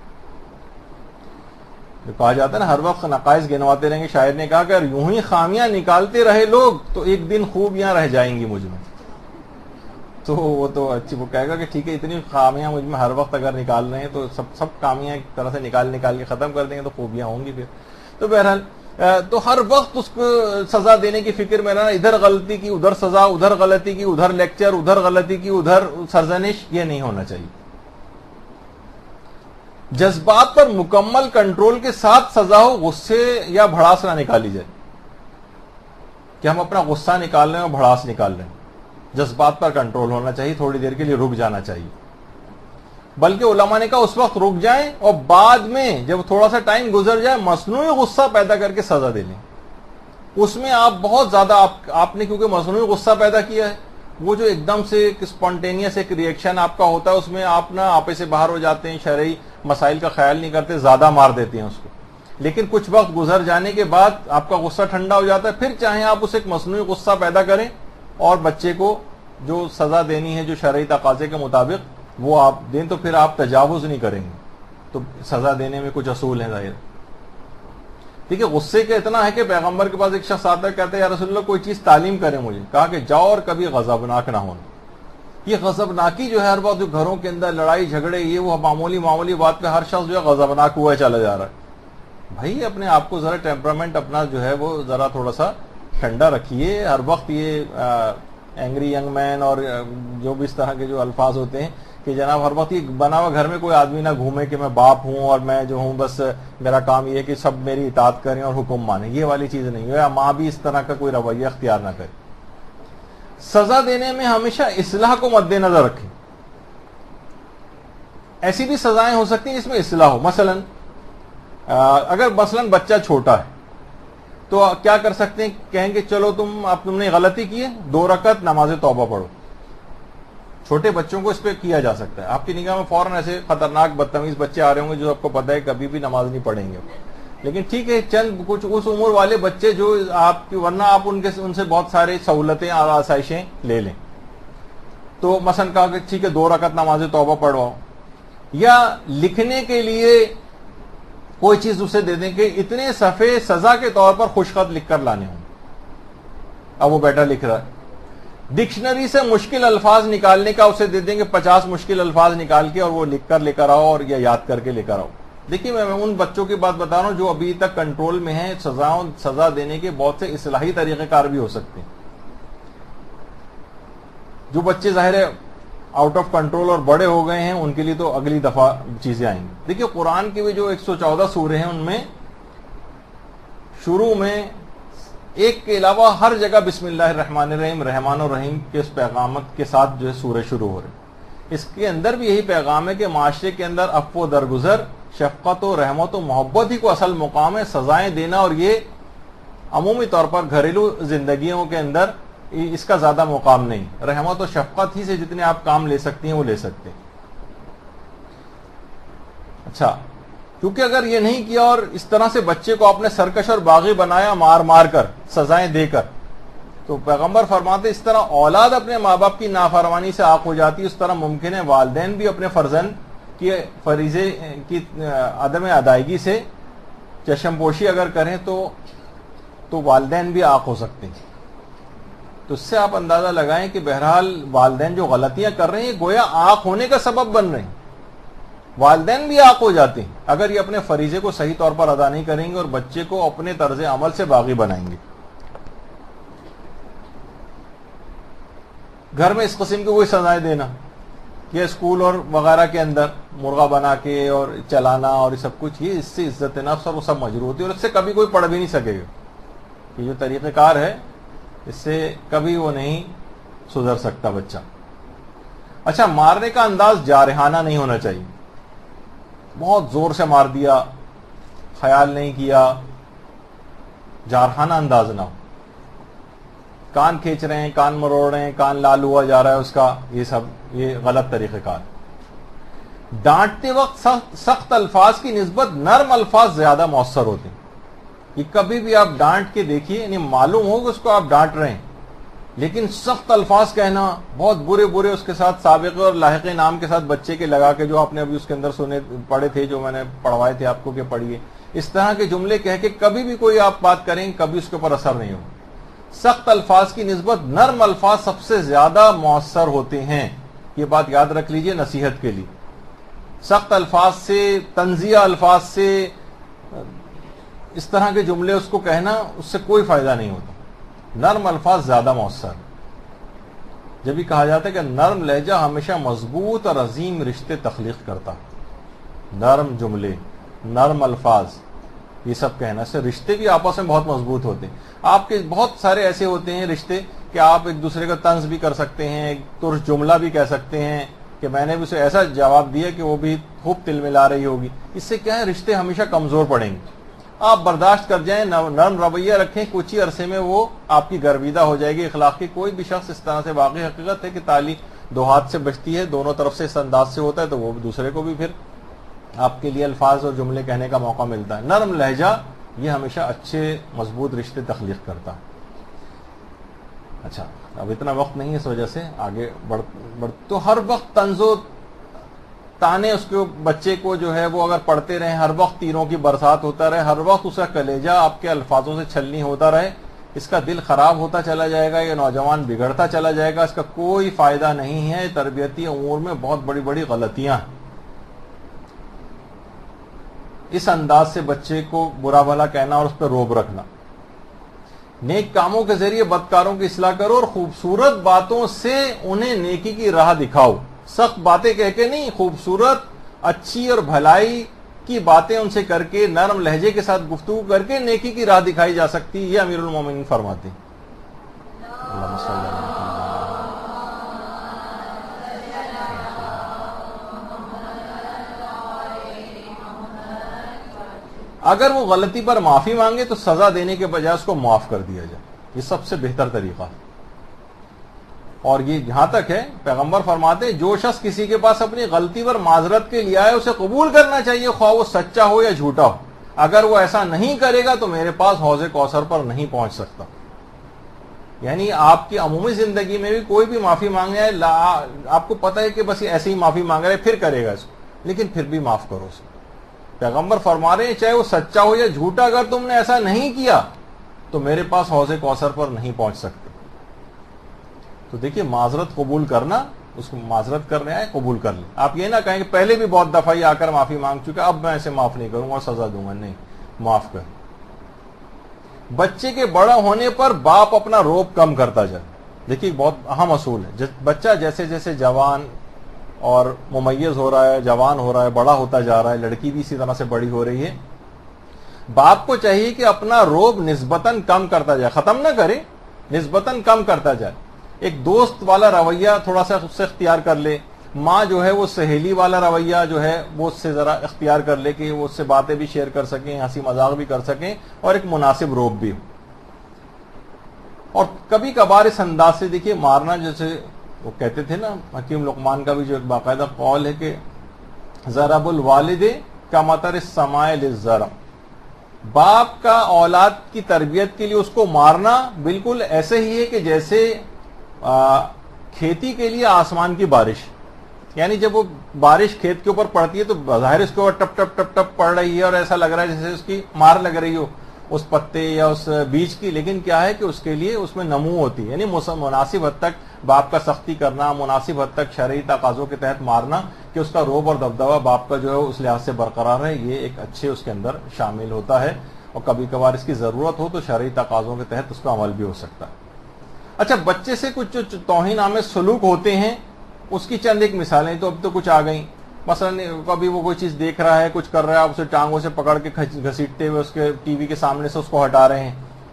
جو کہا جاتا ہے نا ہر وقت نقائص گنواتے رہیں گے. شاعر نے کہا کہ اگر یوں ہی خامیاں نکالتے رہے لوگ تو ایک دن خوبیاں رہ جائیں گی مجھ میں. تو وہ تو اچھی، وہ کہے گا کہ ٹھیک ہے اتنی خامیاں مجھ میں ہر وقت اگر نکال رہے ہیں تو سب خامیاں ایک طرح سے نکال کے ختم کر دیں گے تو خوبیاں ہوں گی پھر. تو بہرحال تو ہر وقت اس کو سزا دینے کی فکر میں رہنا، ادھر غلطی کی ادھر سزا، ادھر غلطی کی ادھر لیکچر، ادھر غلطی کی ادھر سرزنش، یہ نہیں ہونا چاہیے. جذبات پر مکمل کنٹرول کے ساتھ سزا ہو، غصے یا بھڑاس نہ نکالی جائے کہ ہم اپنا غصہ نکال رہے ہیں اور بھڑاس نکال رہے ہیں. جذبات پر کنٹرول ہونا چاہیے، تھوڑی دیر کے لیے رک جانا چاہیے. بلکہ علماء نے کہا اس وقت رک جائیں اور بعد میں جب تھوڑا سا ٹائم گزر جائے مصنوعی غصہ پیدا کر کے سزا دے لیں. اس میں آپ بہت زیادہ آپ نے کیونکہ مصنوعی غصہ پیدا کیا ہے، وہ جو ایک دم سے اسپونٹینیس ایک ری ایکشن آپ کا ہوتا ہے، اس میں آپ نا آپے سے باہر ہو جاتے ہیں، شرعی مسائل کا خیال نہیں کرتے، زیادہ مار دیتے ہیں اس کو. لیکن کچھ وقت گزر جانے کے بعد آپ کا غصہ ٹھنڈا ہو جاتا ہے، پھر چاہیں آپ اسے ایک مصنوعی غصہ پیدا کریں اور بچے کو جو سزا دینی ہے جو شرعی تقاضے کے مطابق وہ آپ دیں، تو پھر آپ تجاوز نہیں کریں گے. تو سزا دینے میں کچھ اصول ہیں ظاہر. دیکھیے غصے کا اتنا ہے کہ پیغمبر کے پاس ایک شخص آتا ہے، کہتا ہے یا رسول اللہ کوئی چیز تعلیم کرے مجھے. کہا کہ جاؤ اور کبھی غضبناک نہ ہونا. یہ غضبناکی جو ہے ہر وقت جو گھروں کے اندر لڑائی جھگڑے یہ وہ معمولی بات پہ ہر شخص جو ہے غضبناک ہوا چلا جا رہا ہے. بھائی اپنے آپ کو ذرا ٹیمپرامنٹ اپنا جو ہے وہ ذرا تھوڑا سا ٹھنڈا رکھیے. ہر وقت یہ اینگری ینگ مین اور جو بھی اس طرح کے جو الفاظ ہوتے ہیں کہ جناب ہر وقت یہ بنا ہوا گھر میں کوئی آدمی نہ گھومے کہ میں باپ ہوں اور میں جو ہوں بس میرا کام یہ ہے کہ سب میری اطاعت کریں اور حکم مانیں. یہ والی چیز نہیں ہے. ماں بھی اس طرح کا کوئی رویہ اختیار نہ کرے. سزا دینے میں ہمیشہ اصلاح کو مد نظر رکھیں. ایسی بھی سزائیں ہو سکتی ہیں جس میں اصلاح ہو. اگر مثلاً بچہ چھوٹا ہے تو کیا کر سکتے ہیں؟ کہیں گے چلو تم نے غلطی کی ہے، 2 رکعت نماز توبہ پڑھو. چھوٹے بچوں کو اس پہ کیا جا سکتا ہے. آپ کی نگاہ میں فوراً ایسے خطرناک بدتمیز بچے آ رہے ہوں گے جو آپ کو پتہ ہے کبھی بھی نماز نہیں پڑھیں گے، لیکن ٹھیک ہے چند کچھ اس عمر والے بچے جو آپ کی ورنہ آپ ان سے بہت سارے سہولتیں اور آسائشیں لے لیں. تو مثلا کہا کہ ٹھیک ہے 2 رکعت نماز توبہ پڑھواؤ، یا لکھنے کے لیے کوئی چیز اسے دے دیں کہ اتنے صفحے سزا کے طور پر خوش خط لکھ کر لانے ہوں. اب وہ بیٹا لکھ رہا ہے. ڈکشنری سے مشکل الفاظ نکالنے کا اسے دے دیں کہ 50 مشکل الفاظ نکال کے اور وہ لکھ کر لے کر آؤ اور یا یاد کر کے لے کر آؤ. دیکھیے میں ان بچوں کی بات بتا رہا ہوں جو ابھی تک کنٹرول میں ہیں. سزا دینے کے بہت سے اصلاحی طریقہ کار بھی ہو سکتے ہیں. جو بچے ظاہر ہے آؤٹ آف کنٹرول اور بڑے ہو گئے ہیں ان کے لیے تو اگلی دفعہ چیزیں آئیں گی. دیکھیے قرآن کی بھی جو 114 سورے ہیں ان میں شروع میں ایک کے علاوہ ہر جگہ بسم اللہ الرحمن الرحیم رحمان الرحیم کے اس پیغامت کے ساتھ جو ہے سورے شروع ہو رہے ہیں. اس کے اندر بھی یہی پیغام ہے کہ معاشرے کے اندر عفو و درگزر، شفقت و رحمت و محبت ہی کو اصل مقام ہے. سزائیں دینا اور یہ عمومی طور پر گھریلو زندگیوں کے اندر اس کا زیادہ مقام نہیں. رحمت و شفقت ہی سے جتنے آپ کام لے سکتی ہیں وہ لے سکتے ہیں. اچھا کیونکہ اگر یہ نہیں کیا اور اس طرح سے بچے کو آپ نے سرکش اور باغی بنایا مار کر سزائیں دے کر، تو پیغمبر فرماتے اس طرح اولاد اپنے ماں باپ کی نافرمانی سے عاق ہو جاتی. اس طرح ممکن ہے والدین بھی اپنے فرزند کی فریضے کی عدم ادائیگی سے چشم پوشی اگر کریں تو والدین بھی عاق ہو سکتے ہیں. تو اس سے آپ اندازہ لگائیں کہ بہرحال والدین جو غلطیاں کر رہے ہیں یہ گویا عاق ہونے کا سبب بن رہے ہیں. والدین بھی عاق ہو جاتے ہیں اگر یہ اپنے فریضے کو صحیح طور پر ادا نہیں کریں گے اور بچے کو اپنے طرز عمل سے باغی بنائیں گے. گھر میں اس قسم کی کوئی سزائیں دینا کہ اسکول اور وغیرہ کے اندر مرغا بنا کے اور چلانا اور یہ سب کچھ، یہ اس سے عزت نفس اور وہ سب مجروح ہوتی ہے اور اس سے کبھی کوئی پڑھ بھی نہیں سکے گا. یہ جو طریقہ کار ہے اس سے کبھی وہ نہیں سدھر سکتا بچہ. اچھا مارنے کا انداز جارحانہ نہیں ہونا چاہیے. بہت زور سے مار دیا، خیال نہیں کیا، جارحانہ انداز نہ ہو. کان کھینچ رہے ہیں، کان مروڑ رہے ہیں، کان لال ہوا جا رہا ہے اس کا، یہ غلط طریقہ کار. ڈانٹتے وقت سخت الفاظ کی نسبت نرم الفاظ زیادہ مؤثر ہوتے ہیں. یہ کبھی بھی آپ ڈانٹ کے دیکھیے، یعنی معلوم ہو کہ اس کو آپ ڈانٹ رہے ہیں لیکن سخت الفاظ کہنا، بہت برے اس کے ساتھ سابقے اور لاحقے نام کے ساتھ بچے کے لگا کے جو آپ نے ابھی اس کے اندر پڑھے تھے، جو میں نے پڑھوائے تھے آپ کو کہ پڑھیے، اس طرح کے جملے کہہ کے کبھی بھی کوئی آپ بات کریں کبھی اس کے اوپر اثر نہیں ہوگا. سخت الفاظ کی نسبت نرم الفاظ سب سے زیادہ مؤثر ہوتے ہیں. یہ بات یاد رکھ لیجئے نصیحت کے لیے. سخت الفاظ سے، تنزیہ الفاظ سے، اس طرح کے جملے اس کو کہنا اس سے کوئی فائدہ نہیں ہوتا. نرم الفاظ زیادہ مؤثر. جب یہ کہا جاتا ہے کہ نرم لہجہ ہمیشہ مضبوط اور عظیم رشتے تخلیق کرتا. نرم جملے، نرم الفاظ، یہ سب کہنا سے رشتے بھی آپس میں بہت مضبوط ہوتے ہیں. آپ کے بہت سارے ایسے ہوتے ہیں رشتے کہ آپ ایک دوسرے کا طنز بھی کر سکتے ہیں، ایک ترش جملہ بھی کہہ سکتے ہیں کہ میں نے بھی اسے ایسا جواب دیا کہ وہ بھی خوب تل ملا رہی ہوگی. اس سے کیا ہے رشتے ہمیشہ کمزور پڑیں گے. آپ برداشت کر جائیں، نرم رویہ رکھیں، کچھ ہی عرصے میں وہ آپ کی گرویدہ ہو جائے گی. اخلاق کی کوئی بھی شخص اس طرح سے، واقعی حقیقت ہے کہ تالی 2 ہاتھ سے بجتی ہے، دونوں طرف سے اس انداز سے ہوتا ہے تو وہ دوسرے کو بھی پھر آپ کے لیے الفاظ اور جملے کہنے کا موقع ملتا ہے. نرم لہجہ یہ ہمیشہ اچھے مضبوط رشتے تخلیق کرتا ہے. اچھا اب اتنا وقت نہیں ہے اس وجہ سے آگے بڑھ تو ہر وقت طنز و تانے اس کے بچے کو جو ہے وہ اگر پڑھتے رہیں، ہر وقت تیروں کی برسات ہوتا رہے، ہر وقت اس کا کلیجہ آپ کے الفاظوں سے چھلنی ہوتا رہے، اس کا دل خراب ہوتا چلا جائے گا، یہ نوجوان بگڑتا چلا جائے گا، اس کا کوئی فائدہ نہیں ہے۔ تربیتی امور میں بہت بڑی بڑی غلطیاں ہیں۔ اس انداز سے بچے کو برا بھلا کہنا اور اس پہ روب رکھنا۔ نیک کاموں کے ذریعے بدکاروں کی اصلاح کرو اور خوبصورت باتوں سے انہیں نیکی کی راہ دکھاؤ۔ سخت باتیں کہہ کے نہیں، خوبصورت اچھی اور بھلائی کی باتیں ان سے کر کے، نرم لہجے کے ساتھ گفتگو کر کے نیکی کی راہ دکھائی جا سکتی ہے۔ یہ امیر المومنین فرماتے ہیں۔ اللہم صلی اللہ علیہ وسلم۔ اگر وہ غلطی پر معافی مانگے تو سزا دینے کے بجائے اس کو معاف کر دیا جائے، یہ سب سے بہتر طریقہ ہے۔ اور یہ جہاں تک ہے، پیغمبر فرماتے ہیں جو شخص کسی کے پاس اپنی غلطی پر معذرت کے لیے آئے اسے قبول کرنا چاہیے، خواہ وہ سچا ہو یا جھوٹا ہو۔ اگر وہ ایسا نہیں کرے گا تو میرے پاس حوض کوثر پر نہیں پہنچ سکتا۔ یعنی آپ کی عمومی زندگی میں بھی کوئی بھی معافی مانگے ہے، آپ کو پتہ ہے کہ بس یہ ایسے ہی معافی مانگ رہے پھر کرے گا اس کو، لیکن پھر بھی معاف کرو اسے۔ پیغمبر فرما رہے ہیں چاہے وہ سچا ہو یا جھوٹا، اگر تم نے ایسا نہیں کیا تو میرے پاس حوض کوثر پر نہیں پہنچ سکتے۔ تو دیکھیے معذرت قبول کرنا، اس کو معذرت کرنے آئے قبول کر لیں۔ آپ یہ نہ کہیں کہ پہلے بھی بہت دفعہ آ کر معافی مانگ چکا، اب میں ایسے معاف نہیں کروں گا اور سزا دوں گا، نہیں، معاف کر۔ بچے کے بڑا ہونے پر باپ اپنا روب کم کرتا جائے۔ دیکھیے بہت اہم اصول ہے، بچہ جیسے جیسے جوان اور ممیز ہو رہا ہے، جوان ہو رہا ہے، بڑا ہوتا جا رہا ہے، لڑکی بھی اسی طرح سے بڑی ہو رہی ہے، باپ کو چاہیے کہ اپنا روب نسبتاً کم کرتا جائے، ختم نہ کرے، نسبتاً کم کرتا جائے۔ ایک دوست والا رویہ تھوڑا سا اس سے اختیار کر لے، ماں جو ہے وہ سہیلی والا رویہ جو ہے وہ اس سے ذرا اختیار کر لے کہ وہ اس سے باتیں بھی شیئر کر سکیں، ہنسی مذاق بھی کر سکیں اور ایک مناسب روب بھی ہو۔ اور کبھی کبھار اس انداز سے دیکھیے مارنا، جیسے وہ کہتے تھے نا، حکیم لقمان کا بھی جو ایک باقاعدہ قول ہے کہ ضرب الوالد کا مطر السماء للزرع، باپ کا اولاد کی تربیت کے لیے اس کو مارنا بالکل ایسے ہی ہے کہ جیسے کھیتی کے لیے آسمان کی بارش۔ یعنی جب وہ بارش کھیت کے اوپر پڑتی ہے تو بظاہر اس کے اوپر ٹپ ٹپ ٹپ ٹپ پڑ رہی ہے اور ایسا لگ رہا ہے جیسے اس کی مار لگ رہی ہو اس پتے یا اس بیج کی، لیکن کیا ہے کہ اس کے لیے اس میں نمو ہوتی ہے۔ یعنی مناسب حد تک باپ کا سختی کرنا، مناسب حد تک شرعی تقاضوں کے تحت مارنا کہ اس کا روب اور دبدبہ باپ کا جو ہے اس لحاظ سے برقرار ہے، یہ ایک اچھے اس کے اندر شامل ہوتا ہے۔ اور کبھی کبھار اس کی ضرورت ہو تو شرعی تقاضوں کے تحت اس کا عمل بھی ہو سکتا ہے۔ اچھا، بچے سے کچھ جو توہین آمیز سلوک ہوتے ہیں اس کی چند ایک مثالیں تو اب تو کچھ آ گئیں۔ مثلا کبھی وہ کوئی چیز دیکھ رہا ہے، کچھ کر رہا ہے، آپ اسے ٹانگوں سے پکڑ کے گھسیٹتے ہوئے اس کے ٹی وی کے سامنے سے اس کو ہٹا رہے ہیں،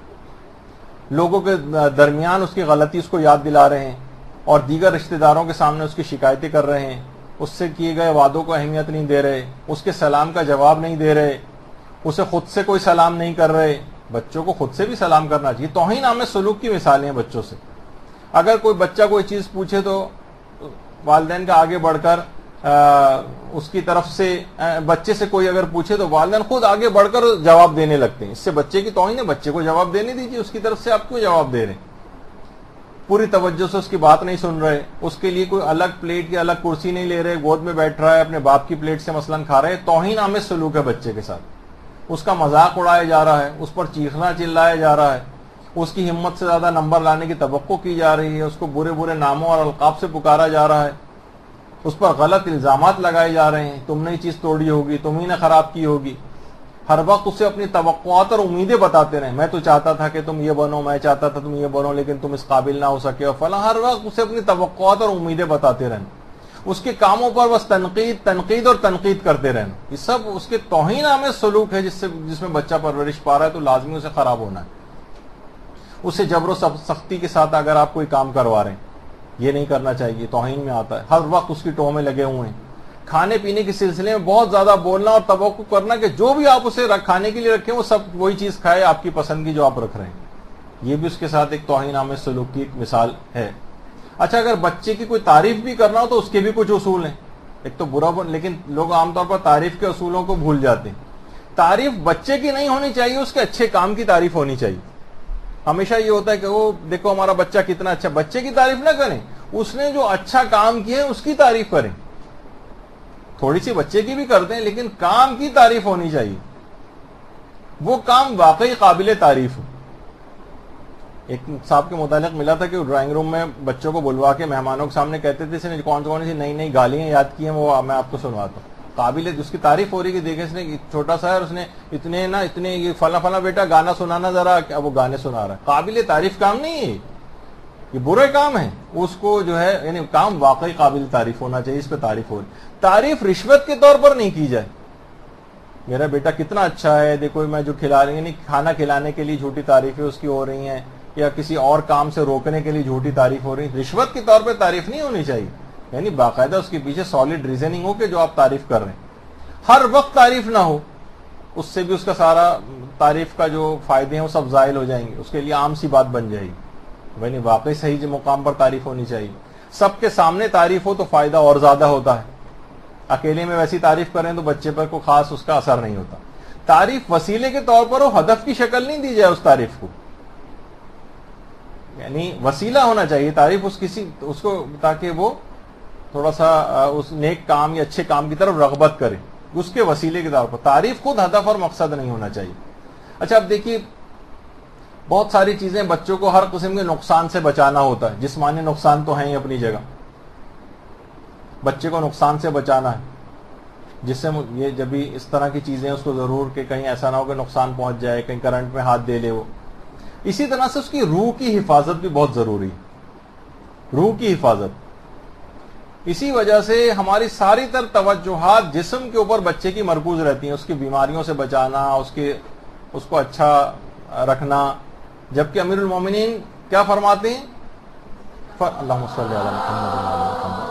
لوگوں کے درمیان اس کی غلطی اس کو یاد دلا رہے ہیں، اور دیگر رشتہ داروں کے سامنے اس کی شکایتیں کر رہے ہیں، اس سے کیے گئے وعدوں کو اہمیت نہیں دے رہے، اس کے سلام کا جواب نہیں دے رہے، اسے خود سے کوئی سلام نہیں کر رہے۔ بچوں کو خود سے بھی سلام کرنا چاہیے۔ توہین آمیز سلوک کی مثالیں ہیں بچوں سے۔ اگر کوئی بچہ کوئی چیز پوچھے تو والدین کا آگے بڑھ کر اس کی طرف سے، بچے سے کوئی اگر پوچھے تو والدین خود آگے بڑھ کر جواب دینے لگتے ہیں۔ اس سے بچے کی توہین ہے، بچے کو جواب دینے دیجیے، اس کی طرف سے آپ کیوں جواب دے رہے ہیں؟ پوری توجہ سے اس کی بات نہیں سن رہے، اس کے لیے کوئی الگ پلیٹ یا الگ کرسی نہیں لے رہے، گود میں بیٹھ رہا ہے، اپنے باپ کی پلیٹ سے مثلاً کھا رہے، توہین آمیز سلوک ہے بچے کے ساتھ۔ اس کا مذاق اڑایا جا رہا ہے، اس پر چیخنا چلایا جا رہا ہے، اس کی ہمت سے زیادہ نمبر لانے کی توقع کی جا رہی ہے، اس کو برے برے ناموں اور القاب سے پکارا جا رہا ہے، اس پر غلط الزامات لگائے جا رہے ہیں، تم نے یہ چیز توڑی ہوگی، تم ہی نے خراب کی ہوگی۔ ہر وقت اسے اپنی توقعات اور امیدیں بتاتے رہیں، میں تو چاہتا تھا کہ تم یہ بنو، میں چاہتا تھا تم یہ بنو، لیکن تم اس قابل نہ ہو سکے اور فلاں۔ ہر وقت اسے اپنی توقعات اور امیدیں بتاتے رہیں، اس کے کاموں پر بس تنقید اور تنقید کرتے رہنا، یہ سب اس کے توہین آمیز سلوک ہے جس میں بچہ پرورش پا رہا ہے، تو لازمی اسے خراب ہونا ہے۔ اسے جبر و سختی کے ساتھ اگر آپ کوئی کام کروا رہے ہیں، یہ نہیں کرنا چاہیے، توہین میں آتا ہے۔ ہر وقت اس کی ٹوہ میں لگے ہوئے ہیں، کھانے پینے کے سلسلے میں بہت زیادہ بولنا اور توقع کرنا کہ جو بھی آپ اسے کھانے کے لیے رکھیں وہ سب وہی چیز کھائے آپ کی پسند کی جو آپ رکھ رہے ہیں، یہ بھی اس کے ساتھ ایک توہین آمیز سلوک کی ایک مثال ہے۔ اچھا، اگر بچے کی کوئی تعریف بھی کرنا ہو تو اس کے بھی کچھ اصول ہیں۔ ایک تو برا، لیکن لوگ عام طور پر تعریف کے اصولوں کو بھول جاتے ہیں۔ تعریف بچے کی نہیں ہونی چاہیے، اس کے اچھے کام کی تعریف ہونی چاہیے۔ ہمیشہ یہ ہوتا ہے کہ وہ دیکھو ہمارا بچہ کتنا اچھا، بچے کی تعریف نہ کریں، اس نے جو اچھا کام کیا ہے اس کی تعریف کریں۔ تھوڑی سی بچے کی بھی کرتے ہیں لیکن کام کی تعریف ہونی چاہیے، وہ کام واقعی قابل تعریف ہو۔ ایک صاحب کے متعلق ملا تھا کہ وہ ڈرائنگ روم میں بچوں کو بلوا کے مہمانوں کے سامنے کہتے تھے اس نے کون سی نئی نئی گالیاں یاد کی ہیں وہ میں آپ کو سنواتا ہوں، قابل اس کی تعریف ہو رہی کہ دیکھیں اس نے چھوٹا سا ہے اور اس نے اتنے یہ فلاں بیٹا گانا سنانا ذرا، وہ گانے سنا رہا ہے، قابل تعریف کام نہیں ہے، یہ برے کام ہے، اس کو جو ہے یعنی کام واقعی قابل تعریف ہونا چاہیے، اس پہ تعریف ہو رہی۔ تعریف رشوت کے طور پر نہیں کی جائے، میرا بیٹا کتنا اچھا ہے، دیکھو میں جو کھلا رہی ہوں، کھانا کھلانے کے لیے جھوٹی تعریفیں اس کی ہو رہی ہیں یا کسی اور کام سے روکنے کے لیے جھوٹی تعریف ہو رہی ہے، رشوت کے طور پہ تعریف نہیں ہونی چاہیے، یعنی باقاعدہ اس کے پیچھے سالڈ ریزننگ ہو کہ جو آپ تعریف کر رہے ہیں۔ ہر وقت تعریف نہ ہو، اس سے بھی اس کا سارا تعریف کا جو فائدے ہیں وہ سب زائل ہو جائیں گے، اس کے لیے عام سی بات بن جائے گی، یعنی واقعی صحیح مقام پر تعریف ہونی چاہیے۔ سب کے سامنے تعریف ہو تو فائدہ اور زیادہ ہوتا ہے، اکیلے میں ویسی تعریف کریں تو بچے پر کوئی خاص اس کا اثر نہیں ہوتا۔ تعریف وسیلے کے طور پر ہو، ہدف کی شکل نہیں دی جائے اس تعریف کو، یعنی وسیلہ ہونا چاہیے تعریف اس کو تاکہ وہ تھوڑا سا اس نیک کام یا اچھے کام کی طرف رغبت کرے، اس کے وسیلے کے طور پر۔ تعریف خود ہدف اور مقصد نہیں ہونا چاہیے۔ اچھا اب دیکھیے بہت ساری چیزیں بچوں کو ہر قسم کے نقصان سے بچانا ہوتا ہے، جسمانی نقصان تو ہیں ہی اپنی جگہ، بچے کو نقصان سے بچانا ہے، جس سے یہ جب بھی اس طرح کی چیزیں اس کو ضرور کہ کہیں ایسا نہ ہو کہ نقصان پہنچ جائے، کہیں کرنٹ میں ہاتھ دے لے وہ۔ اسی طرح سے اس کی روح کی حفاظت بھی بہت ضروری ہے، روح کی حفاظت۔ اسی وجہ سے ہماری ساری تر توجہات جسم کے اوپر بچے کی مرکوز رہتی ہیں، اس کی بیماریوں سے بچانا، اس کو اچھا رکھنا، جبکہ امیر المومنین کیا فرماتے ہیں؟ اللہم صلی علی محمد وعلی آل محمد،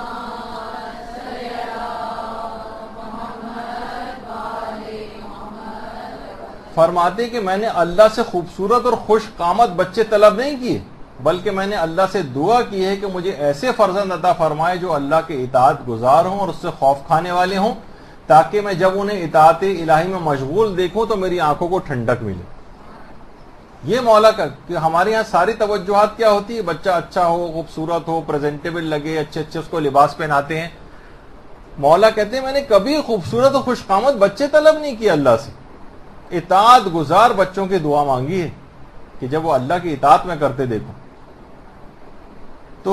فرماتے کہ میں نے اللہ سے خوبصورت اور خوش قامت بچے طلب نہیں کیے، بلکہ میں نے اللہ سے دعا کی ہے کہ مجھے ایسے فرزند عطا فرمائے جو اللہ کے اطاعت گزار ہوں اور اس سے خوف کھانے والے ہوں، تاکہ میں جب انہیں اطاعت الہی میں مشغول دیکھوں تو میری آنکھوں کو ٹھنڈک ملے۔ یہ مولا کا کہ ہمارے یہاں ساری توجہات کیا ہوتی ہے، بچہ اچھا ہو، خوبصورت ہو، پریزنٹیبل لگے، اچھے اس کو لباس پہناتے ہیں۔ مولا کہتے ہیں میں نے کبھی خوبصورت اور خوش قامت بچے طلب نہیں کیے، اللہ سے اطاعت گزار بچوں کی دعا مانگی ہے کہ جب وہ اللہ کی اطاعت میں کرتے دیکھو۔ تو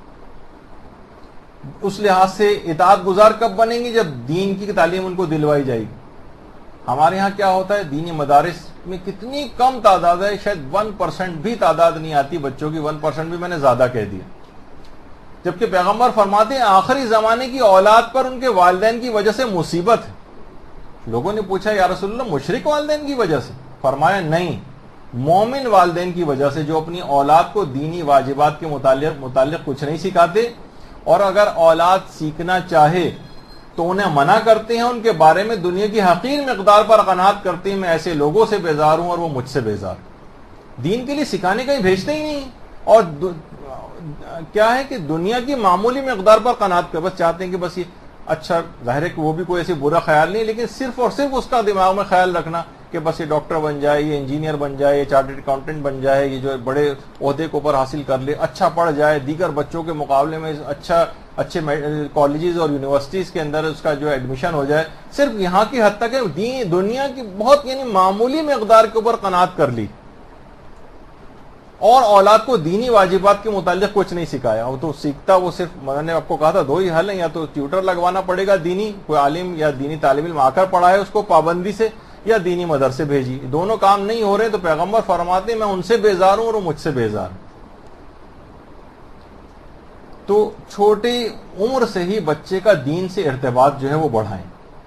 اس لحاظ سے اطاعت گزار کب بنیں گے؟ جب دین کی تعلیم ان کو دلوائی جائے گی۔ ہمارے ہاں کیا ہوتا ہے، دینی مدارس میں کتنی کم تعداد ہے، شاید 1% بھی تعداد نہیں آتی بچوں کی، 1% بھی میں نے زیادہ کہہ دیا، جبکہ پیغمبر فرماتے ہیں آخری زمانے کی اولاد پر ان کے والدین کی وجہ سے مصیبت ہے۔ لوگوں نے پوچھا یا رسول اللہ مشرک والدین کی وجہ سے؟ فرمایا نہیں، مومن والدین کی وجہ سے، جو اپنی اولاد کو دینی واجبات کے متعلق کچھ نہیں سکھاتے، اور اگر اولاد سیکھنا چاہے تو انہیں منع کرتے ہیں، ان کے بارے میں دنیا کی حقیر مقدار پر قناعت کرتے ہیں، میں ایسے لوگوں سے بیزار ہوں اور وہ مجھ سے بیزار۔ دین کے لیے سکھانے کہیں بھیجتے ہی نہیں، اور کیا ہے کہ دنیا کی معمولی مقدار پر قناعت کر، بس چاہتے ہیں کہ بس یہ اچھا، ظاہر ہے کہ وہ بھی کوئی ایسے برا خیال نہیں، لیکن صرف اور صرف اس کا دماغ میں خیال رکھنا کہ بس یہ ڈاکٹر بن جائے، یہ انجینئر بن جائے، یہ چارٹرڈ اکاؤنٹنٹ بن جائے، یہ جو بڑے عہدے کے اوپر حاصل کر لے، اچھا پڑھ جائے، دیگر بچوں کے مقابلے میں اچھے کالجز اور یونیورسٹیز کے اندر اس کا جو ایڈمیشن ہو جائے، صرف یہاں کی حد تک ہے، دنیا کی بہت یعنی معمولی مقدار کے اوپر قناعت کر لی، اور اولاد کو دینی واجبات کے متعلق کچھ نہیں سکھایا۔ وہ تو سیکھتا، وہ صرف میں نے آپ کو کہا تھا دو ہی حل ہیں، یا تو ٹیوٹر لگوانا پڑے گا دینی، کوئی عالم یا دینی طالب علم آ کر پڑھائے اس کو پابندی سے، یا دینی مدرسے بھیجی، دونوں کام نہیں ہو رہے تو پیغمبر فرماتے ہیں میں ان سے بیزار ہوں اور وہ مجھ سے بیزار ہوں۔ تو چھوٹی عمر سے ہی بچے کا دین سے ارتباط جو ہے وہ بڑھائیں،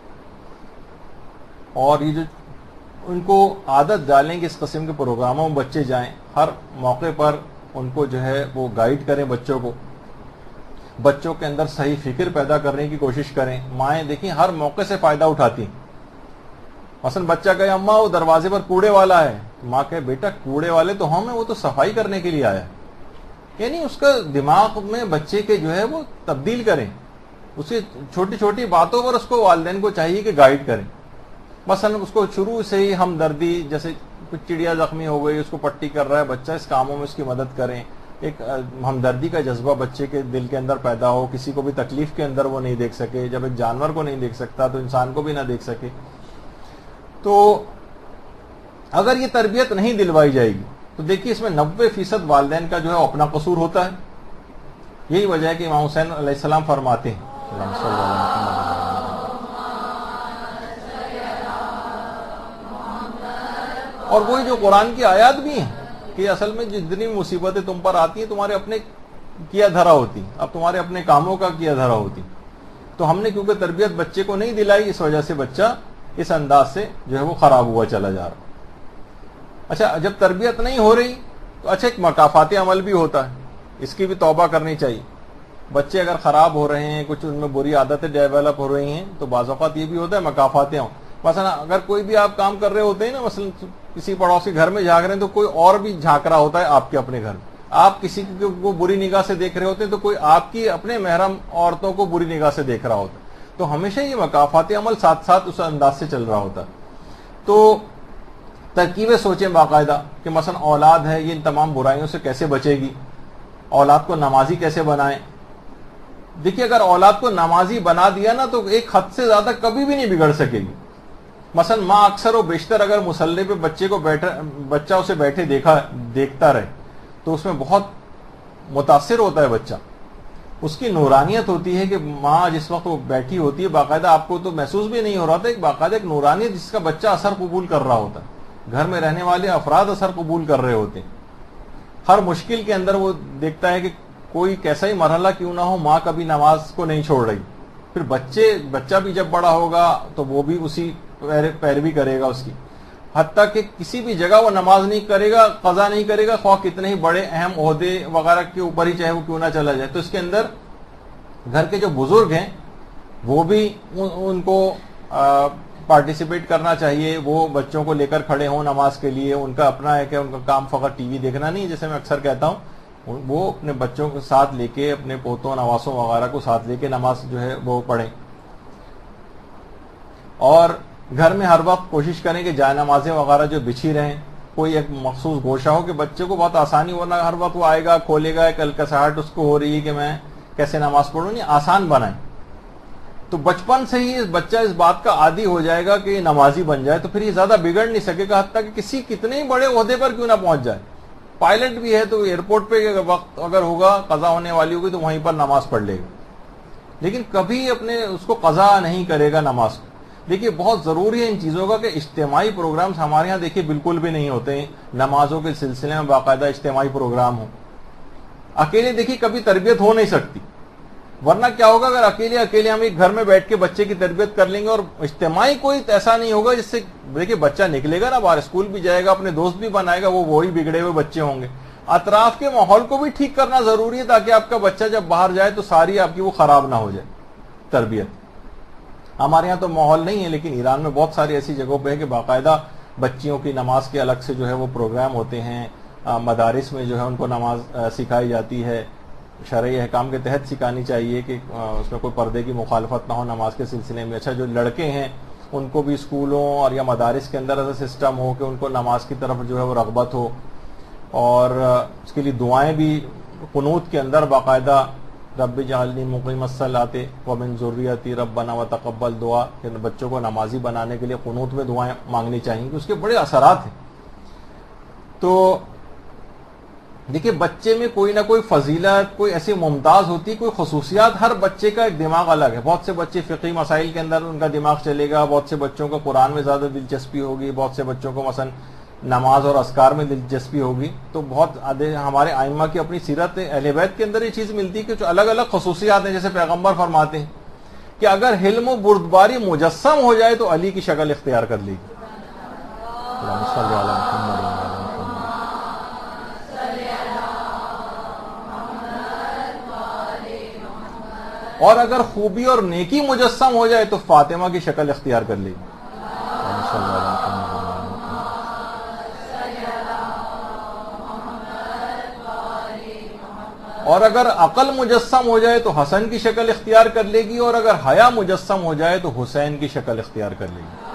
اور یہ جو ان کو عادت ڈالیں کہ اس قسم کے پروگراموں میں بچے جائیں، ہر موقع پر ان کو جو ہے وہ گائیڈ کریں، بچوں کو، بچوں کے اندر صحیح فکر پیدا کرنے کی کوشش کریں۔ مائیں دیکھیں ہر موقع سے فائدہ اٹھاتی ہیں، مثلا بچہ کہے اماں وہ دروازے پر کوڑے والا ہے، ماں کہے بیٹا کوڑے والے تو ہم ہیں، وہ تو صفائی کرنے کے لیے آیا ہے، یعنی اس کا دماغ میں بچے کے جو ہے وہ تبدیل کریں، اسی چھوٹی چھوٹی باتوں پر اس کو والدین کو چاہیے کہ گائیڈ کریں۔ مثلا اس کو شروع سے ہی ہمدردی، جیسے کچھ چڑیا زخمی ہو گئی، اس کو پٹی کر رہا ہے بچہ، اس کاموں میں اس کی مدد کریں، ایک ہمدردی کا جذبہ بچے کے دل کے اندر پیدا ہو، کسی کو بھی تکلیف کے اندر وہ نہیں دیکھ سکے، جب ایک جانور کو نہیں دیکھ سکتا تو انسان کو بھی نہ دیکھ سکے. تو اگر یہ تربیت نہیں دلوائی جائے گی تو دیکھیے اس میں 90% والدین کا جو ہے اپنا قصور ہوتا ہے. یہی وجہ ہے کہ امام حسین علیہ السلام فرماتے ہیں اور وہی جو قرآن کی آیات بھی ہیں کہ اصل میں جتنی مصیبتیں تم پر آتی ہیں تمہارے اپنے کیا دھرا ہوتی، اب تمہارے اپنے کاموں کا کیا دھرا ہوتی. تو ہم نے کیونکہ تربیت بچے کو نہیں دلائی، اس وجہ سے بچہ اس انداز سے جو ہے وہ خراب ہوا چلا جا رہا. اچھا جب تربیت نہیں ہو رہی تو اچھا ایک مکافاتی عمل بھی ہوتا ہے، اس کی بھی توبہ کرنی چاہیے. بچے اگر خراب ہو رہے ہیں، کچھ ان میں بری عادتیں ڈیولپ ہو رہی ہیں تو بعض اوقات یہ بھی ہوتا ہے مکافاتیں ہوں. مثلا اگر کوئی بھی آپ کام کر رہے ہوتے ہیں نا، مثلا کسی پڑوسی گھر میں جھانک رہے ہیں تو کوئی اور بھی جھانک رہا ہوتا ہے آپ کے اپنے گھر میں. آپ کسی کو بری نگاہ سے دیکھ رہے ہوتے ہیں تو کوئی آپ کی اپنے محرم عورتوں کو بری نگاہ سے دیکھ رہا ہوتا ہے. تو ہمیشہ یہ مکافاتی عمل ساتھ ساتھ اس انداز سے چل رہا ہوتا ہے. تو ترکیبیں سوچیں باقاعدہ کہ مثلا اولاد ہے یہ ان تمام برائیوں سے کیسے بچے گی، اولاد کو نمازی کیسے بنائیں. دیکھیے اگر اولاد کو نمازی بنا دیا نا تو ایک حد سے زیادہ کبھی بھی نہیں بگڑ سکے گی. مثلا ماں اکثر و بیشتر اگر مصلی پہ بچہ اسے بیٹھے دیکھتا رہے تو اس میں بہت متاثر ہوتا ہے بچہ. اس کی نورانیت ہوتی ہے کہ ماں جس وقت وہ بیٹھی ہوتی ہے باقاعدہ آپ کو تو محسوس بھی نہیں ہو رہا تھا، ایک باقاعدہ ایک نورانیت جس کا بچہ اثر قبول کر رہا ہوتا ہے. گھر میں رہنے والے افراد اثر قبول کر رہے ہوتے ہیں. ہر مشکل کے اندر وہ دیکھتا ہے کہ کوئی کیسا ہی مرحلہ کیوں نہ ہو ماں کبھی نماز کو نہیں چھوڑ رہی. پھر بچہ بھی جب بڑا ہوگا تو وہ بھی اسی پیروی کرے گا اس کی، حتیٰ کہ کسی بھی جگہ وہ نماز نہیں کرے گا، قضا نہیں کرے گا، خواہ کتنے ہی بڑے اہم عہدے وغیرہ کے اوپر ہی چاہے وہ کیوں نہ چلا جائے. تو اس کے اندر گھر کے جو بزرگ ہیں وہ بھی ان کو پارٹیسپیٹ کرنا چاہیے، وہ بچوں کو لے کر کھڑے ہوں نماز کے لیے. ان کا اپنا ہے کہ ان کا کام فقط ٹی وی دیکھنا نہیں، جیسے میں اکثر کہتا ہوں وہ اپنے بچوں کے ساتھ لے کے اپنے پوتوں نواسوں وغیرہ کو ساتھ لے کے نماز جو ہے وہ پڑھیں. اور گھر میں ہر وقت کوشش کریں کہ جائے نمازیں وغیرہ جو بچھی رہیں، کوئی ایک مخصوص گوشہ ہو کہ بچے کو بہت آسانی ورنہ ہر وقت وہ آئے گا کھولے گا، ایک الکساہٹ اس کو ہو رہی ہے کہ میں کیسے نماز پڑھوں. نہیں، آسان بنائیں. تو بچپن سے ہی بچہ اس بات کا عادی ہو جائے گا کہ یہ نمازی بن جائے تو پھر یہ زیادہ بگڑ نہیں سکے گا، حتیٰ کہ کسی کتنے ہی بڑے عہدے پر کیوں نہ پہنچ جائے. پائلٹ بھی ہے تو ایئرپورٹ پہ وقت اگر ہوگا قضا ہونے والی ہوگی تو وہیں پر نماز پڑھ لے گا، لیکن کبھی اپنے اس کو قضا نہیں کرے گا نماز کو. دیکھیے بہت ضروری ہے ان چیزوں کا کہ اجتماعی پروگرامز ہمارے ہاں دیکھیے بالکل بھی نہیں ہوتے ہیں. نمازوں کے سلسلے میں باقاعدہ اجتماعی پروگرام ہو. اکیلے دیکھیے کبھی تربیت ہو نہیں سکتی، ورنہ کیا ہوگا اگر اکیلے ہم ایک گھر میں بیٹھ کے بچے کی تربیت کر لیں گے اور اجتماعی کوئی ایسا نہیں ہوگا جس سے دیکھیے بچہ نکلے گا نا باہر، اسکول بھی جائے گا، اپنے دوست بھی بنائے گا، وہ وہی بگڑے ہوئے بچے ہوں گے. اطراف کے ماحول کو بھی ٹھیک کرنا ضروری ہے تاکہ آپ کا بچہ جب باہر جائے تو ساری آپ کی وہ خراب نہ ہو جائے تربیت. ہمارے یہاں تو ماحول نہیں ہے لیکن ایران میں بہت ساری ایسی جگہوں پہ ہے کہ باقاعدہ بچیوں کی نماز کے الگ سے جو ہے وہ پروگرام ہوتے ہیں. مدارس میں جو ہے ان کو نماز سکھائی جاتی ہے، شرعی احکام کے تحت سکھانی چاہیے کہ اس میں کوئی پردے کی مخالفت نہ ہو نماز کے سلسلے میں. اچھا جو لڑکے ہیں ان کو بھی اسکولوں اور یا مدارس کے اندر ایسا سسٹم ہو کہ ان کو نماز کی طرف جو ہے وہ رغبت ہو، اور اس کے لیے دعائیں بھی قنوت کے اندر باقاعدہ رب جعلنی مقیم الصلاۃ ومن ذریتی ربنا وتقبل دعا، کہ بچوں کو نمازی بنانے کے لیے قنوت میں دعائیں مانگنی چاہیے کہ اس کے بڑے اثرات ہیں. تو دیکھیے بچے میں کوئی نہ کوئی فضیلت، کوئی ایسی ممتاز ہوتی، کوئی خصوصیات. ہر بچے کا ایک دماغ الگ ہے. بہت سے بچے فقہی مسائل کے اندر ان کا دماغ چلے گا، بہت سے بچوں کو قرآن میں زیادہ دلچسپی ہوگی، بہت سے بچوں کو مثلا نماز اور اذکار میں دلچسپی ہوگی. تو بہت ہمارے ائمہ کی اپنی سیرت اہل بیت کے اندر یہ چیز ملتی ہے کہ جو الگ الگ خصوصیات ہیں. جیسے پیغمبر فرماتے ہیں کہ اگر حلم و بردباری مجسم ہو جائے تو علی کی شکل اختیار کر لے گی. اور اگر خوبی اور نیکی مجسم ہو جائے تو فاطمہ کی شکل اختیار کر لے گی. اور اگر عقل مجسم ہو جائے تو حسن کی شکل اختیار کر لے گی، اور اگر حیا مجسم ہو جائے تو حسین کی شکل اختیار کر لے گی.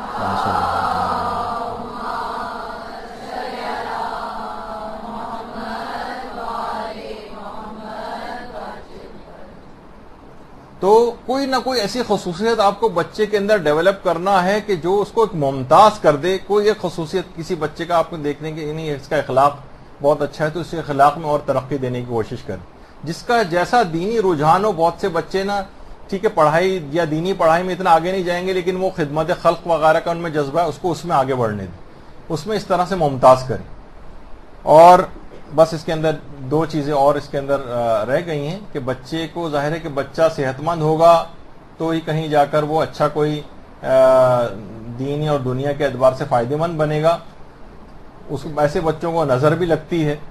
تو کوئی نہ کوئی ایسی خصوصیت آپ کو بچے کے اندر ڈیولپ کرنا ہے کہ جو اس کو ایک ممتاز کر دے. کوئی ایک خصوصیت کسی بچے کا آپ کو دیکھنے کے نہیں اس کا اخلاق بہت اچھا ہے تو اس اخلاق میں اور ترقی دینے کی کوشش کریں. جس کا جیسا دینی رجحان ہو, بہت سے بچے نا ٹھیک ہے پڑھائی یا دینی پڑھائی میں اتنا آگے نہیں جائیں گے, لیکن وہ خدمت خلق وغیرہ کا ان میں جذبہ ہے, اس کو اس میں آگے بڑھنے دیں, اس میں اس طرح سے ممتاز کریں. اور بس اس کے اندر دو چیزیں اور اس کے اندر رہ گئی ہیں کہ بچے کو ظاہر ہے کہ بچہ صحت مند ہوگا تو ہی کہیں جا کر وہ اچھا کوئی دینی اور دنیا کے اعتبار سے فائدہ مند بنے گا. اس ایسے بچوں کو نظر بھی لگتی ہے.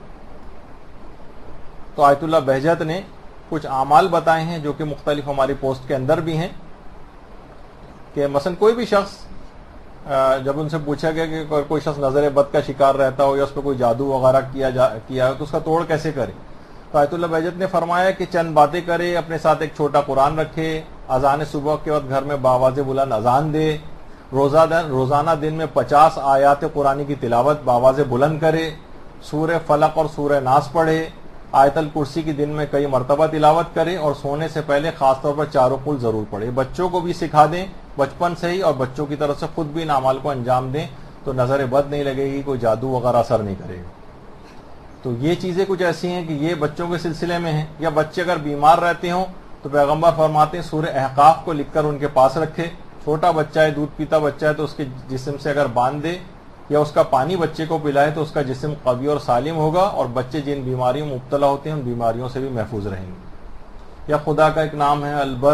تو آیت اللہ بہجت نے کچھ اعمال بتائے ہیں جو کہ مختلف ہماری پوسٹ کے اندر بھی ہیں کہ مثلا کوئی بھی شخص جب ان سے پوچھا گیا کہ کوئی شخص نظر بد کا شکار رہتا ہو یا اس پہ کوئی جادو وغیرہ کیا ہو تو اس کا توڑ کیسے کرے, تو آیت اللہ بہجت نے فرمایا کہ چند باتیں کرے, اپنے ساتھ ایک چھوٹا قرآن رکھے, اذان صبح کے وقت گھر میں باواز بلند اذان دے, روزانہ دن میں 50 آیات قرآن کی تلاوت باواز بلند کرے, سورہ فلق اور سورہ ناس پڑھے, آیت الکرسی کی دن میں کئی مرتبہ تلاوت کرے اور سونے سے پہلے خاص طور پر چاروں قل ضرور پڑھے. بچوں کو بھی سکھا دیں بچپن سے ہی اور بچوں کی طرف سے خود بھی ان اعمال کو انجام دیں تو نظر بد نہیں لگے گی, کوئی جادو وغیرہ اثر نہیں کرے گا. تو یہ چیزیں کچھ ایسی ہیں کہ یہ بچوں کے سلسلے میں ہیں. یا بچے اگر بیمار رہتے ہوں تو پیغمبر فرماتے ہیں سورہ احقاف کو لکھ کر ان کے پاس رکھے. چھوٹا بچہ ہے, دودھ پیتا بچہ ہے تو اس کے جسم سے اگر باندھ دے یا اس کا پانی بچے کو پلائے تو اس کا جسم قوی اور سالم ہوگا اور بچے جن بیماریوں میں مبتلا ہوتے ہیں ان بیماریوں سے بھی محفوظ رہیں گے. یا خدا کا ایک نام ہے البر,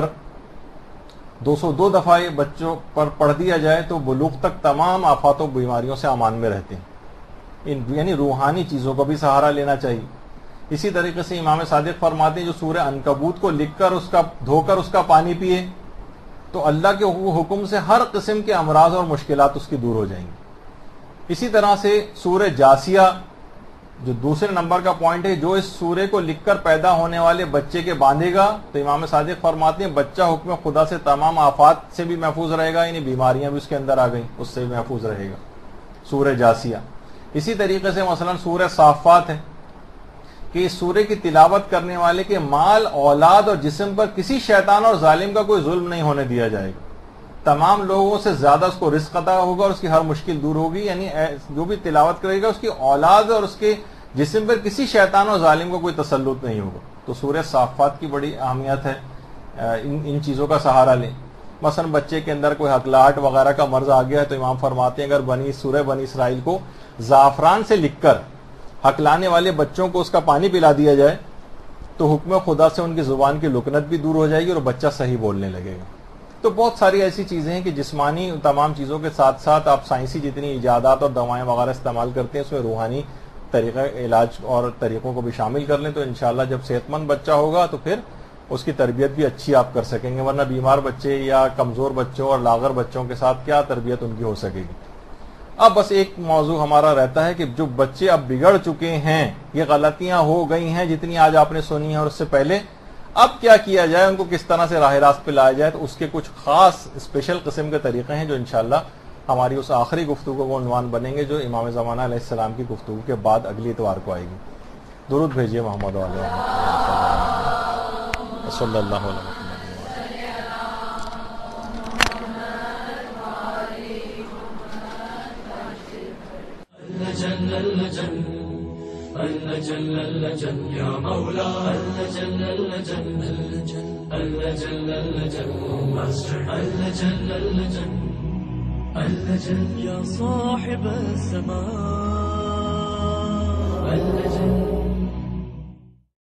202 دفعہ یہ بچوں پر پڑھ دیا جائے تو بلوغ تک تمام آفات و بیماریوں سے امان میں رہتے ہیں. یعنی روحانی چیزوں کا بھی سہارا لینا چاہیے. اسی طریقے سے امام صادق فرماتے ہیں جو سورہ عنکبوت کو لکھ کر دھو کر اس کا پانی پیے تو اللہ کے حکم سے ہر قسم کے امراض اور مشکلات اس کی دور ہو جائیں گی. اسی طرح سے سورہ جاسیہ جو دوسرے نمبر کا پوائنٹ ہے, جو اس سورے کو لکھ کر پیدا ہونے والے بچے کے باندھے گا تو امام صادق فرماتے ہیں بچہ حکم خدا سے تمام آفات سے بھی محفوظ رہے گا, یعنی بیماریاں بھی اس کے اندر آ گئیں اس سے بھی محفوظ رہے گا. سورہ جاسیہ. اسی طریقے سے مثلا سورہ صافات ہے کہ اس سورے کی تلاوت کرنے والے کے مال, اولاد اور جسم پر کسی شیطان اور ظالم کا کوئی ظلم نہیں ہونے دیا جائے گا. تمام لوگوں سے زیادہ اس کو رزق عطا ہوگا اور اس کی ہر مشکل دور ہوگی. یعنی جو بھی تلاوت کرے گا اس کی اولاد اور اس کے جسم پر کسی شیطان اور ظالم کو کوئی تسلط نہیں ہوگا. تو سورہ صافات کی بڑی اہمیت ہے, ان چیزوں کا سہارا لیں. مثلا بچے کے اندر کوئی ہکلاہٹ وغیرہ کا مرض آ گیا ہے تو امام فرماتے ہیں اگر سورہ بنی اسرائیل کو زعفران سے لکھ کر ہکلانے والے بچوں کو اس کا پانی پلا دیا جائے تو حکم خدا سے ان کی زبان کی لکنت بھی دور ہو جائے گی اور بچہ صحیح بولنے لگے گا. تو بہت ساری ایسی چیزیں ہیں کہ جسمانی تمام چیزوں کے ساتھ ساتھ آپ سائنسی جتنی ایجادات اور دوائیں وغیرہ استعمال کرتے ہیں اس میں روحانی طریقہ علاج اور طریقوں کو بھی شامل کر لیں تو انشاءاللہ جب صحت مند بچہ ہوگا تو پھر اس کی تربیت بھی اچھی آپ کر سکیں گے. ورنہ بیمار بچے یا کمزور بچوں اور لاغر بچوں کے ساتھ کیا تربیت ان کی ہو سکے گی. اب بس ایک موضوع ہمارا رہتا ہے کہ جو بچے اب بگڑ چکے ہیں, یہ غلطیاں ہو گئی ہیں جتنی آج آپ نے سنی ہیں اور اس سے پہلے, اب کیا کیا جائے, ان کو کس طرح سے راہ راست پہ لایا جائے, تو اس کے کچھ خاص اسپیشل قسم کے طریقے ہیں جو انشاءاللہ ہماری اس آخری گفتگو کو عنوان بنیں گے جو امام زمانہ علیہ السلام کی گفتگو کے بعد اگلی اتوار کو آئے گی. درود بھیجیے محمد علیہ صلی اللہ علیہ وسلم. اللجن اللجن يا مولا اللجن اللجن اللجن اللجن اللجن اللجن اللجن يا صاحب السماء اللجن